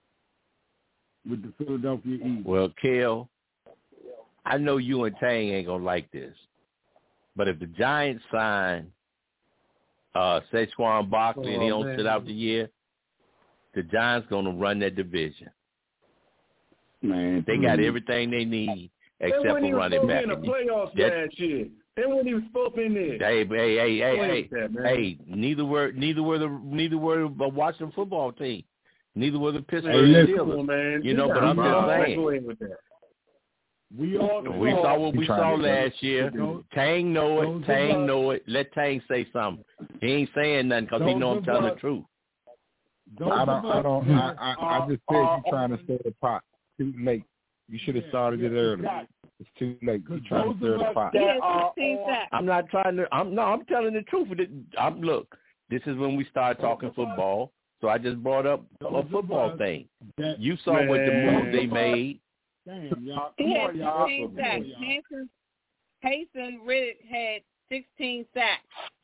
with the Philadelphia Eagles. Well, Kel, I know you and Tang ain't gonna like this, but if the Giants sign uh, Saquon Barkley and he Oh, don't man. sit out the year, the Giants gonna run that division. Man, they got everything they need except They weren't for even running supposed back. to be in the And playoffs that- last year. They weren't even supposed to be in there. Hey, hey, hey, hey, Wait hey, that, man. hey! Neither were, neither were the, neither were the Washington football team. Neither were the Hey, Pittsburgh listen, Steelers. man. You know, but Yeah, I'm bro. just Let's saying. go ahead with that. We all We saw what we saw last year. Those- Tang know those it. Tang are- know it. Let Tang say something. He ain't saying nothing because he Those know I'm are telling the- the truth. Those I of don't. I us don't. that I, I, are- I just said are you're trying to on- stir the pot. Too late. You should have started it earlier. It's too late. You're trying to stir the pot. Yes, sixteen sacks. I'm not trying to. I'm no. I'm telling the truth. I'm look. This is when we start talking football. So I just brought up a football thing. You saw what the moves they made. Damn, y'all. He Come had on, y'all. sixteen Come on, sacks. y'all. Hanson, Hanson Riddick had sixteen sacks.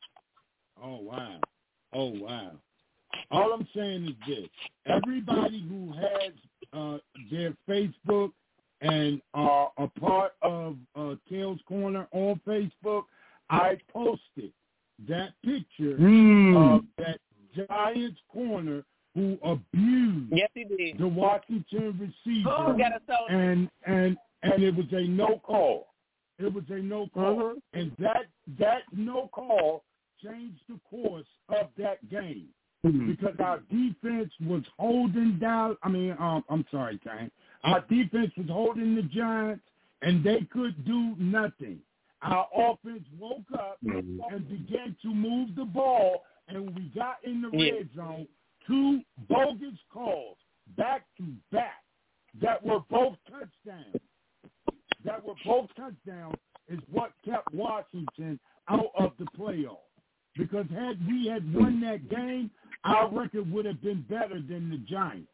Oh, wow. Oh, wow. All I'm saying is this. Everybody who has uh, their Facebook and are a part of uh, Kale's Corner on Facebook, I posted that picture Mm. of that Giants corner who abused Yes, he did. the Washington receiver, Oh, got a soda. and and and it was a no call. It was a no call, Mhm. and that that no call changed the course of that game because our defense was holding down. I mean, um, I'm sorry, Kane. Our defense was holding the Giants, and they could do nothing. Our offense woke up and began to move the ball, and when we got in the Yeah. red zone, two bogus calls back to back that were both touchdowns. That were both touchdowns is what kept Washington out of the playoffs. Because had we had won that game, our record would have been better than the Giants.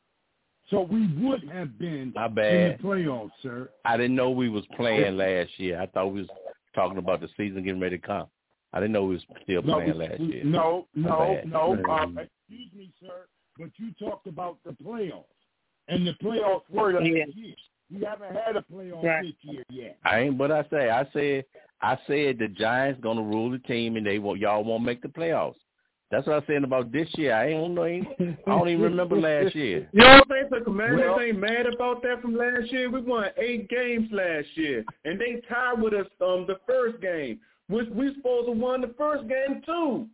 So we would have been My in bad. the playoffs, sir. I didn't know we was playing last year. I thought we was talking about the season getting ready to come. I didn't know we was still No, playing we- last we- year. No, My no, bad. no. Um, excuse me, sir, but you talked about the playoffs, and the playoffs were last Yeah. year. We haven't had a playoff Right. this year yet. I ain't what I say. I said I said the Giants gonna rule the team and they won't, y'all won't make the playoffs. That's what I said about this year. I ain't know. I don't even remember last year. You don't think the Commanders Well- ain't mad about that from last year? We won eight games last year, and they tied with us um the first game, which we supposed to won the first game too.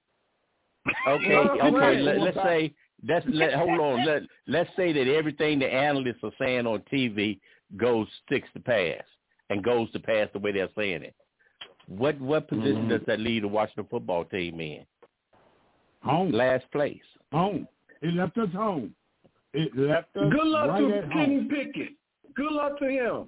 Okay, Well, okay. right. Let, let's say let's let hold on. Let let's say that everything the analysts are saying on T V goes sticks to pass and goes to pass the way they're saying it. What what position Mhm. does that lead the Washington football team in? Home. Last place. Home. It left us home. It left us Good luck right to at Kenny home. Pickett. Good luck to him.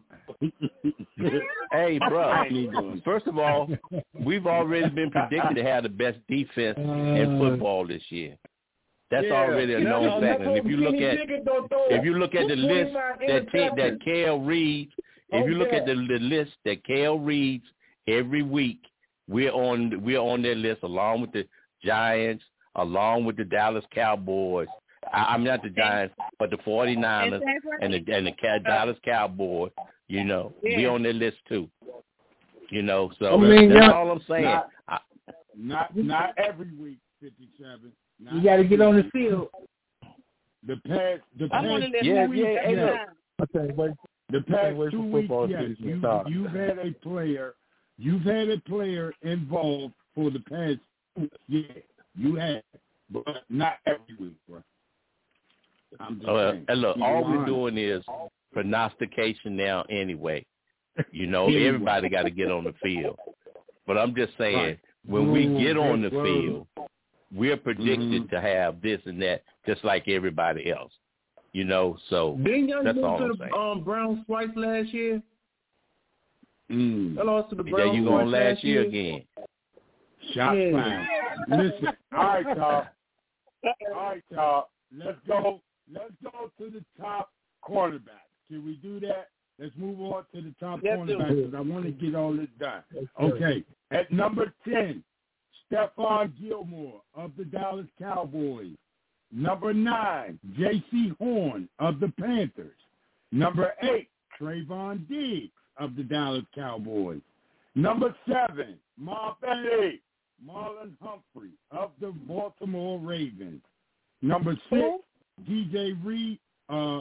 Hey, bro. How you doing? First of all, we've already been predicted to have the best defense in football this year. That's Yeah. already a Now, known now, fact. now, And if you look Kenny at Pickett don't throw if you look at the list twenty-five that t- that interceptions. Kale reads, if you look Oh, at the, the list that Kale reads every week, we're on we're on their list along with the Giants, along with the Dallas Cowboys. I, I'm not the Giants, but the 49ers and the and the Ca- Dallas Cowboys. You know, we Yeah. on their list too. You know, so I mean, that's yeah. all I'm saying. Not- I, Not not every week, fifty-seven. Not You got to get on the every field. week. The past, the I'm on past the list two Yeah, every, yeah, weeks, every hey, look. time. I can't wait. the Can't past wait two for weeks, football yes, season to you, start. you've had a player, you've had a player involved for the past yeah, you have, but not every week, bro. I'm just Uh, saying. and look, Keep all it we're honest. doing is prognostication now anyway. You know, Anyway. everybody got to get on the field. But I'm just saying, Right. when we Ooh, get on the good word. field, we're predicted Mhm. to have this and that, just like everybody else. You know, so Didn't y'all that's lose all to I'm the saying. um, Browns twice last year? Mm. I lost to the Yeah, Browns you twice going last year year again. Shot Yeah. fired. Listen, all right, y'all. All right, y'all. Let's go. Let's go to the top cornerback. Can we do that? Let's move on to the top Let's do cornerback it. because I want to get all this done. Let's do it. Okay. At number ten, Stephon Gilmore of the Dallas Cowboys. Number nine, J C Horn of the Panthers. Number eight, Trayvon Diggs of the Dallas Cowboys. Number seven, Marvin Marlon Humphrey of the Baltimore Ravens. Number six, D J Reed, uh,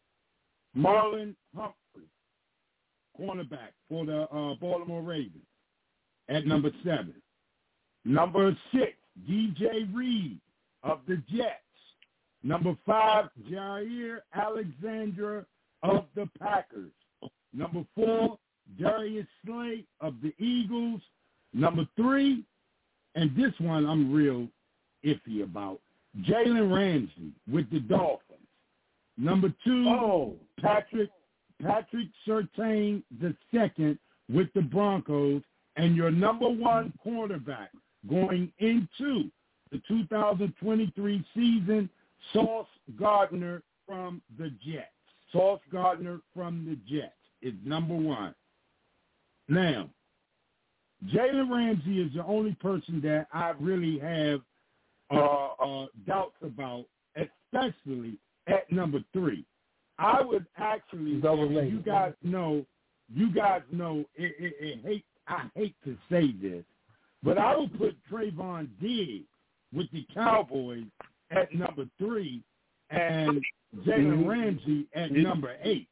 Marlon Humphrey, cornerback for the uh, Baltimore Ravens at number seven. Number six, D J Reed of the Jets. Number five, Jair Alexander of the Packers. Number four, Darius Slay of the Eagles. Number three, and this one I'm real iffy about, Jalen Ramsey with the Dolphins. Number two, Oh. Patrick Patrick Surtain the second with the Broncos, and your number one cornerback going into the two thousand twenty-three season, Sauce Gardner from the Jets. Sauce Gardner from the Jets is number one. Now, Jalen Ramsey is the only person that I really have uh, uh, doubts about, especially at number three. I would actually, you guys know, you guys know, it, it, it hate, I hate to say this, but I would put Trayvon Diggs with the Cowboys at number three and Jalen Ramsey at number eight.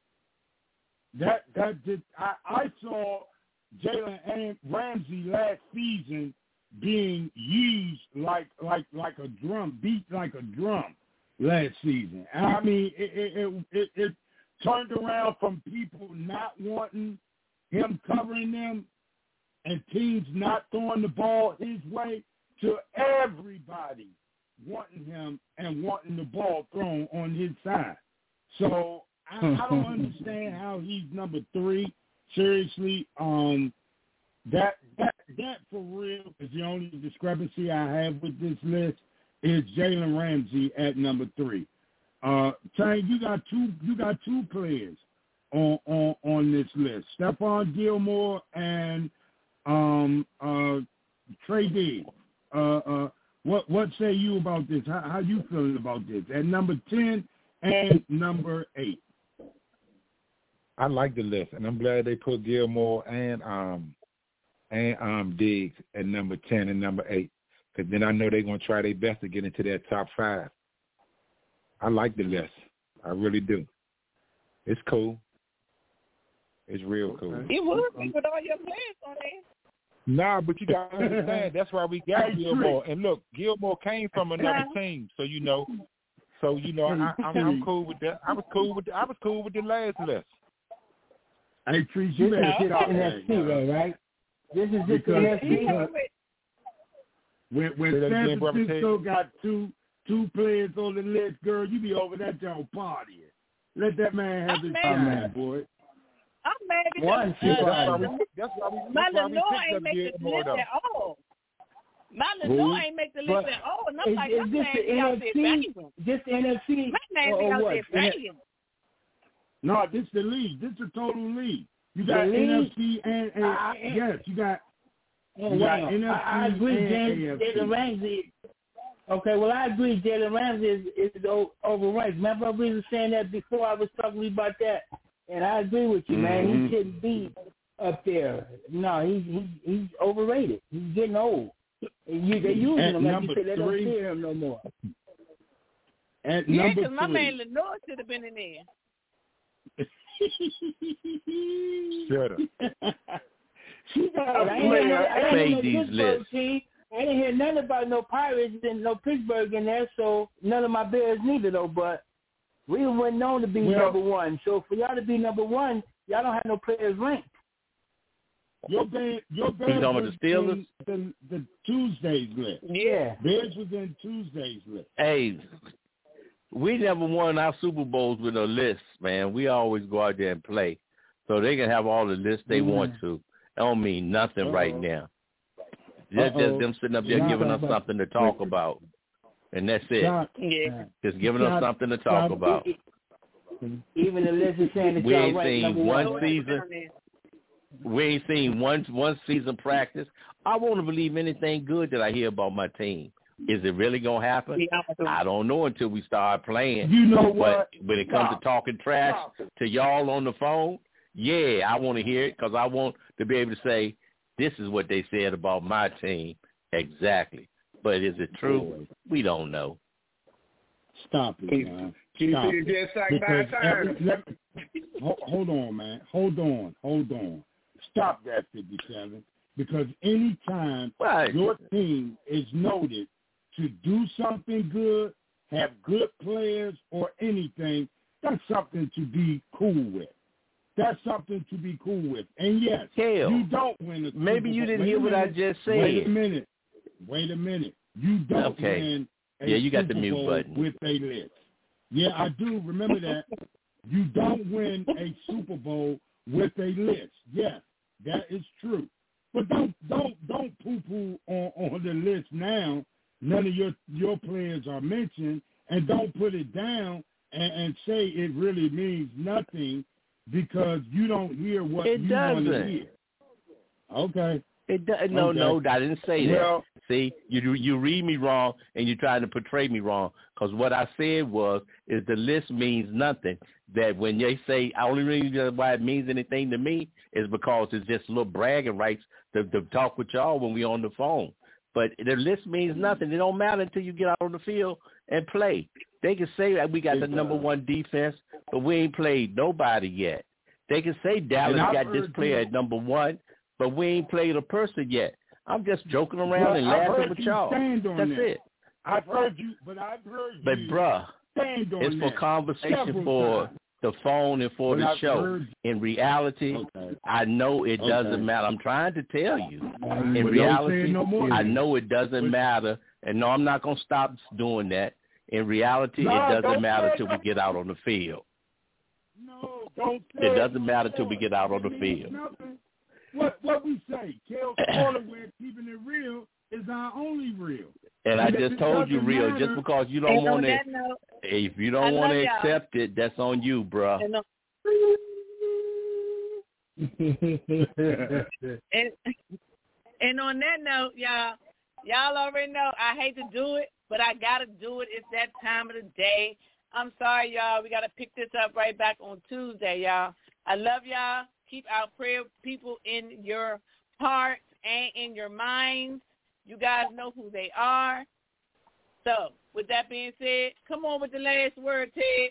That that did I, I saw Jalen Ramsey last season being used like like like a drum, beat like a drum last season. And I mean, it it, it it turned around from people not wanting him covering them and teams not throwing the ball his way to everybody wanting him and wanting the ball thrown on his side. So I, I don't understand how he's number three. Seriously, um, that that that for real is the only discrepancy I have with this list is Jalen Ramsey at number three. Uh, Tank, you got two you got two players on on, on this list: Stephon Gilmore and um, uh, Trey Diggs. Uh, uh, what what say you about this? How how you feeling about this? At number ten and number eight. I like the list, and I'm glad they put Gilmore and um and um Diggs at number ten and number eight, because then I know they're gonna try their best to get into that top five. I like the list, I really do. It's cool. It's real cool. It would be with all your players on there. Nah, but you gotta understand that's why we got Hey, Gilmore. And look, Gilmore came from another team, so you know, so you know, I, I'm, I'm cool with that. I was cool with the, I was cool with the last list. Hey, Trees, you This better is stop N F C, that, though, right? This is just Because- N F C. because- When when Say that San again, brother Francisco got two two players on the list, girl, you be over that y'all partying. Let that man have his time, boy. I'm mad because One, uh, two, That's why five. we, that's why we, my that's why we Lenore picked ain't up make the Gilmore, list though. at all. My Who? Lenore ain't make the list But at all. And I'm Is, like, is my this man the be out N F there C? banging. This the N F C? My man or, be or out what? there banging. No, this the league. This the total league. You The got league? N F C and, and I- yes, you got. Oh, You got wow. N F C I, I agree, and James, A F C. Jalen Ramsey. Okay, well, I agree. Jalen Ramsey is, is o- overranked. Remember, we were saying that before. I was talking about that, and I agree with you, man. Mhm. He shouldn't be up there. No, he's he's he's overrated. He's getting old. And you, they're using At him, like number you said. They don't three- fear him no more. At Yeah, number because my three. man Lenore should have been in there. Shut up. She got. I ain't hear no, I ain't hear no Pittsburgh team. I didn't hear nothing about no Pirates and no Pittsburgh in there, so none of my Bears neither though. But we weren't known to be well, number one. So for y'all to be number one, y'all don't have no players ranked. Your Bears, your Bears was the Steelers? in the, the Tuesday's list. Yeah, Bears was in Tuesday's list. Hey, we never won our Super Bowls with a list, man. We always go out there and play, so they can have all the lists they mm-hmm. want to. That don't mean nothing Uh-oh. right now. Just, just them sitting up there Stop giving us something to talk about, and that's it. Stop. Yeah. Just giving Stop. us something to talk Stop. about. Even the list is saying that we y'all ain't right seen one, one season. We ain't seen one one season practice. I want to believe anything good that I hear about my team. Is it really gonna happen? I don't know until we start playing. You know but what? when it comes Stop. to talking trash Stop. to y'all on the phone, yeah, I want to hear it because I want to be able to say, this is what they said about my team. Exactly. But is it true? We don't know. Stop it, man. Keep Stop it it. just like that every, let, hold, hold on, man. Hold on. Hold on. Stop that, fifty-seven. Because any time right. your team is noted to do something good, have good players or anything, that's something to be cool with. That's something to be cool with. And yes, Hell, you don't win a Super Maybe you Bowl. didn't Wait hear what minute. I just said. Wait a minute. Wait a minute. You don't okay. win a yeah, you got Super the mute Bowl button. with a list. Yeah, I do. Remember that. You don't win a Super Bowl with a list. Yes, that is true. But don't don't don't poo-poo on, on the list now. None of your your players are mentioned, and don't put it down and, and say it really means nothing because you don't hear what it you doesn't. want to hear. Okay. It does. No, okay. no, I didn't say that. Well, See, you you read me wrong, and you're trying to portray me wrong. Because what I said was, is the list means nothing. That when they say, the only reason why it means anything to me is because it's just little bragging rights to, to talk with y'all when we on the phone. But the list means nothing. It don't matter until you get out on the field and play. They can say that we got the number one defense, but we ain't played nobody yet. They can say Dallas got this player at number one, but we ain't played a person yet. I'm just joking around well, and laughing with y'all. That's that. it. I've heard you, but I've heard but you. But bruh, it's for that. conversation Several for times. the phone and for but the I've show. Heard... In reality, okay. I know it okay. doesn't matter. I'm trying to tell you. In well, reality, no more, I know it doesn't but... matter. And no, I'm not going to stop doing that. In reality, no, it doesn't matter till nothing. we get out on the field. No, don't say It doesn't it. matter till we get out on the field. Nothing. What what we say, Kale's Corner, where keeping it real is our only real. And, and I just told you real, matter. just because you don't want to, if you don't want to accept it, that's on you, bruh. And, and, and on that note, y'all, y'all already know I hate to do it, but I got to do it. It's that time of the day. I'm sorry, y'all. We got to pick this up right back on Tuesday, y'all. I love y'all. Keep our prayer people in your hearts and in your minds. You guys know who they are. So, with that being said, come on with the last word, Ted.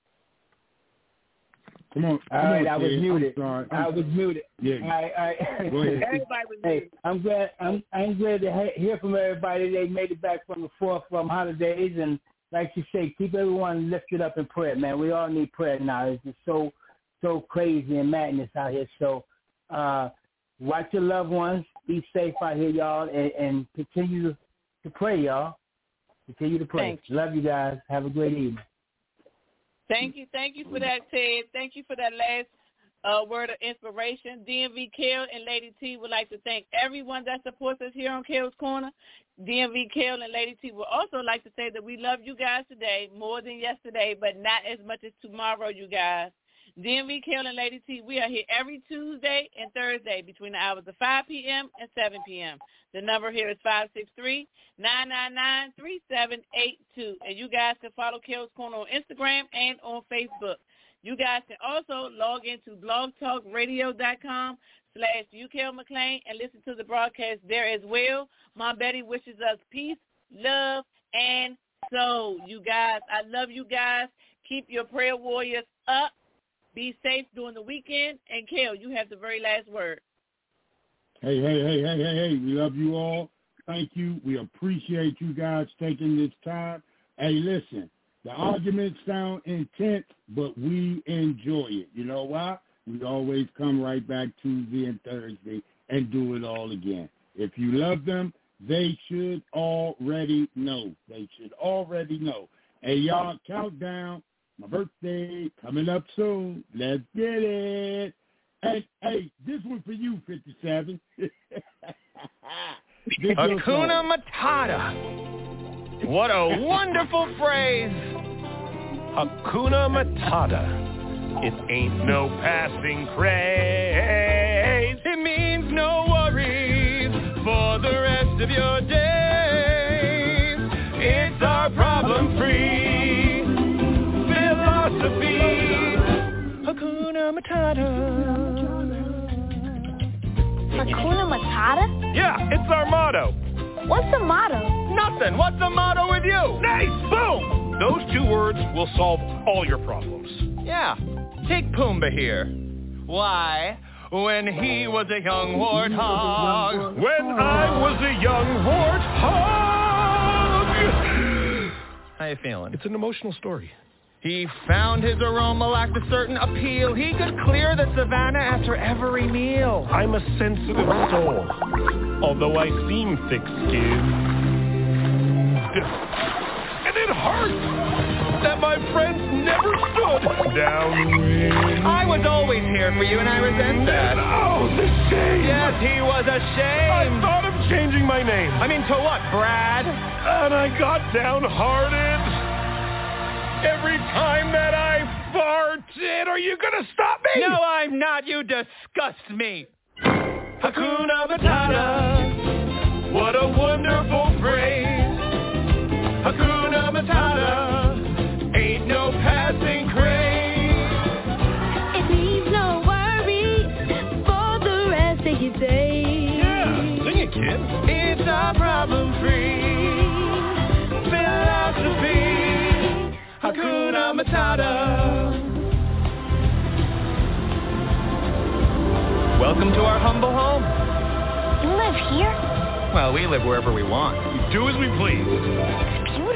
Come on. All come right, on, I was Ted. muted. I'm sorry. I was muted. Yeah. All right, all right. Go ahead. Everybody was hey, muted. I'm glad. I'm I'm glad to ha- hear from everybody. They made it back from the fourth from holidays, and like you say, keep everyone lifted up in prayer, man. We all need prayer now. It's just so so crazy and madness out here. So, uh, watch your loved ones. Be safe out here, y'all, and, and continue to, to pray, y'all. Continue to pray. Thank you. Love you guys. Have a great evening. Thank you. Thank you for that, Ted. Thank you for that last uh, word of inspiration. D M V Kale and Lady T would like to thank everyone that supports us here on Kale's Corner. D M V Kale and Lady T would also like to say that we love you guys today more than yesterday, but not as much as tomorrow, you guys. D M V Kale and Lady T, we are here every Tuesday and Thursday between the hours of five p.m. and seven p.m. The number here is five six three, nine nine nine, three seven eight two. And you guys can follow Kale's Corner on Instagram and on Facebook. You guys can also log into blogtalkradio.com slash UKMcLean and listen to the broadcast there as well. Mom Betty wishes us peace, love, and soul. You guys, I love you guys. Keep your prayer warriors up. Be safe during the weekend. And, Kale, you have the very last word. Hey, hey, hey, hey, hey, hey, we love you all. Thank you. We appreciate you guys taking this time. Hey, listen, the arguments sound intense, but we enjoy it. You know why? We always come right back Tuesday and Thursday and do it all again. If you love them, they should already know. They should already know. Hey, y'all, countdown. My birthday coming up soon. Let's get it. Hey, hey, this one for you, fifty-seven. Hakuna Matata. What a wonderful phrase. Hakuna Matata. It ain't no passing craze. It means no worries for the rest of your days. It's our problem-free philosophy. Hakuna Matata. Hakuna Matata? Yeah, it's our motto. What's the motto? Nothing. What's the motto with you? Nice. Boom. Those two words will solve all your problems. Yeah. Take Pumbaa here. Why, when he was a young warthog. When I was a young warthog. How you feeling? It's an emotional story. He found his aroma lacked a certain appeal. He could clear the savannah after every meal. I'm a sensitive soul, although I seem thick-skinned. And it hurts that my friends never stood downwind. I was always here for you, and I resent that. Oh, the shame. Yes, he was ashamed. I thought of changing my name. I mean, to what, Brad? And I got downhearted. Every time that I farted, are you gonna stop me? No, I'm not. You disgust me. Hakuna Matata. What a wonderful phrase. Hakuna Matata. Ain't no passing craze. It means no worries for the rest of your days. Yeah, sing it, kid. It's a problem-free philosophy. Hakuna Matata. Welcome to our humble home. You live here? Well, we live wherever we want. We do as we please. Excuse